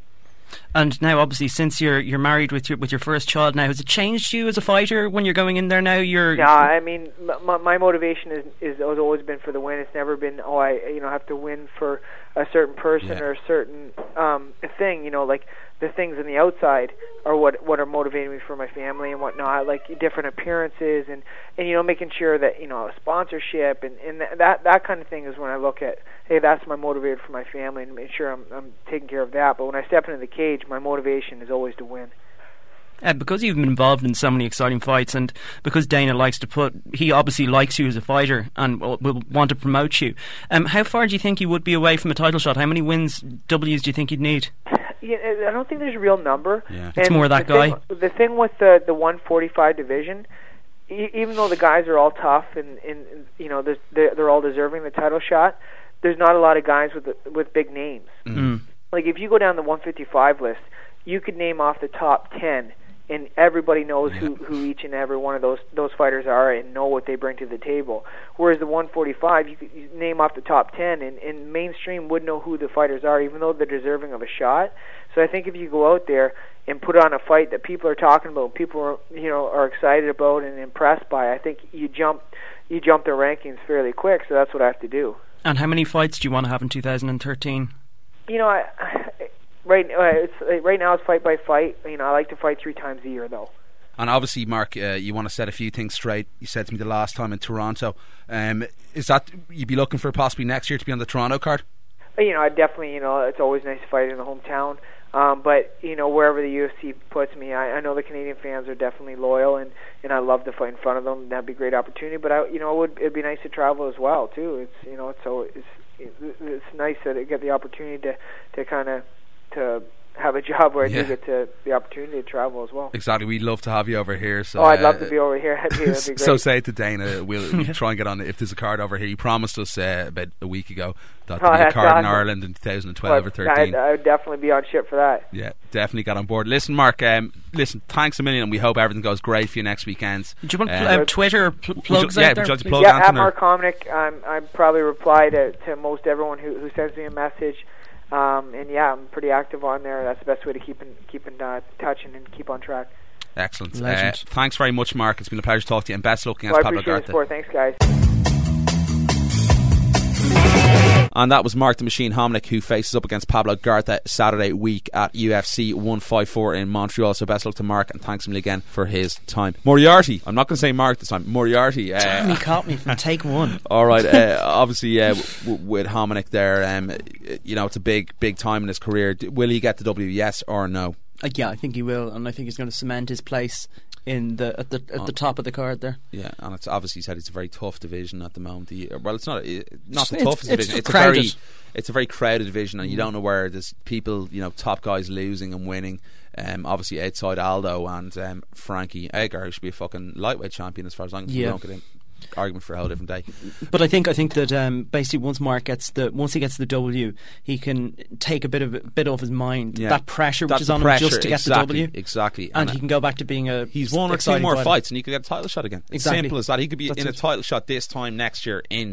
And now, obviously, since you're you're married with your with your first child now, has it changed you as a fighter when you're going in there now? You're no, I mean, my, my motivation is, is has always been for the win. It's never been, oh, I you know have to win for a certain person yeah. or a certain um, thing. You know, like the things on the outside are what what are motivating me for my family and whatnot, like different appearances and, and you know making sure that you know sponsorship and and that that kind of thing is when I look at, hey, that's my motivator for my family and make sure I'm I'm taking care of that. But when I step into the cage, my motivation is always to win. Uh, because you've been involved in so many exciting fights, and because Dana likes to put, he obviously likes you as a fighter and will, will want to promote you. Um, how far do you think you would be away from a title shot? How many wins, W's, do you think you'd need? Yeah, I don't think there's a real number. Yeah. It's and more that the guy. Thing, the thing with the the one forty-five division, e- even though the guys are all tough and, and, and you know they're, they're all deserving the title shot, there's not a lot of guys with the, with big names. Mm. Like if you go down the one fifty-five list, you could name off the top ten, and everybody knows yeah. who, who each and every one of those those fighters are and know what they bring to the table. Whereas the one forty-five, you could you name off the top ten, and, and mainstream would know who the fighters are, even though they're deserving of a shot. So I think if you go out there and put on a fight that people are talking about, people are, you know are excited about and impressed by, I think you jump you jump the rankings fairly quick. So that's what I have to do. And how many fights do you want to have in two thousand thirteen? You know, I, right uh, it's right now it's fight by fight. You know, I like to fight three times a year though. And obviously, Mark, uh, you want to set a few things straight. You said to me the last time in Toronto. Um, is that you'd be looking for possibly next year to be on the Toronto card? You know, I definitely. You know, it's always nice to fight in the hometown. Um, but you know, wherever the U F C puts me, I, I know the Canadian fans are definitely loyal, and, and I love to fight in front of them. That'd be a great opportunity. But I, you know, it would it'd be nice to travel as well too. It's you know, it's so it's it's nice that I get the opportunity to to kind of to have a job where I yeah. do get to the opportunity to travel as well. Exactly, we'd love to have you over here. So oh, I'd uh, love to be over here. That'd be, that'd be great. So say to Dana, we'll, we'll try and get on. If there's a card over here, he promised us uh, about a week ago that oh, there'd be a card awesome. in Ireland in twenty twelve well, or thirteen. I'd, I'd definitely be on ship for that. Yeah, definitely got on board. Listen, Mark, um, listen, thanks a million, and we hope everything goes great for you next weekend. Do you want um, uh, Twitter pl- plugs you, yeah, out there? would you like to plug yeah, Anton, at Mark Hominick, um, I probably reply to, to most everyone who, who sends me a message. Um, and yeah, I'm pretty active on there. That's the best way to keep in keep in uh, touch and, and keep on track. Excellent. Uh, thanks very much, Mark. It's been a pleasure to talk to you, and best luck against well, Pablo I appreciate Garza. the support. Thanks, guys. And that was Mark the Machine Hominick, who faces up against Pablo Garza Saturday week at U F C one fifty-four in Montreal. So best luck to Mark, and thanks him again for his time. Moriarty, I'm not going to say Mark this time, Moriarty. Uh, Damn, he caught me from take one. Alright, uh, obviously uh, w- with Hominick there, um, you know, it's a big, big time in his career. Will he get the W, yes or no? Uh, yeah, I think he will, and I think he's going to cement his place in the at the at the top of the card there. Yeah, and it's obviously said it's a very tough division at the moment. The, well, it's not a, not the It's- toughest it's division. It's crowded. a very it's a very crowded division, and you don't know where there's people, you know, top guys losing and winning. Um, obviously outside Aldo and um, Frankie Edgar, who should be a fucking lightweight champion as far as I'm concerned. Yeah. We don't get in argument for a whole different day. But I think I think that um, basically once Mark gets the once he gets the W, he can take a bit of a bit off his mind, Yeah. that pressure which That's is on pressure, him just to get exactly, the W, exactly, and, and he can go back to being a he's one or two exciting more fighter. fights and he could get a title shot again. It's Exactly. simple as that. He could be That's in a it. title shot this time next year in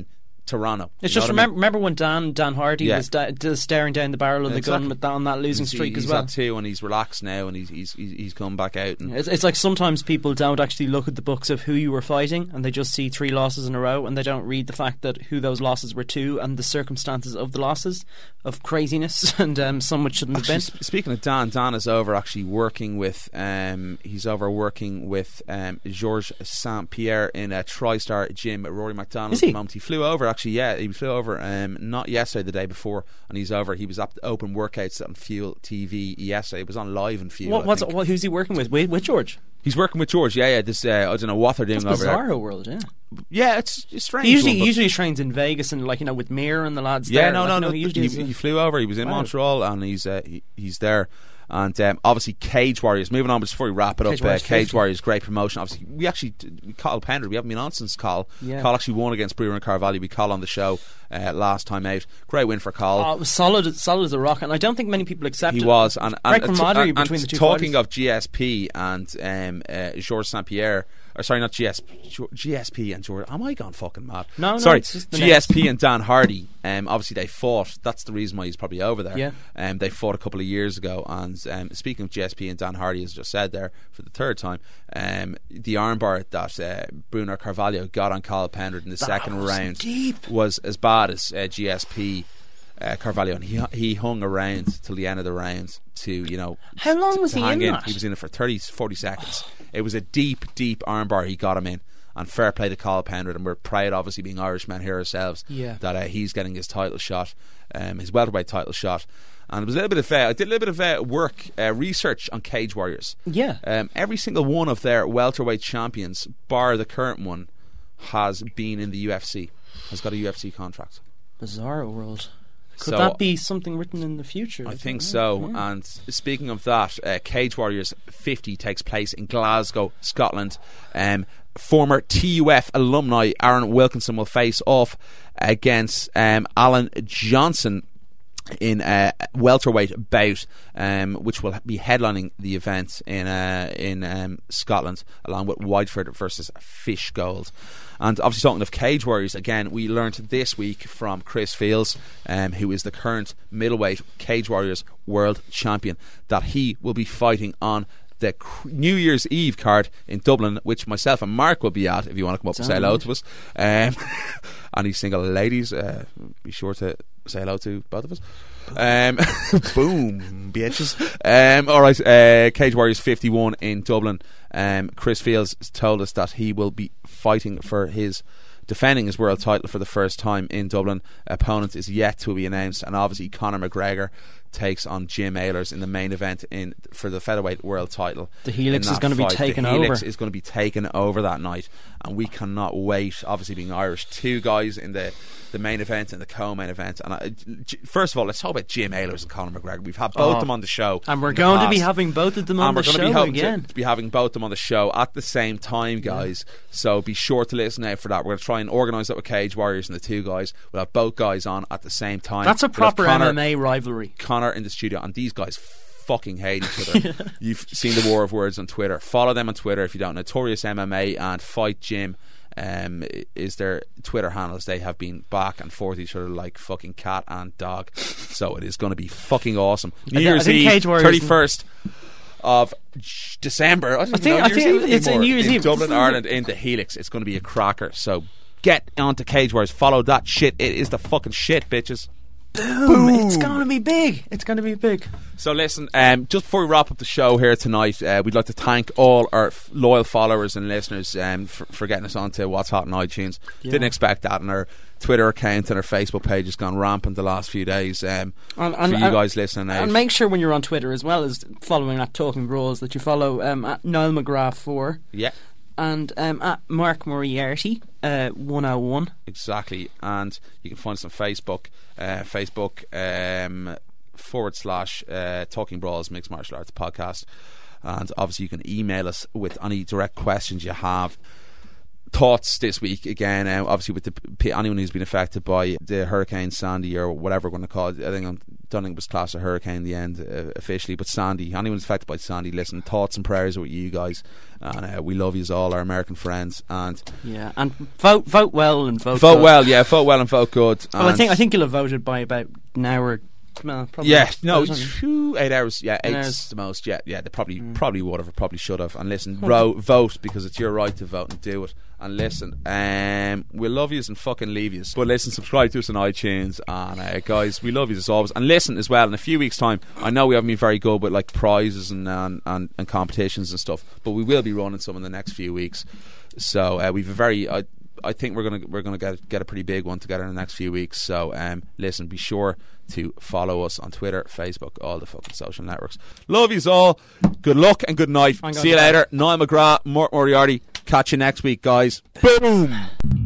Toronto. It's You know just what I remember, mean? remember when Dan Dan Hardy Yeah. was da- da- staring down the barrel of the Exactly. gun with that, on that losing He's- streak he's as well. had two, and he's relaxed now, and he's he's he's, he's come back out. And It's, it's like sometimes people don't actually look at the books of who you were fighting, and they just see three losses in a row, and they don't read the fact that who those losses were to and the circumstances of the losses, of craziness, and um, some which shouldn't Actually, have sp- been. speaking of Dan, Dan is over actually working with. Um, he's over working with um, Georges Saint Pierre in a TriStar gym at Rory McDonald. Is he? At the moment. He flew over actually. Yeah, he flew over. Um, not yesterday, the day before, and he's over. He was at the open workouts on Fuel T V yesterday. It was on live in Fuel. What, I what's, think. what, who's he working with? With, with George? He's working with George. Yeah, yeah. This uh, I don't know what they're doing That's over there. bizarro world, yeah. Yeah, it's, it's strange. He usually, one, but- usually trains in Vegas and, like, you know, with Mir and the lads Yeah, there. no, like, no, you know, no. He, He, usually he, is, uh, flew over. He was in Wow. Montreal, and he's uh, he, he's there. And um, obviously, Cage Warriors. Moving on, but before we wrap it Cage up, uh, Warriors Cage fifty. Warriors, great promotion. Obviously, we actually we Carl Pender. We haven't been on since Carl. Yeah. Carl actually won against Brewer and Carvalho. We Carl on the show uh, last time out. Great win for Carl. Oh, it was solid, solid as a rock, and I don't think many people accept He it. was, and, Great and, camaraderie and, and between the two talking fighters. of G S P and um, uh, Georges Saint Pierre, or sorry, not G S P, G S P and George. Am I gone fucking mad? No, no, sorry, it's just the G S P and Dan Hardy. Um, obviously they fought. That's the reason why he's probably over there. Yeah. Um, they fought a couple of years ago, and um, speaking of G S P and Dan Hardy, as just said there for the third time, um, the armbar that uh, Bruno Carvalho got on Carl Pendred in the second was round deep. was as bad as uh, G S P. Uh, Carvalho, and he he hung around till the end of the round to, you know, How long to- was to he hang in in. that? He was in it for thirty, forty seconds. It was a deep, deep armbar he got him in, and fair play to Carl Pendred, and we're proud, obviously being Irishmen here ourselves, Yeah. that uh, he's getting his title shot, um, his welterweight title shot. And it was a little bit of uh, I did a little bit of uh, work uh, research on Cage Warriors. Yeah. Um, every single one of their welterweight champions, bar the current one, has been in the U F C, has got a U F C contract. Bizarro world. Could So- that be something written in the future? I don't think know. so. Yeah. And speaking of that, uh, Cage Warriors fifty takes place in Glasgow, Scotland. Um, former T U F alumni Aaron Wilkinson will face off against um, Alan Johnson in a welterweight bout, um, which will be headlining the event in uh, in um, Scotland, along with Whiteford versus Fish Gold. And obviously, talking of Cage Warriors, again, we learned this week from Chris Fields, um, who is the current middleweight Cage Warriors world champion, that he will be fighting on the New Year's Eve card in Dublin, which myself and Mark will be at if you want to come up and say hello to us. Um, any single ladies, uh, be sure to say hello to both of us. Um, boom, bitches. Um, all right, uh, Cage Warriors fifty-one in Dublin. Um, Chris Fields told us that he will be fighting for his defending his world title for the first time in Dublin. Opponent is yet to be announced, and obviously Conor McGregor takes on Jim Ehlers in the main event in for the featherweight world title. The Helix in is that going to be fight. taken the Helix over. is going to be taken over that night, and we cannot wait. Obviously, being Irish, two guys in the the main event and the co-main event. And I, J- first of all, let's talk about Jim Ehlers and Conor McGregor. We've had both Oh. of them on the show, And we're in the going to be past. having both of them on And the we're going show to be hoping again. to be having both of them on the show at the same time, guys. So be sure to listen out for that. We're going to try and organise that with Cage Warriors and the two guys. We'll have both guys on at the same time. That's a We'll have proper Conor, M M A rivalry. Connor in the studio, and these guys fucking hate each other. You've seen the war of words on Twitter. Follow them on Twitter if you don't. Notorious M M A and Fight Jim um, is their Twitter handles. They have been back and forth each other like fucking cat and dog. So it is going to be fucking awesome. New I th- I Year's think Eve, Cage Warriors- thirty-first of J- December. I, don't I think- know I New Year's think Eve it's a anymore. New Year's in Eve. Dublin, Ireland, in the Helix. It's going to be a cracker. So get onto Cage Warriors. Follow that shit. It is the fucking shit, bitches. Boom. It's going to be big. It's going to be big. So listen, um, just before we wrap up the show here tonight, uh, we'd like to thank all our f- loyal followers and listeners um, for, for getting us onto What's Hot on iTunes. Yeah. Didn't expect that, and our Twitter account and our Facebook page has gone rampant the last few days. Um, And, for and- you and- guys listening out. And make sure when you're on Twitter as well as following at Talking Brawls that you follow um, at Niall McGrath four yeah, and um, at Mark Moriarty uh, one oh one. exactly. And you can find us on Facebook, uh, Facebook um, forward slash uh, Talking Brawls Mixed Martial Arts Podcast. And obviously you can email us with any direct questions you have. thoughts this week again. Um, obviously, with the anyone who's been affected by the Hurricane Sandy or whatever we're going to call it. I think I'm, don't think it was classed a hurricane in the end uh, officially, but Sandy. Anyone affected by Sandy, listen. Thoughts and prayers with you guys, and uh, we love you all, our American friends. And yeah, and vote, vote well and vote. Vote good. well, yeah, vote well and vote good. Well, I think I think you'll have voted by about an hour. Well, probably yeah, no, not. phew, eight hours. Yeah, Eight eight's hours. the most. Yeah, yeah, they probably Mm. probably would have, probably should have. And listen, ro- vote because it's your right to vote and do it. And listen, um, we'll love yous and fucking leave yous. But listen, subscribe to us on iTunes, and uh, guys, we love yous as always. And listen as well, in a few weeks' time, I know we haven't been very good with like prizes and and, and, and competitions and stuff, but we will be running some in the next few weeks. So uh, we've a very. I, I think we're gonna we're gonna get get a pretty big one together in the next few weeks. So um, listen, be sure to follow us on Twitter, Facebook, all the fucking social networks. Love yous all. Good luck and good night. Fine, See you guys. later. Niall McGrath, Mort Moriarty. Catch you next week, guys. Boom.